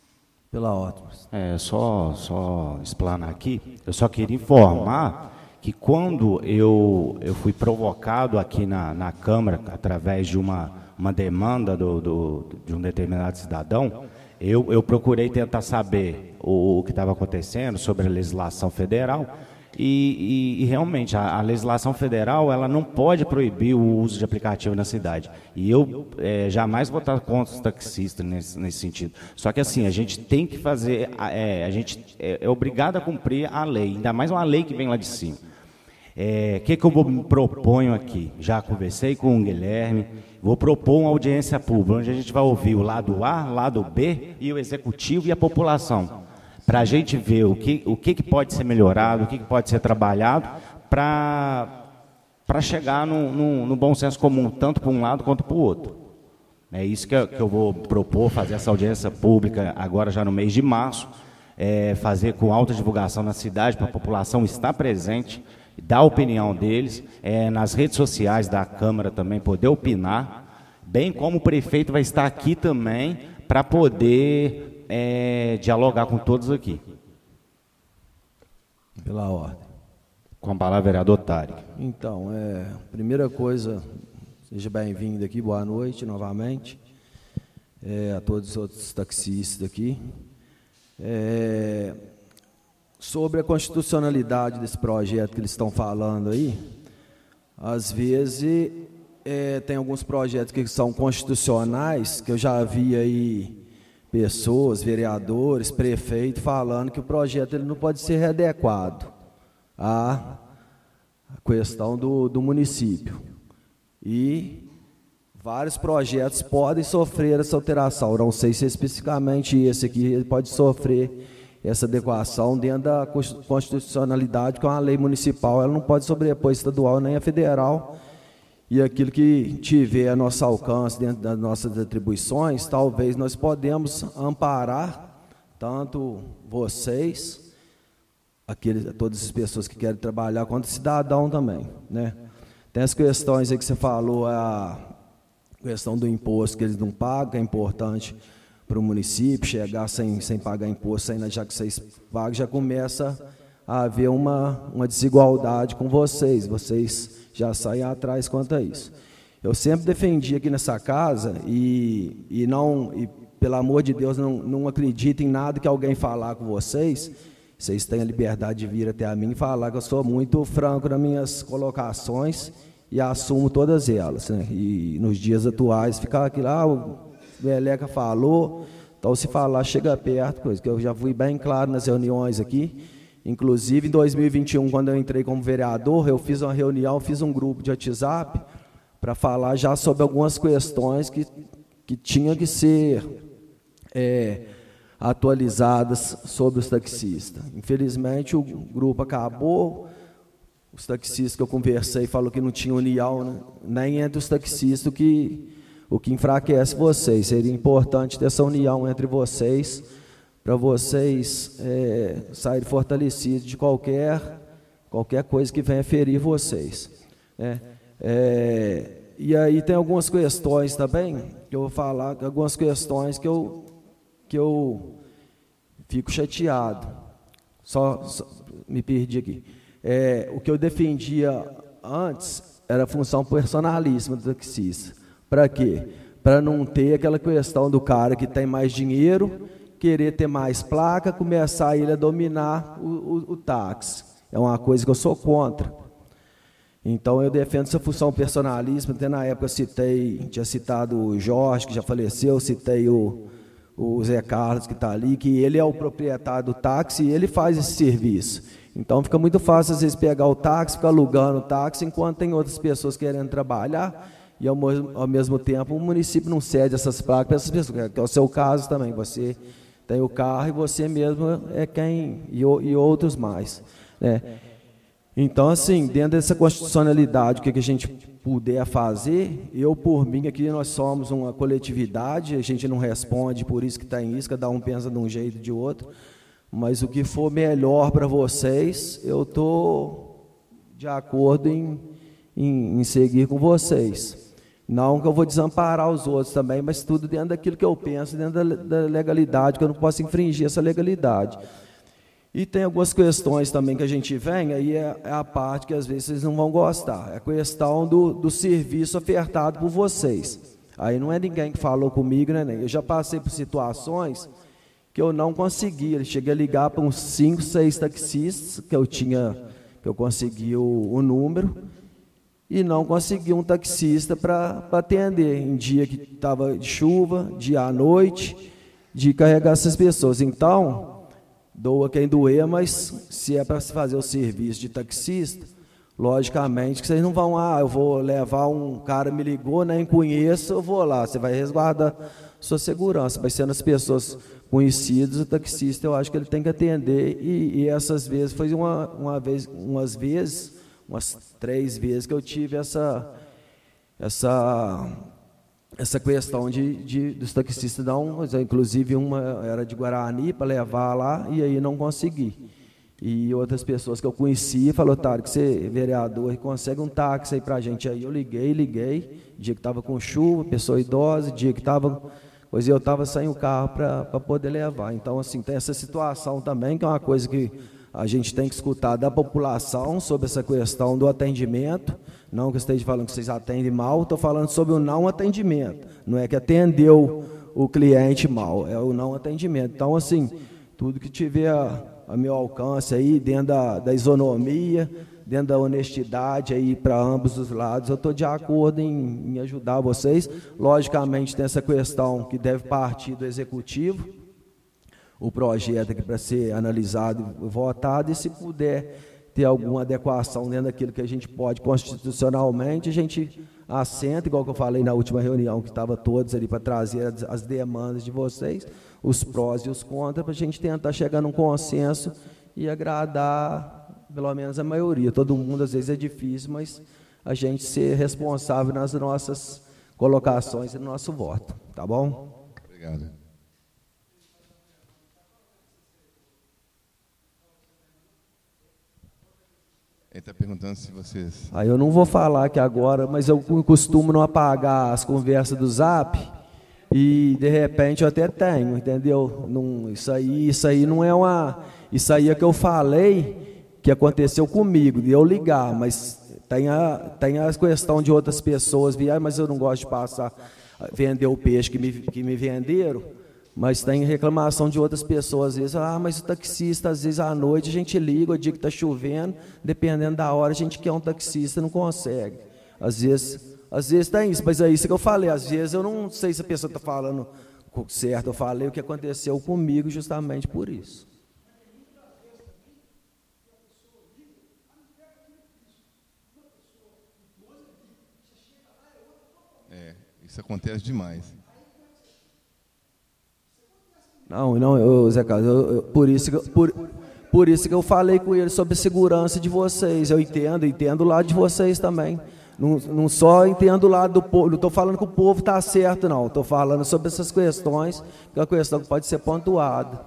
Pela ordem. Só explanar aqui, eu só queria informar que quando eu fui provocado aqui na Câmara, através de uma demanda de um determinado cidadão, eu procurei tentar saber o que estava acontecendo sobre a legislação federal e realmente a legislação federal ela não pode proibir o uso de aplicativo na cidade. E eu jamais vou estar contra os taxistas nesse sentido. Só que assim, a gente tem que fazer, a gente é obrigado a cumprir a lei, ainda mais uma lei que vem lá de cima. Que eu me proponho aqui? Já conversei com o Guilherme, vou propor uma audiência pública, onde a gente vai ouvir o lado A, o lado B, e o executivo e a população, para a gente ver o que pode ser melhorado, o que pode ser trabalhado, para chegar no bom senso comum, tanto para um lado quanto para o outro. É isso que eu vou propor, fazer essa audiência pública agora já no mês de março, fazer com alta divulgação na cidade, para a população estar presente, dar a opinião deles, nas redes sociais da Câmara também poder opinar, bem como o prefeito vai estar aqui também para poder dialogar com todos aqui. Pela ordem. Com a palavra, vereador Tarek. Então, primeira coisa, seja bem-vindo aqui, boa noite novamente, a todos os outros taxistas aqui. Sobre a constitucionalidade desse projeto que eles estão falando aí, às vezes tem alguns projetos que são constitucionais, que eu já vi aí pessoas, vereadores, prefeitos, falando que o projeto ele não pode ser readequado à questão do município. E vários projetos podem sofrer essa alteração. Não sei se especificamente esse aqui ele pode sofrer essa adequação dentro da constitucionalidade, que é uma lei municipal, ela não pode sobrepor estadual nem a federal, e aquilo que tiver a nosso alcance dentro das nossas atribuições, talvez nós podemos amparar tanto vocês, todas as pessoas que querem trabalhar, quanto o cidadão também, né? Tem as questões aí que você falou, a questão do imposto que eles não pagam, que é importante para o município, chegar sem pagar imposto, ainda já que vocês pagam, já começa a haver uma desigualdade com vocês já saem atrás quanto a isso. Eu sempre defendi aqui nessa casa, e pelo amor de Deus, não acredito em nada que alguém falar com vocês têm a liberdade de vir até a mim e falar que eu sou muito franco nas minhas colocações e assumo todas elas, né? E nos dias atuais ficar aqui lá, o Meleca falou, então se falar chega perto, coisa que eu já fui bem claro nas reuniões aqui. Inclusive em 2021, quando eu entrei como vereador, eu fiz uma reunião, fiz um grupo de WhatsApp para falar já sobre algumas questões que tinham que ser atualizadas sobre os taxistas. Infelizmente o grupo acabou, os taxistas que eu conversei falaram que não tinha união, né? Nem entre os taxistas, o que enfraquece vocês. Seria importante ter essa união entre vocês, para vocês saírem fortalecidos de qualquer coisa que venha ferir vocês, né? E aí tem algumas questões também, que eu vou falar, algumas questões que eu fico chateado. Só me perdi aqui. O que eu defendia antes era a função personalíssima do taxista. Para quê? Para não ter aquela questão do cara que tem mais dinheiro, querer ter mais placa, começar ele a dominar o táxi. É uma coisa que eu sou contra. Então eu defendo essa função personalíssima. Até na época tinha citado o Jorge, que já faleceu, citei o Zé Carlos, que está ali, que ele é o proprietário do táxi e ele faz esse serviço. Então fica muito fácil às vezes pegar o táxi, ficar alugando o táxi, enquanto tem outras pessoas querendo trabalhar, e ao mesmo tempo o município não cede essas placas para essas pessoas, que é o seu caso também. Você tem o carro e você mesmo é quem, e outros mais, né? Então, assim, dentro dessa constitucionalidade, o que a gente puder fazer, eu, por mim, aqui nós somos uma coletividade, a gente não responde por isso que está em isso, cada um pensa de um jeito e de outro, mas o que for melhor para vocês, eu estou de acordo em seguir com vocês. Não que eu vou desamparar os outros também, mas tudo dentro daquilo que eu penso, dentro da legalidade, que eu não posso infringir essa legalidade. E tem algumas questões também que a gente vem, aí é a parte que às vezes vocês não vão gostar. É a questão do serviço ofertado por vocês. Aí não é ninguém que falou comigo, né? Eu já passei por situações que eu não conseguia. Eu cheguei a ligar para uns 5, 6 taxistas que eu consegui o número, e não consegui um taxista para atender em dia que estava de chuva, dia à noite, de carregar essas pessoas. Então, doa quem doer, mas se é para se fazer o serviço de taxista, logicamente que vocês não vão, eu vou levar um cara, me ligou, nem conheço, eu vou lá. Você vai resguardar sua segurança, mas sendo as pessoas conhecidas, o taxista, eu acho que ele tem que atender, e essas vezes, foi umas 3 vezes que eu tive essa questão dos taxistas inclusive uma era de Guarani para levar lá, e aí não consegui. E outras pessoas que eu conhecia falaram, Otário, que você, vereador, consegue um táxi aí para a gente. Aí eu liguei, dia que estava com chuva, pessoa idosa, dia que estava... Pois eu estava sem o carro para poder levar. Então, assim, tem essa situação também, que é uma coisa que a gente tem que escutar da população sobre essa questão do atendimento. Não que eu esteja falando que vocês atendem mal, estou falando sobre o não atendimento. Não é que atendeu o cliente mal, é o não atendimento. Então, assim, tudo que tiver a meu alcance aí, dentro da isonomia, dentro da honestidade aí para ambos os lados, eu estou de acordo em ajudar vocês. Logicamente, tem essa questão que deve partir do executivo, o projeto aqui para ser analisado e votado, e se puder ter alguma adequação dentro daquilo que a gente pode constitucionalmente, a gente assenta, igual que eu falei na última reunião, que estava todos ali para trazer as demandas de vocês, os prós e os contras, para a gente tentar chegar num consenso e agradar pelo menos a maioria. Todo mundo, às vezes, é difícil, mas a gente ser responsável nas nossas colocações e no nosso voto. Tá bom? Obrigado. Ele está perguntando se vocês... Aí eu não vou falar aqui agora, mas eu costumo não apagar as conversas do Zap, e, de repente, eu até tenho, entendeu? Não, isso aí não é uma... Isso aí é que eu falei que aconteceu comigo, de eu ligar, mas tem a questão de outras pessoas virem, mas eu não gosto de vender o peixe que me venderam, mas tem reclamação de outras pessoas, às vezes, mas o taxista, às vezes, à noite, a gente liga, o dia que está chovendo, dependendo da hora, a gente quer um taxista, não consegue. Às vezes tem isso, mas é isso que eu falei, às vezes eu não sei se a pessoa está falando certo, eu falei o que aconteceu comigo justamente por isso. Isso acontece demais. Não, Zé Carlos, por isso que eu falei com ele sobre a segurança de vocês. Eu entendo o lado de vocês também. Não só entendo o lado do povo, não estou falando que o povo está certo, não. Estou falando sobre essas questões, que é uma questão que pode ser pontuada.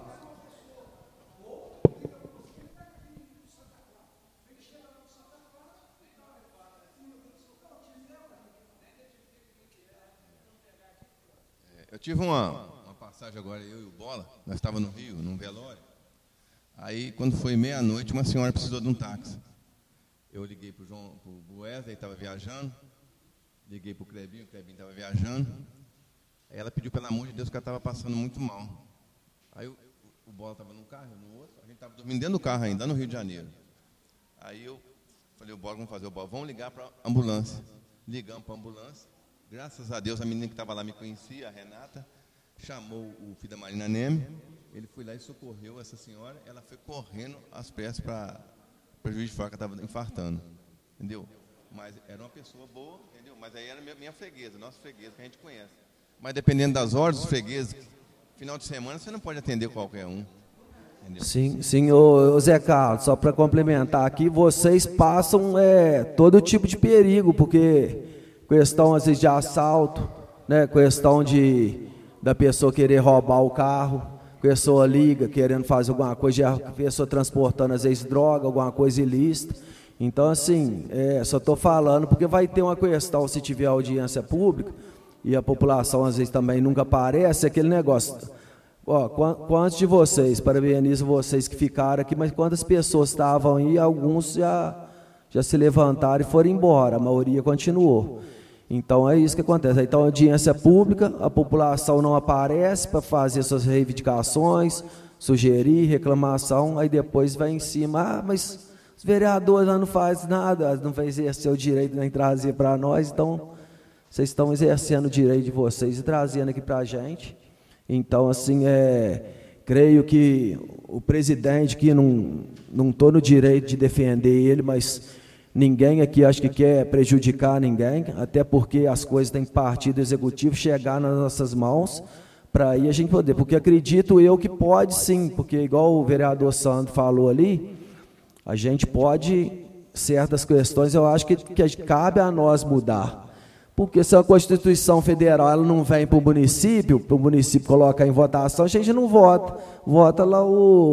Eu tive uma passagem agora, eu e o Bola, nós estávamos no Rio, num velório. Aí, quando foi meia-noite, uma senhora precisou de um táxi. Eu liguei para o Wesley, estava viajando. Liguei para o Clebinho estava viajando. Aí ela pediu, pelo amor de Deus, que ela estava passando muito mal. Aí o Bola estava num carro, no outro. A gente estava dormindo dentro do carro ainda, no Rio de Janeiro. Aí eu falei, o Bola, vamos fazer o Bola, vamos ligar para a ambulância. Ligamos para a ambulância. Graças a Deus, a menina que estava lá me conhecia, a Renata, chamou o filho da Marina Neme, ele foi lá e socorreu essa senhora, ela foi correndo às pressas para o Juiz de Fora, que estava infartando, entendeu? Mas era uma pessoa boa, entendeu? Mas aí era minha freguesa, nossa freguesa, que a gente conhece. Mas dependendo das horas, os fregueses, final de semana, você não pode atender qualquer um. Entendeu? Sim, ô Zé Carlos, só para complementar aqui, vocês passam todo tipo de perigo, porque... Questão, às vezes, de assalto, né? Questão da pessoa querer roubar o carro, a pessoa liga querendo fazer alguma coisa, a pessoa transportando, às vezes, droga, alguma coisa ilícita. Então, assim, só estou falando porque vai ter uma questão, se tiver audiência pública, e a população às vezes também nunca aparece, aquele negócio. Ó, quantos de vocês, parabenizo vocês que ficaram aqui, mas quantas pessoas estavam aí, alguns já se levantaram e foram embora, a maioria continuou. Então é isso que acontece. Então, audiência pública, a população não aparece para fazer suas reivindicações, sugerir, reclamação, aí depois vai em cima, mas os vereadores não fazem nada, não vai exercer o direito nem trazer para nós, então vocês estão exercendo o direito de vocês e trazendo aqui para a gente. Então, assim, creio que o presidente, que não estou no direito de defender ele, mas ninguém aqui acho que quer prejudicar ninguém, até porque as coisas têm que partir do executivo, chegar nas nossas mãos, para aí a gente poder, porque acredito eu que pode sim, porque igual o vereador Sandro falou ali, a gente pode, certas questões, eu acho que cabe a nós mudar. Porque se a Constituição Federal ela não vem para o município colocar em votação, a gente não vota. Vota lá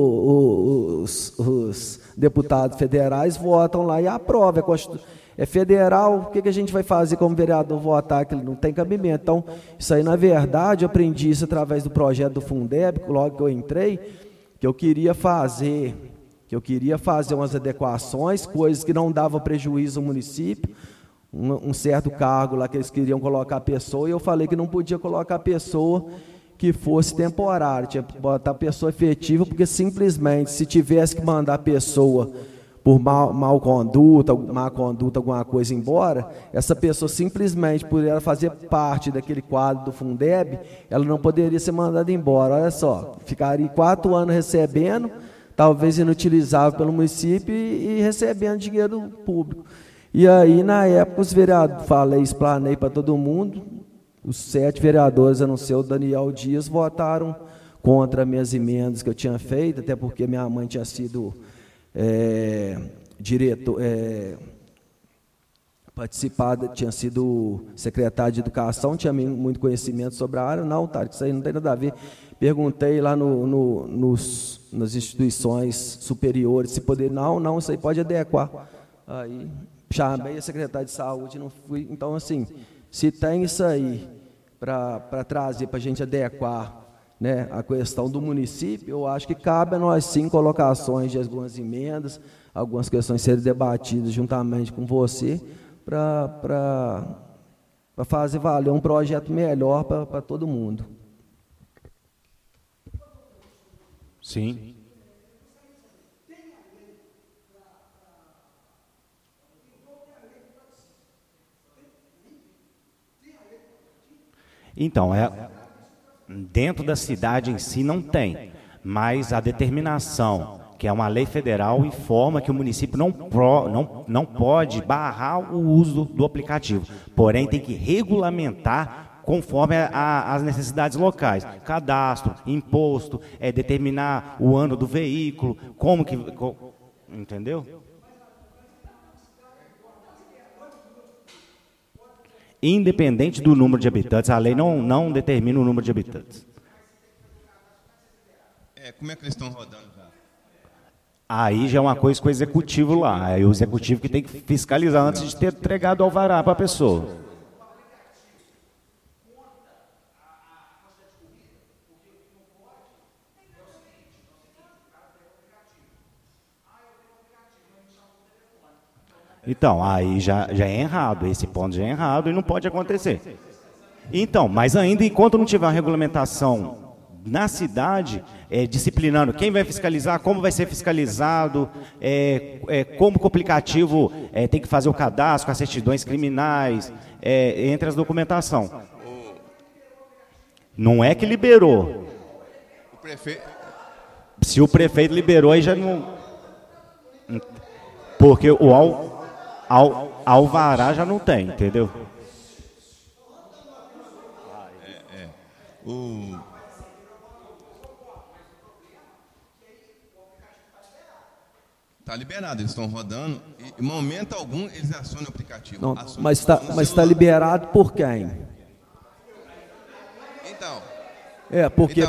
os deputados federais, votam lá e aprova. É federal, o que a gente vai fazer como vereador votar que não tem cabimento? Então, isso aí, na verdade, eu aprendi isso através do projeto do Fundeb, logo que eu entrei, que eu queria fazer umas adequações, coisas que não davam prejuízo ao município, um certo cargo lá que eles queriam colocar a pessoa, e eu falei que não podia colocar a pessoa que fosse temporária, tinha que botar a pessoa efetiva, porque simplesmente, se tivesse que mandar a pessoa por má conduta, alguma coisa embora, essa pessoa simplesmente, por ela fazer parte daquele quadro do Fundeb, ela não poderia ser mandada embora. Olha só, ficaria 4 anos recebendo, talvez inutilizável pelo município e recebendo dinheiro público. E aí, na época, os vereadores, explanei para todo mundo, os 7 vereadores, a não ser o Daniel Dias, votaram contra minhas emendas que eu tinha feito, até porque minha mãe tinha sido tinha sido secretária de Educação, tinha muito conhecimento sobre a área. Não, tá, isso aí não tem nada a ver. Perguntei lá nas instituições superiores se poder, não, isso aí pode adequar. Aí chamei a secretária de saúde, não fui. Então, assim, se tem isso aí para trazer, para a gente adequar, né, a questão do município, eu acho que cabe a nós sim colocações de algumas emendas, algumas questões serem debatidas juntamente com você, para fazer valer um projeto melhor para todo mundo. Sim. Então, dentro da cidade em si não tem, mas a determinação, que é uma lei federal, informa que o município não pode barrar o uso do aplicativo, porém tem que regulamentar conforme as necessidades locais, cadastro, imposto, determinar o ano do veículo, entendeu? Independente do número de habitantes, a lei não determina o número de habitantes. Como é que eles estão rodando já? Aí já é uma coisa com o executivo lá, é o executivo que tem que fiscalizar antes de ter entregado o alvará para a pessoa. Então, aí já é errado, esse ponto já é errado e não pode acontecer. Então, mas ainda enquanto não tiver uma regulamentação na cidade, disciplinando quem vai fiscalizar, como vai ser fiscalizado, como que o aplicativo tem que fazer o cadastro com as certidões criminais, entre as documentações. Não é que liberou. O prefeito... Se o prefeito liberou, aí já não... Porque o alvará já não tem, entendeu? Está liberado, eles estão rodando. E, em momento algum, eles acionam o aplicativo. Não, mas está liberado por quem? Então... porque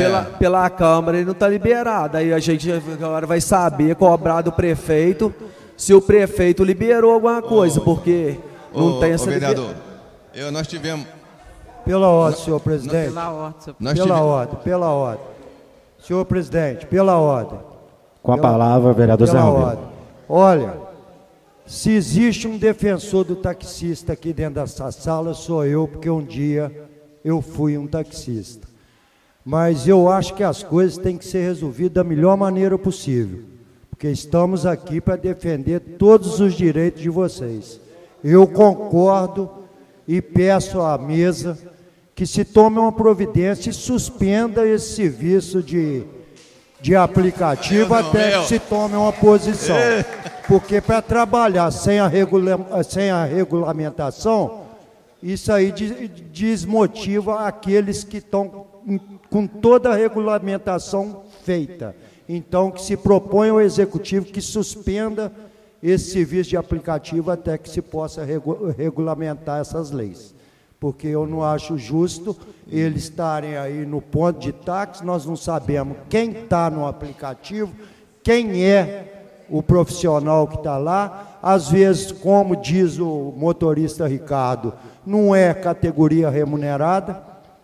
pela Câmara ele não está liberado. Aí a gente agora vai saber cobrar do prefeito se o prefeito liberou alguma coisa, porque não tem essa vereador, nós tivemos... Pela ordem, senhor presidente. Pela ordem, senhor presidente. Pela ordem. Senhor presidente, pela ordem. Com a palavra, vereador Zé Romero. Ordem. Olha, se existe um defensor do taxista aqui dentro dessa sala, sou eu, porque um dia eu fui um taxista. Mas eu acho que as coisas têm que ser resolvidas da melhor maneira possível, porque estamos aqui para defender todos os direitos de vocês. Eu concordo e peço à mesa que se tome uma providência e suspenda esse serviço de aplicativo até que se tome uma posição. Porque para trabalhar sem a regulamentação, isso aí desmotiva aqueles que estão com toda a regulamentação feita. Então, que se propõe ao Executivo que suspenda esse serviço de aplicativo até que se possa regulamentar essas leis. Porque eu não acho justo eles estarem aí no ponto de táxi, nós não sabemos quem está no aplicativo, quem é o profissional que está lá. Às vezes, como diz o motorista Ricardo, não é categoria remunerada,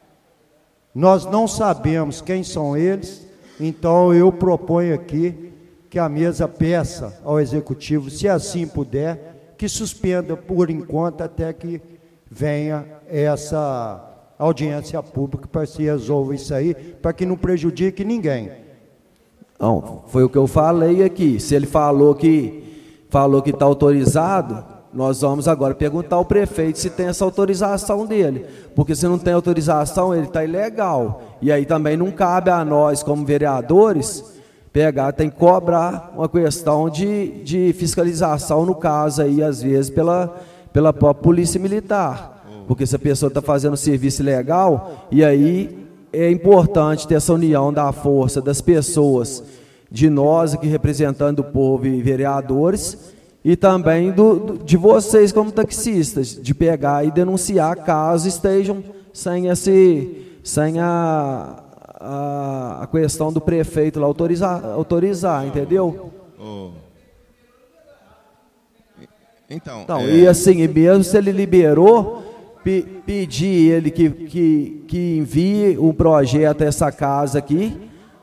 nós não sabemos quem são eles. Então eu proponho aqui que a mesa peça ao Executivo, se assim puder, que suspenda por enquanto até que venha essa audiência pública para se resolver isso aí, para que não prejudique ninguém. Não, foi o que eu falei aqui. Se ele falou que está autorizado, nós vamos agora perguntar ao prefeito se tem essa autorização dele, porque se não tem autorização, ele está ilegal. E aí também não cabe a nós, como vereadores, tem que cobrar uma questão de fiscalização, no caso aí, às vezes, pela própria polícia militar. Porque se a pessoa está fazendo serviço ilegal, e aí é importante ter essa união da força das pessoas, de nós aqui representando o povo e vereadores, e também de vocês como taxistas, de pegar e denunciar caso estejam sem a questão do prefeito lá autorizar, entendeu? Então, e assim, mesmo se ele liberou, pedir ele que envie um projeto a essa casa aqui,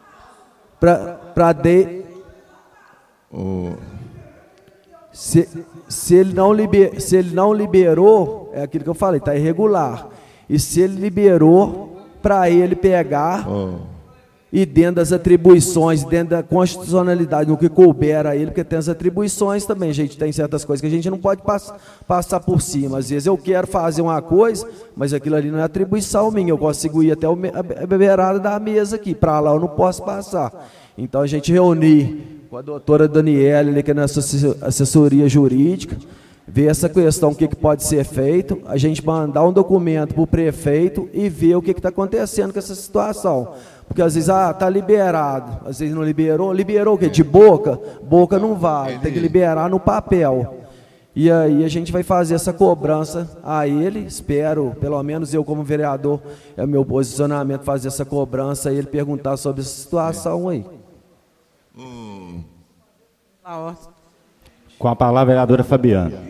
se ele não liberou, é aquilo que eu falei, está irregular. E se ele liberou, para ele pegar e dentro das atribuições, dentro da constitucionalidade, no que couber a ele, porque tem as atribuições também, gente, tem certas coisas que a gente não pode passar por cima. Às vezes eu quero fazer uma coisa, mas aquilo ali não é atribuição minha, eu consigo ir até a beirada da mesa aqui, para lá eu não posso passar. Então a gente reunir com a doutora Daniela, que é na assessoria jurídica, ver essa questão, o que pode ser feito, a gente mandar um documento para o prefeito e ver o que está acontecendo com essa situação. Porque às vezes está liberado, às vezes não liberou. Liberou o quê? De boca? Boca não vale, tem que liberar no papel. E aí a gente vai fazer essa cobrança a ele, espero, pelo menos eu como vereador, é o meu posicionamento, fazer essa cobrança a ele, perguntar sobre essa situação aí. Com a palavra, a vereadora Fabiana.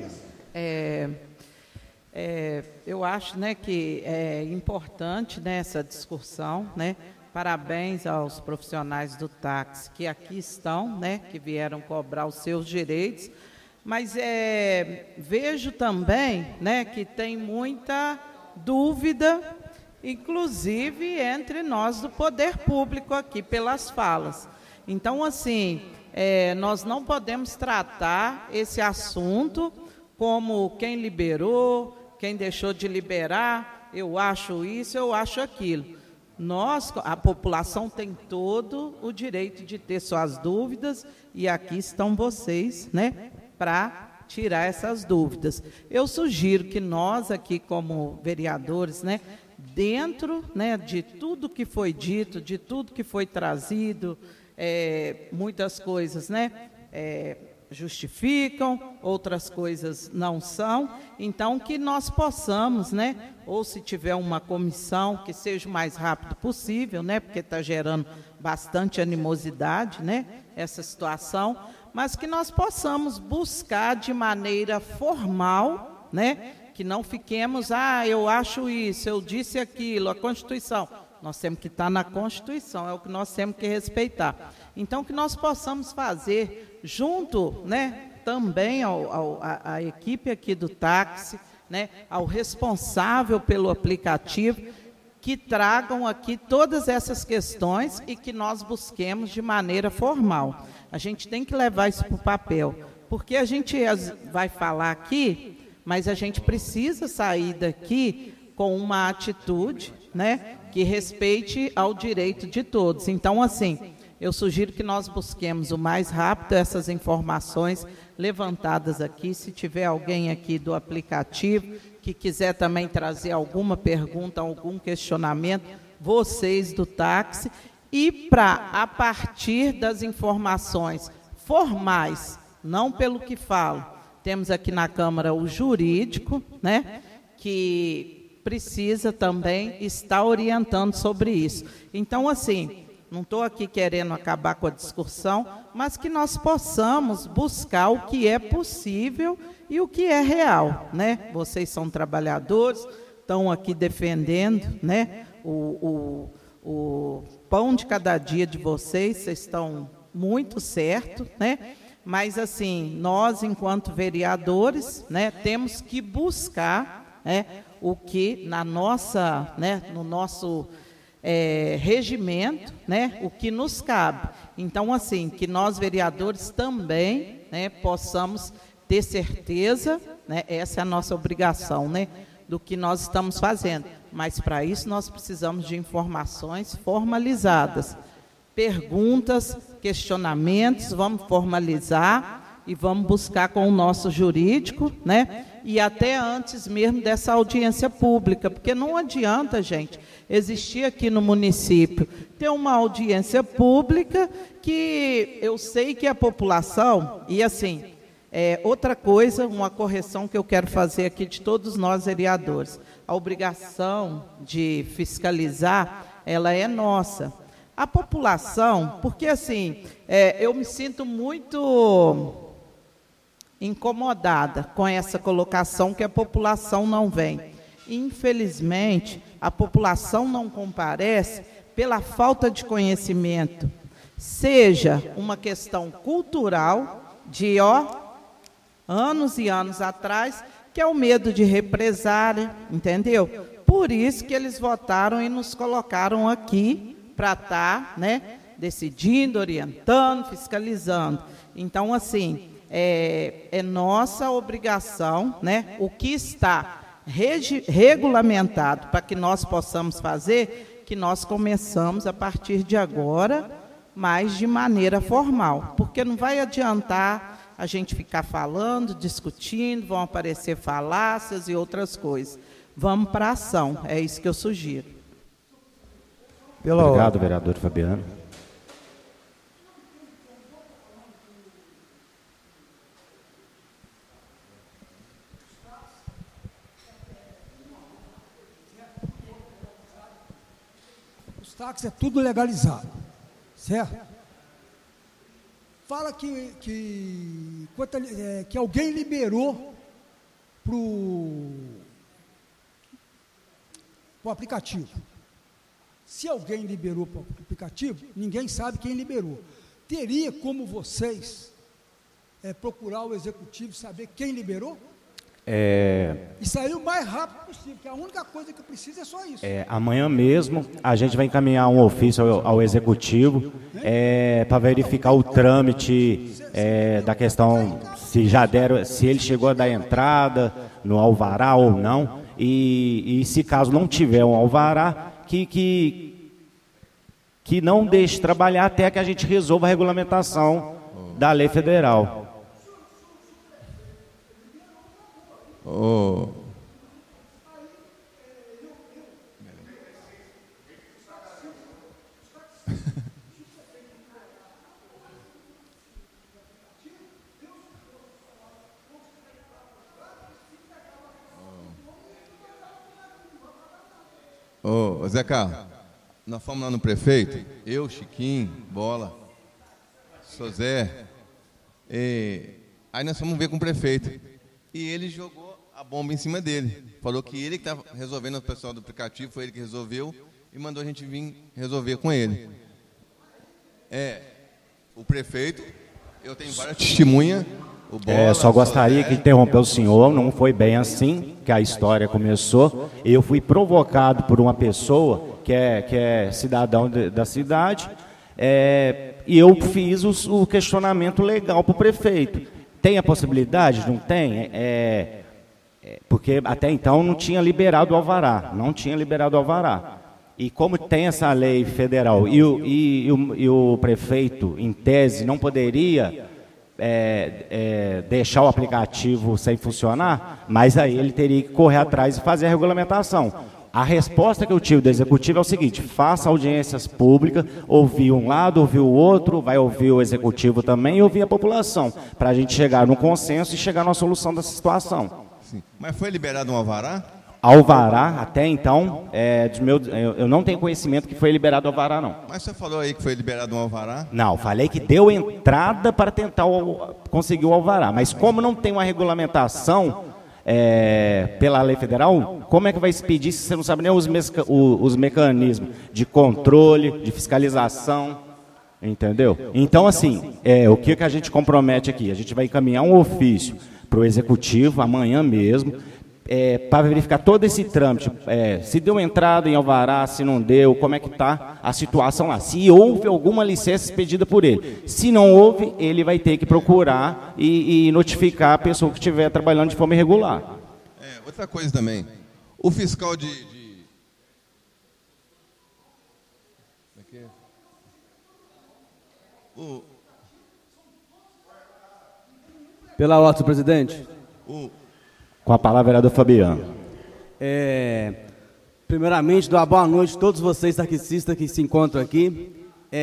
Eu acho, né, que é importante, né, essa discussão, né? Parabéns aos profissionais do táxi que aqui estão, né, que vieram cobrar os seus direitos, mas vejo também, né, que tem muita dúvida, inclusive entre nós do poder público aqui, pelas falas. Então, assim, nós não podemos tratar esse assunto como quem liberou, quem deixou de liberar, eu acho isso, eu acho aquilo. Nós, a população, tem todo o direito de ter suas dúvidas e aqui estão vocês, né, para tirar essas dúvidas. Eu sugiro que nós aqui, como vereadores, né, dentro, né, de tudo que foi dito, de tudo que foi trazido, muitas coisas, né, justificam, outras coisas não são, então que nós possamos, né, ou se tiver uma comissão, que seja o mais rápido possível, né, porque está gerando bastante animosidade, né, essa situação, mas que nós possamos buscar de maneira formal, né? Que não fiquemos, eu acho isso, eu disse aquilo, a Constituição. Nós temos que estar na Constituição, é o que nós temos que respeitar. Então, que nós possamos fazer junto, né, também à equipe aqui do táxi, né, ao responsável pelo aplicativo, que tragam aqui todas essas questões e que nós busquemos de maneira formal. A gente tem que levar isso para o papel, porque a gente vai falar aqui, mas a gente precisa sair daqui com uma atitude, né, que respeite ao direito de todos. Então, assim, eu sugiro que nós busquemos o mais rápido essas informações levantadas aqui. Se tiver alguém aqui do aplicativo que quiser também trazer alguma pergunta, algum questionamento, vocês do táxi, e a partir das informações formais, não pelo que falo, temos aqui na Câmara o jurídico, né, que precisa também estar orientando sobre isso. Então, assim, não estou aqui querendo acabar com a discussão, mas que nós possamos buscar o que é possível e o que é real, né? Vocês são trabalhadores, estão aqui defendendo, né, o pão de cada dia de vocês estão muito certos, né? Mas, assim, nós, enquanto vereadores, né, temos que buscar, né, o que na nossa, né, no nosso regimento, né, o que nos cabe. Então, assim, que nós vereadores também, né, possamos ter certeza, né, essa é a nossa obrigação, né, do que nós estamos fazendo. Mas para isso nós precisamos de informações formalizadas, perguntas, questionamentos, vamos formalizar e vamos buscar com o nosso jurídico, né? E até antes mesmo dessa audiência pública, porque não adianta, gente, existir aqui no município, ter uma audiência pública que eu sei que a população, e assim, outra coisa, uma correção que eu quero fazer aqui de todos nós vereadores, a obrigação de fiscalizar, ela é nossa. A população, porque assim, eu me sinto muito incomodada com essa colocação que a população não vem. Infelizmente, a população não comparece pela falta de conhecimento, seja uma questão cultural de anos e anos atrás, que é o medo de represália, entendeu? Por isso que eles votaram e nos colocaram aqui para estar, né, decidindo, orientando, fiscalizando. Então, assim, é nossa obrigação, né, o que está regulamentado para que nós possamos fazer, que nós começamos a partir de agora, mas de maneira formal, porque não vai adiantar a gente ficar falando, discutindo, vão aparecer falácias e outras coisas. Vamos para a ação, é isso que eu sugiro. Obrigado, vereador Fabiano. Os táxis é tudo legalizado, certo? Fala que alguém liberou para o aplicativo. Se alguém liberou para o aplicativo, ninguém sabe quem liberou. Teria como vocês procurar o executivo, saber quem liberou? E sair o mais rápido possível, porque a única coisa que precisa é só isso. Amanhã mesmo a gente vai encaminhar um ofício ao executivo para verificar o trâmite da questão, se ele chegou a dar entrada no alvará ou não, e se caso não tiver um alvará, que não deixe trabalhar até que a gente resolva a regulamentação da lei federal. Ô, Zé Carlos, nós fomos lá no prefeito, eu, Chiquinho, Bola, Sozé, Aí nós fomos ver com o prefeito. E ele jogou a bomba em cima dele. Falou que ele que estava resolvendo, o pessoal do aplicativo, foi ele que resolveu e mandou a gente vir resolver com ele. O prefeito, eu tenho várias testemunhas. Só gostaria de interromper o senhor, não foi bem assim que a história começou. Eu fui provocado por uma pessoa que é cidadão da cidade, e eu fiz o questionamento legal para o prefeito. Tem a possibilidade? Não tem? Porque até então não tinha liberado o alvará, E como tem essa lei federal e o prefeito, em tese, não poderia deixar o aplicativo sem funcionar, mas aí ele teria que correr atrás e fazer a regulamentação. A resposta que eu tive do executivo é o seguinte: faça audiências públicas, ouvir um lado, ouvir o outro, vai ouvir o executivo também e ouvir a população, para a gente chegar num consenso e chegar numa solução dessa situação. Sim. Mas foi liberado um alvará? Alvará, até então, eu não tenho conhecimento que foi liberado alvará, não. Mas você falou aí que foi liberado um alvará? Não, falei que deu entrada para tentar conseguir o alvará, mas como não tem uma regulamentação pela lei federal, como é que vai expedir se você não sabe nem os mecanismos de controle, de fiscalização, entendeu? Então, assim, o que a gente compromete aqui? A gente vai encaminhar um ofício para o executivo amanhã mesmo, para verificar todo esse trâmite, se deu entrada em alvará, se não deu, como é que está a situação lá, se houve alguma licença expedida por ele. Se não houve, ele vai ter que procurar e notificar a pessoa que estiver trabalhando de forma irregular. Outra coisa também, o fiscal Pela ordem, presidente. Com a palavra, vereador Fabiano. Primeiramente, dou uma boa noite a todos vocês taxistas que se encontram aqui.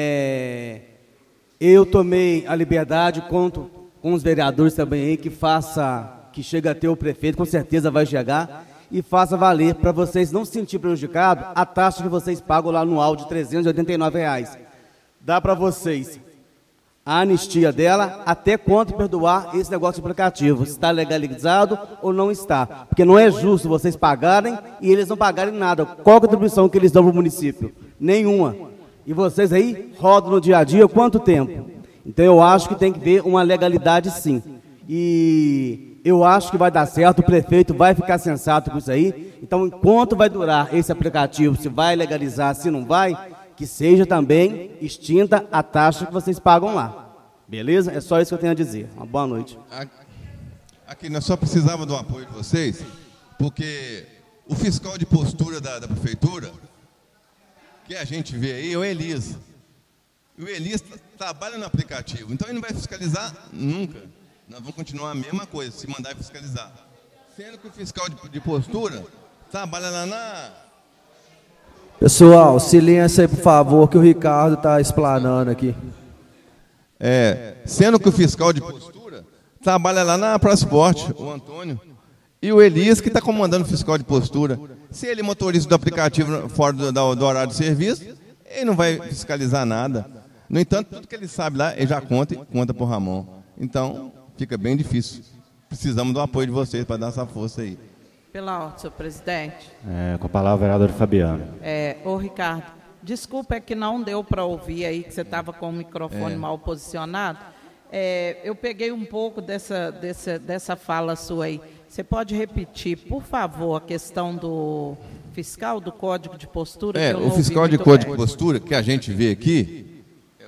Eu tomei a liberdade, conto com os vereadores também aí, que chega a ter o prefeito, com certeza vai chegar, e faça valer, para vocês não se sentir prejudicados, a taxa que vocês pagam lá anual de R$ 389. Dá para vocês a anistia dela, até quanto perdoar esse negócio de aplicativo, se está legalizado ou não está. Porque não é justo vocês pagarem e eles não pagarem nada. Qual a contribuição que eles dão para o município? Nenhuma. E vocês aí rodam no dia a dia quanto tempo? Então eu acho que tem que ter uma legalidade sim. E eu acho que vai dar certo, o prefeito vai ficar sensato com isso aí. Então enquanto vai durar esse aplicativo, se vai legalizar, se não vai, que seja também extinta a taxa que vocês pagam lá. Beleza? É só isso que eu tenho a dizer. Uma boa noite. Aqui, nós só precisávamos do apoio de vocês, porque o fiscal de postura da prefeitura, que a gente vê aí, é o Elias. E o Elias trabalha no aplicativo, então ele não vai fiscalizar nunca. Nós vamos continuar a mesma coisa, se mandar fiscalizar. Sendo que o fiscal de postura trabalha lá na... Pessoal, silêncio aí, por favor, que o Ricardo está explanando aqui. Sendo que o fiscal de postura trabalha lá na Prasport, o Antônio, e o Elias que está comandando o fiscal de postura. Se ele é motorista do aplicativo fora do horário de serviço, ele não vai fiscalizar nada. No entanto, tudo que ele sabe lá, ele já conta para o Ramon. Então, fica bem difícil. Precisamos do apoio de vocês para dar essa força aí. Pela ordem, senhor presidente. Com a palavra, vereador Fabiano. Ô, Ricardo, desculpa, é que não deu para ouvir aí, que você estava com o microfone mal posicionado. Eu peguei um pouco dessa fala sua aí. Você pode repetir, por favor, a questão do fiscal do Código de Postura? O fiscal de Código de Postura, que a gente vê aqui,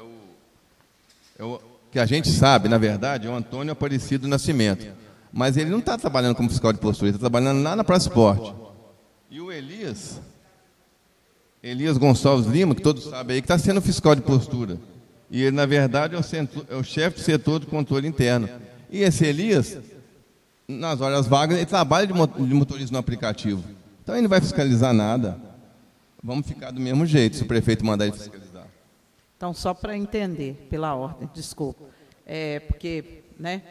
que a gente sabe, na verdade, é o Antônio Aparecido Nascimento. Mas ele não está trabalhando como fiscal de postura, ele está trabalhando lá na Prasport. E o Elias Gonçalves Lima, que todos sabem aí, que está sendo fiscal de postura. E ele, na verdade, é o chefe do setor de controle interno. E esse Elias, nas horas vagas, ele trabalha de motorista no aplicativo. Então ele não vai fiscalizar nada. Vamos ficar do mesmo jeito, se o prefeito mandar ele fiscalizar. Então, só para entender, pela ordem, desculpa. Porque, né?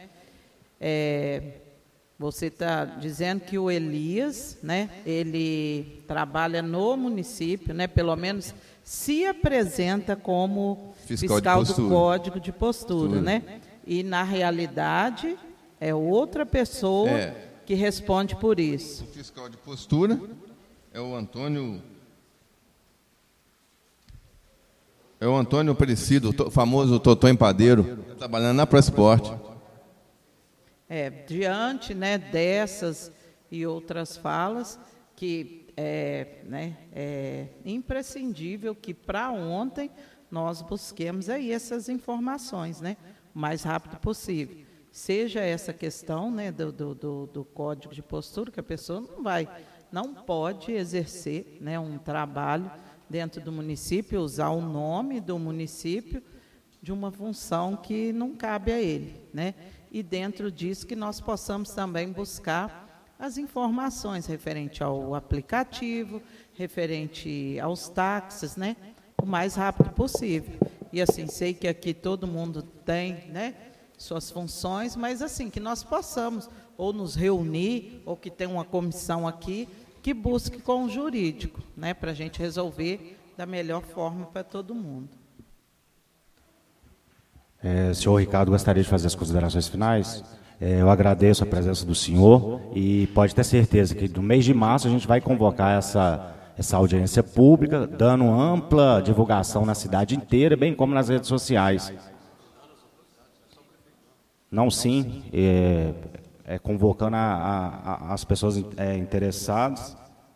Você está dizendo que o Elias, né, ele trabalha no município, né, pelo menos se apresenta como fiscal do Código de Postura, né? E, na realidade, é outra pessoa que responde por isso. O fiscal de postura é o Antônio... É o Antônio Aparecido, o famoso Totó Empadeiro, trabalhando na ProEsport. Diante, né, dessas e outras falas, que é imprescindível que para ontem nós busquemos aí essas informações, né, o mais rápido possível. Seja essa questão, né, do código de postura, que a pessoa não pode exercer, né, um trabalho dentro do município, usar o nome do município de uma função que não cabe a ele, né? E dentro disso que nós possamos também buscar as informações referente ao aplicativo, referente aos táxis, né? O mais rápido possível. E assim, sei que aqui todo mundo tem, né, suas funções, mas assim, que nós possamos ou nos reunir, ou que tenha uma comissão aqui, que busque com o jurídico, né, para a gente resolver da melhor forma para todo mundo. Senhor Ricardo, gostaria de fazer as considerações finais. Eu agradeço a presença do senhor e pode ter certeza que no mês de março a gente vai convocar essa audiência pública, dando ampla divulgação na cidade inteira, bem como nas redes sociais. Não, sim, convocando as pessoas interessadas.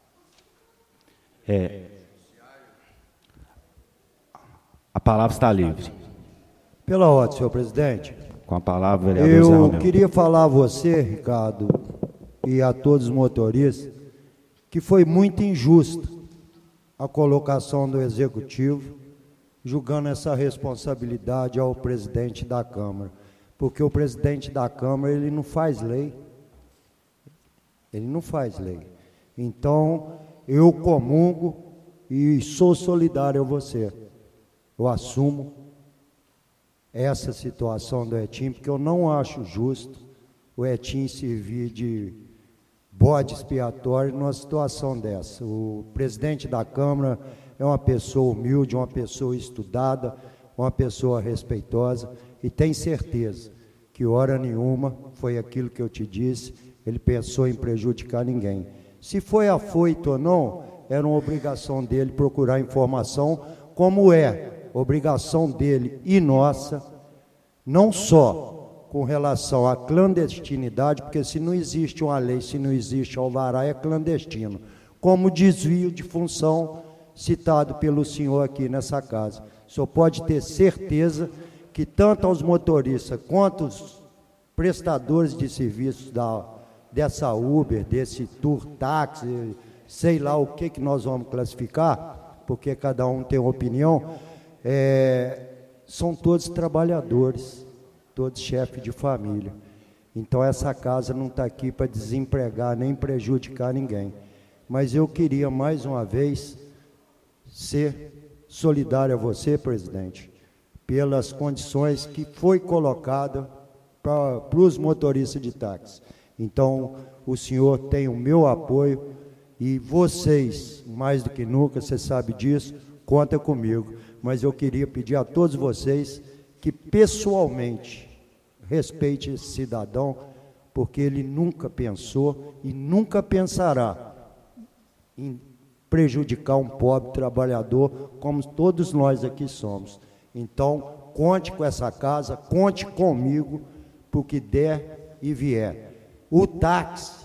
A palavra está livre. Pela ordem, senhor presidente. Com a palavra, vereador Zé Romeu. Eu queria falar a você, Ricardo, e a todos os motoristas, que foi muito injusta a colocação do Executivo, julgando essa responsabilidade ao presidente da Câmara. Porque o presidente da Câmara, ele não faz lei. Ele não faz lei. Então, eu comungo e sou solidário a você. Eu assumo essa situação do Etim, porque eu não acho justo o Etim servir de bode expiatório numa situação dessa. O presidente da Câmara é uma pessoa humilde, uma pessoa estudada, uma pessoa respeitosa, e tem certeza que hora nenhuma foi aquilo que eu te disse, ele pensou em prejudicar ninguém. Se foi afoito ou não, era uma obrigação dele procurar informação, como é obrigação dele e nossa, não só com relação à clandestinidade, porque se não existe uma lei, se não existe alvará, é clandestino, como desvio de função citado pelo senhor aqui nessa casa. O senhor pode ter certeza que tanto aos motoristas quanto os prestadores de serviços dessa Uber, desse Tour Táxi, sei lá o que nós vamos classificar, porque cada um tem uma opinião, são todos trabalhadores, todos chefes de família. Então essa casa não está aqui para desempregar nem prejudicar ninguém. Mas eu queria mais uma vez ser solidário a você, presidente, pelas condições que foi colocada para os motoristas de táxi. Então, o senhor tem o meu apoio e vocês, mais do que nunca, você sabe disso, conta comigo. Mas eu queria pedir a todos vocês que pessoalmente respeite esse cidadão, porque ele nunca pensou e nunca pensará em prejudicar um pobre trabalhador, como todos nós aqui somos. Então, conte com essa casa, conte comigo, por que der e vier. O táxi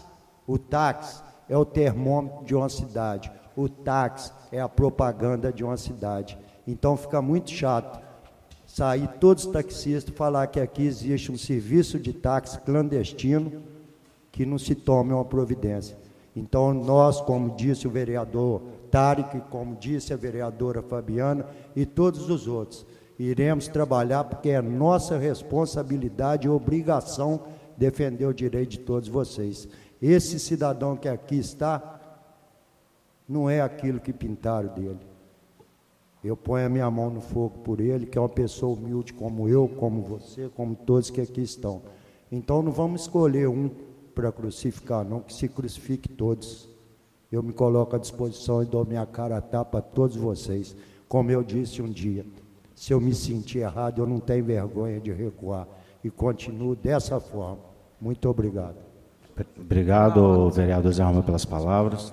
é o termômetro de uma cidade, o táxi é a propaganda de uma cidade. Então, fica muito chato sair todos os taxistas falar que aqui existe um serviço de táxi clandestino que não se tome uma providência. Então, nós, como disse o vereador Tarek, como disse a vereadora Fabiana e todos os outros, iremos trabalhar porque é nossa responsabilidade e obrigação defender o direito de todos vocês. Esse cidadão que aqui está, não é aquilo que pintaram dele. Eu ponho a minha mão no fogo por ele, que é uma pessoa humilde como eu, como você, como todos que aqui estão. Então não vamos escolher um para crucificar, não, que se crucifique todos. Eu me coloco à disposição e dou minha cara a tapa a todos vocês. Como eu disse um dia, se eu me sentir errado, eu não tenho vergonha de recuar. e continue dessa forma. Muito obrigado. Obrigado, vereador Zé Romeu, pelas palavras.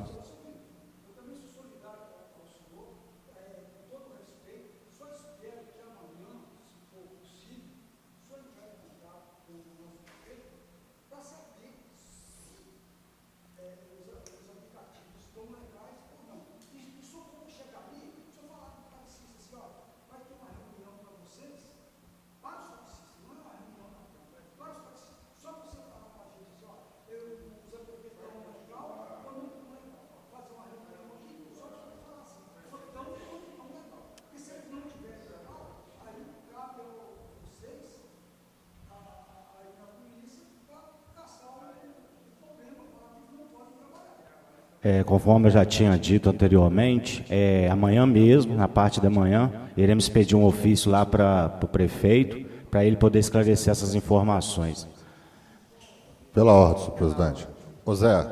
Conforme eu já tinha dito anteriormente, amanhã mesmo, na parte da manhã, iremos pedir um ofício lá para o prefeito, para ele poder esclarecer essas informações. Pela ordem, senhor presidente. Zé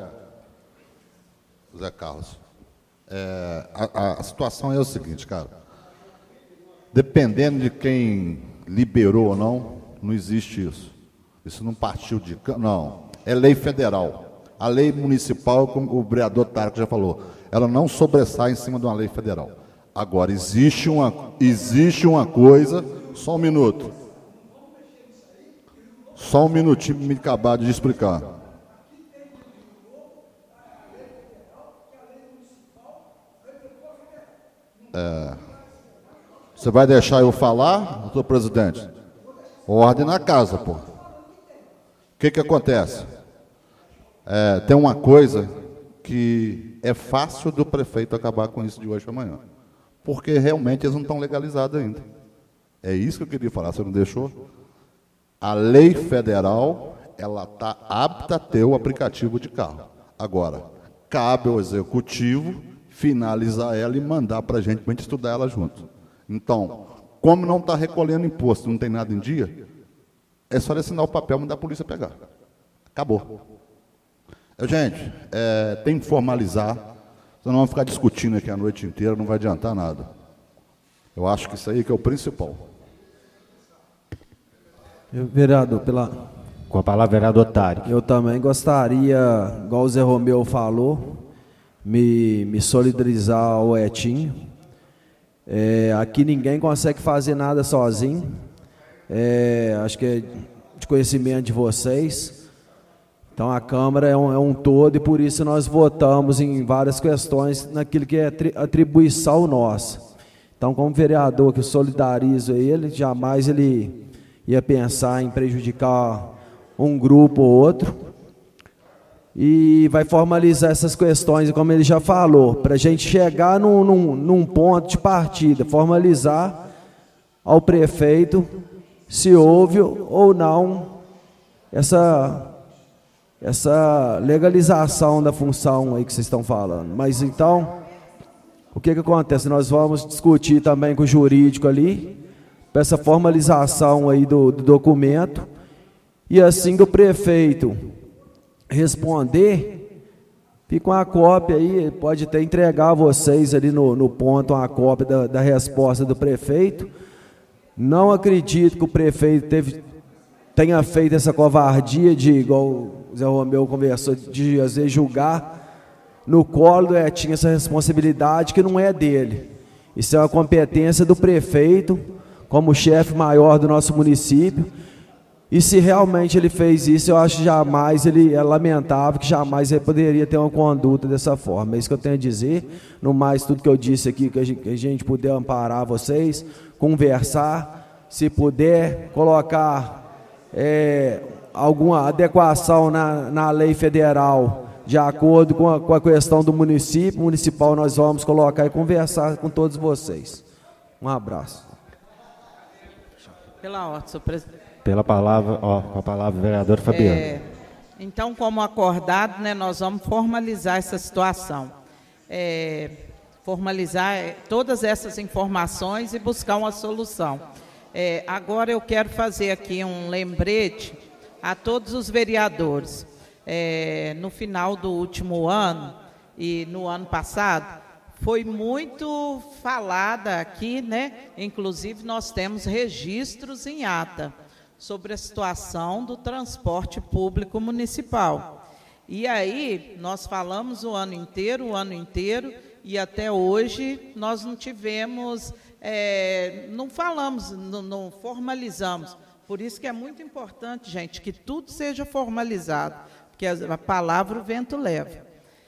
Carlos, a situação é o seguinte, cara. Dependendo de quem liberou ou não, não existe isso. Isso não partiu de... Não, é lei federal. A lei municipal, como o vereador Tarco já falou, ela não sobressai em cima de uma lei federal. Agora, existe uma coisa... Só um minuto. Só um minutinho para me acabar de explicar. Você vai deixar eu falar, doutor presidente? Ordem na casa, pô. O que acontece? Tem uma coisa que é fácil do prefeito acabar com isso de hoje para amanhã. Porque realmente eles não estão legalizados ainda. É isso que eu queria falar, você não deixou? A lei federal, ela está apta a ter o aplicativo de carro. Agora, cabe ao executivo finalizar ela e mandar para a gente estudar ela junto. Então, como não está recolhendo imposto, não tem nada em dia, é só assinar o papel e mandar a polícia pegar. Acabou. Gente, tem que formalizar, senão vamos ficar discutindo aqui a noite inteira, não vai adiantar nada. Eu acho que isso aí que é o principal. Vereador, com a palavra, vereador Tarek. Eu também gostaria, igual o Zé Romeu falou, me solidarizar ao Etinho. Aqui ninguém consegue fazer nada sozinho. Acho que é de conhecimento de vocês. Então, a Câmara é um todo e, por isso, nós votamos em várias questões naquilo que é atribuição nossa. Então, como vereador que eu solidarizo a ele, jamais ele ia pensar em prejudicar um grupo ou outro. E vai formalizar essas questões, como ele já falou, para a gente chegar num ponto de partida, formalizar ao prefeito se houve ou não essa legalização da função aí que vocês estão falando. Mas então, o que acontece? Nós vamos discutir também com o jurídico ali, para essa formalização aí do documento, e assim que o prefeito responder, fica uma cópia aí, pode até entregar a vocês ali no ponto uma cópia da resposta do prefeito. Não acredito que o prefeito tenha feito essa covardia de, igual o Zé Romeu conversou, de às vezes julgar no colo do Etinho essa responsabilidade que não é dele. Isso é uma competência do prefeito, como chefe maior do nosso município. E se realmente ele fez isso, eu acho que jamais, é lamentável que jamais ele poderia ter uma conduta dessa forma. É isso que eu tenho a dizer. No mais, tudo que eu disse aqui, que a gente puder amparar vocês, conversar, se puder colocar alguma adequação na lei federal, de acordo com a questão do municipal, nós vamos colocar e conversar com todos vocês. Um abraço. Pela ordem, senhor presidente. Com a palavra, vereador Fabiano. Então, como acordado, nós vamos formalizar essa situação. Formalizar todas essas informações e buscar uma solução. Agora eu quero fazer aqui um lembrete a todos os vereadores. No final do último ano e no ano passado, foi muito falada aqui, inclusive nós temos registros em ata sobre a situação do transporte público municipal. E aí, nós falamos o ano inteiro, e até hoje nós não tivemos, não falamos, não formalizamos. Por isso que é muito importante, gente, que tudo seja formalizado, porque a palavra o vento leva.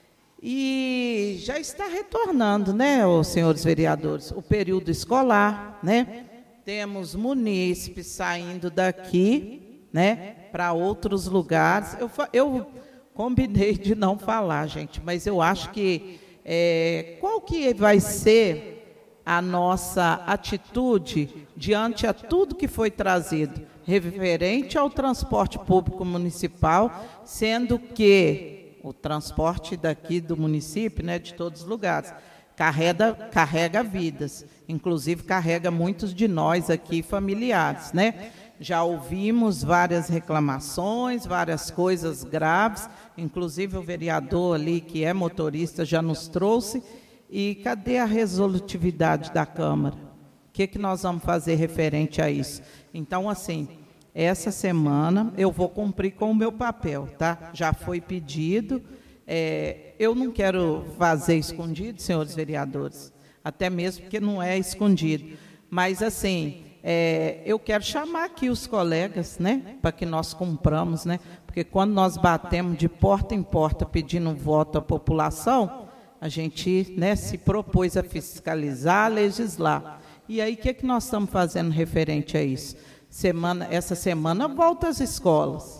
E já está retornando, né, os senhores vereadores, o período escolar, né? Temos munícipes saindo daqui, né, para outros lugares. Eu combinei de não falar, gente, mas eu acho que qual que vai ser a nossa atitude diante a tudo que foi trazido referente ao transporte público municipal, sendo que o transporte daqui do município, né, de todos os lugares, carrega vidas, inclusive carrega muitos de nós aqui familiares, né? Já ouvimos várias reclamações, várias coisas graves, inclusive o vereador ali, que é motorista, já nos trouxe. E cadê a resolutividade da Câmara? O que nós vamos fazer referente a isso? Então, assim, essa semana eu vou cumprir com o meu papel, tá? Já foi pedido. Eu não quero fazer escondido, senhores vereadores, até mesmo porque não é escondido. Mas, assim, eu quero chamar aqui os colegas, né, para que nós cumpramos, né? Porque quando nós batemos de porta em porta pedindo voto à população, a gente, né, se propôs a fiscalizar, a legislar. E aí, o que nós estamos fazendo referente a isso? Essa semana volta às escolas.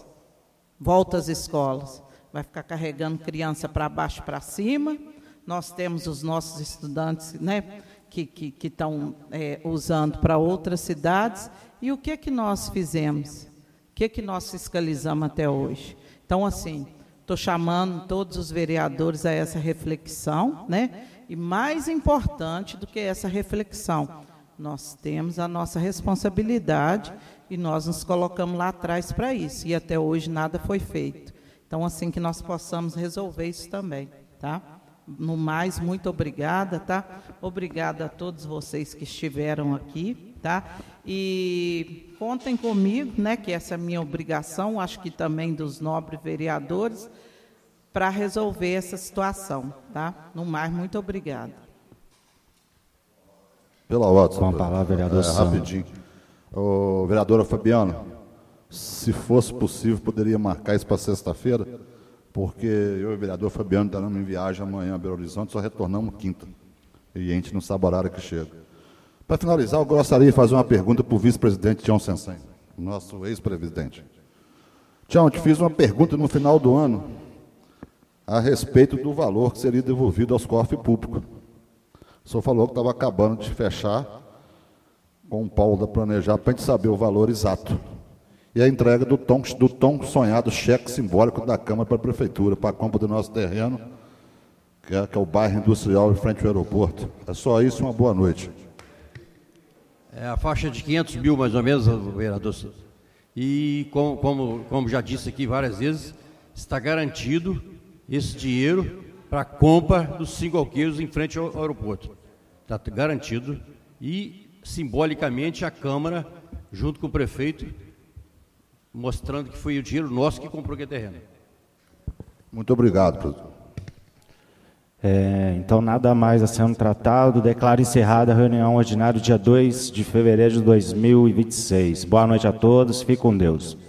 Vai ficar carregando criança para baixo e para cima. Nós temos os nossos estudantes, né, que estão usando para outras cidades. E o que nós fizemos? O que nós fiscalizamos até hoje? Então, assim, estou chamando todos os vereadores a essa reflexão, né? E mais importante do que essa reflexão, nós temos a nossa responsabilidade e nós nos colocamos lá atrás para isso. E até hoje nada foi feito. Então, assim, que nós possamos resolver isso também, tá? No mais, muito obrigada, tá? Obrigada a todos vocês que estiveram aqui, tá? E contem comigo, né, que essa é a minha obrigação, acho que também dos nobres vereadores, para resolver essa situação, tá? No mais, muito obrigada. Pela ordem, com a palavra, vereador rapidinho. Vereadora Fabiana, se fosse possível, poderia marcar isso para sexta-feira, porque eu e o vereador Fabiano estaremos em viagem amanhã a Belo Horizonte, só retornamos quinta, e a gente não sabe o horário que chega. Para finalizar, eu gostaria de fazer uma pergunta para o vice-presidente Tião Sensen, nosso ex-presidente. Tião, te fiz uma pergunta no final do ano a respeito do valor que seria devolvido aos cofres públicos. O senhor falou que estava acabando de fechar com o Paulo da Planejar para a gente saber o valor exato. E a entrega do tão sonhado cheque simbólico da Câmara para a Prefeitura, para a compra do nosso terreno, que é o bairro industrial em frente ao aeroporto. É só isso, uma boa noite. É a faixa de 500 mil, mais ou menos, vereador. E, como já disse aqui várias vezes, está garantido esse dinheiro para a compra dos 5 alqueires em frente ao aeroporto. Está garantido. E, simbolicamente, a Câmara, junto com o prefeito, mostrando que foi o dinheiro nosso que comprou aquele terreno. Muito obrigado, presidente. Então, nada mais a sendo tratado. Declaro encerrada a reunião ordinária dia 2 de fevereiro de 2026. Boa noite a todos. Fique com Deus.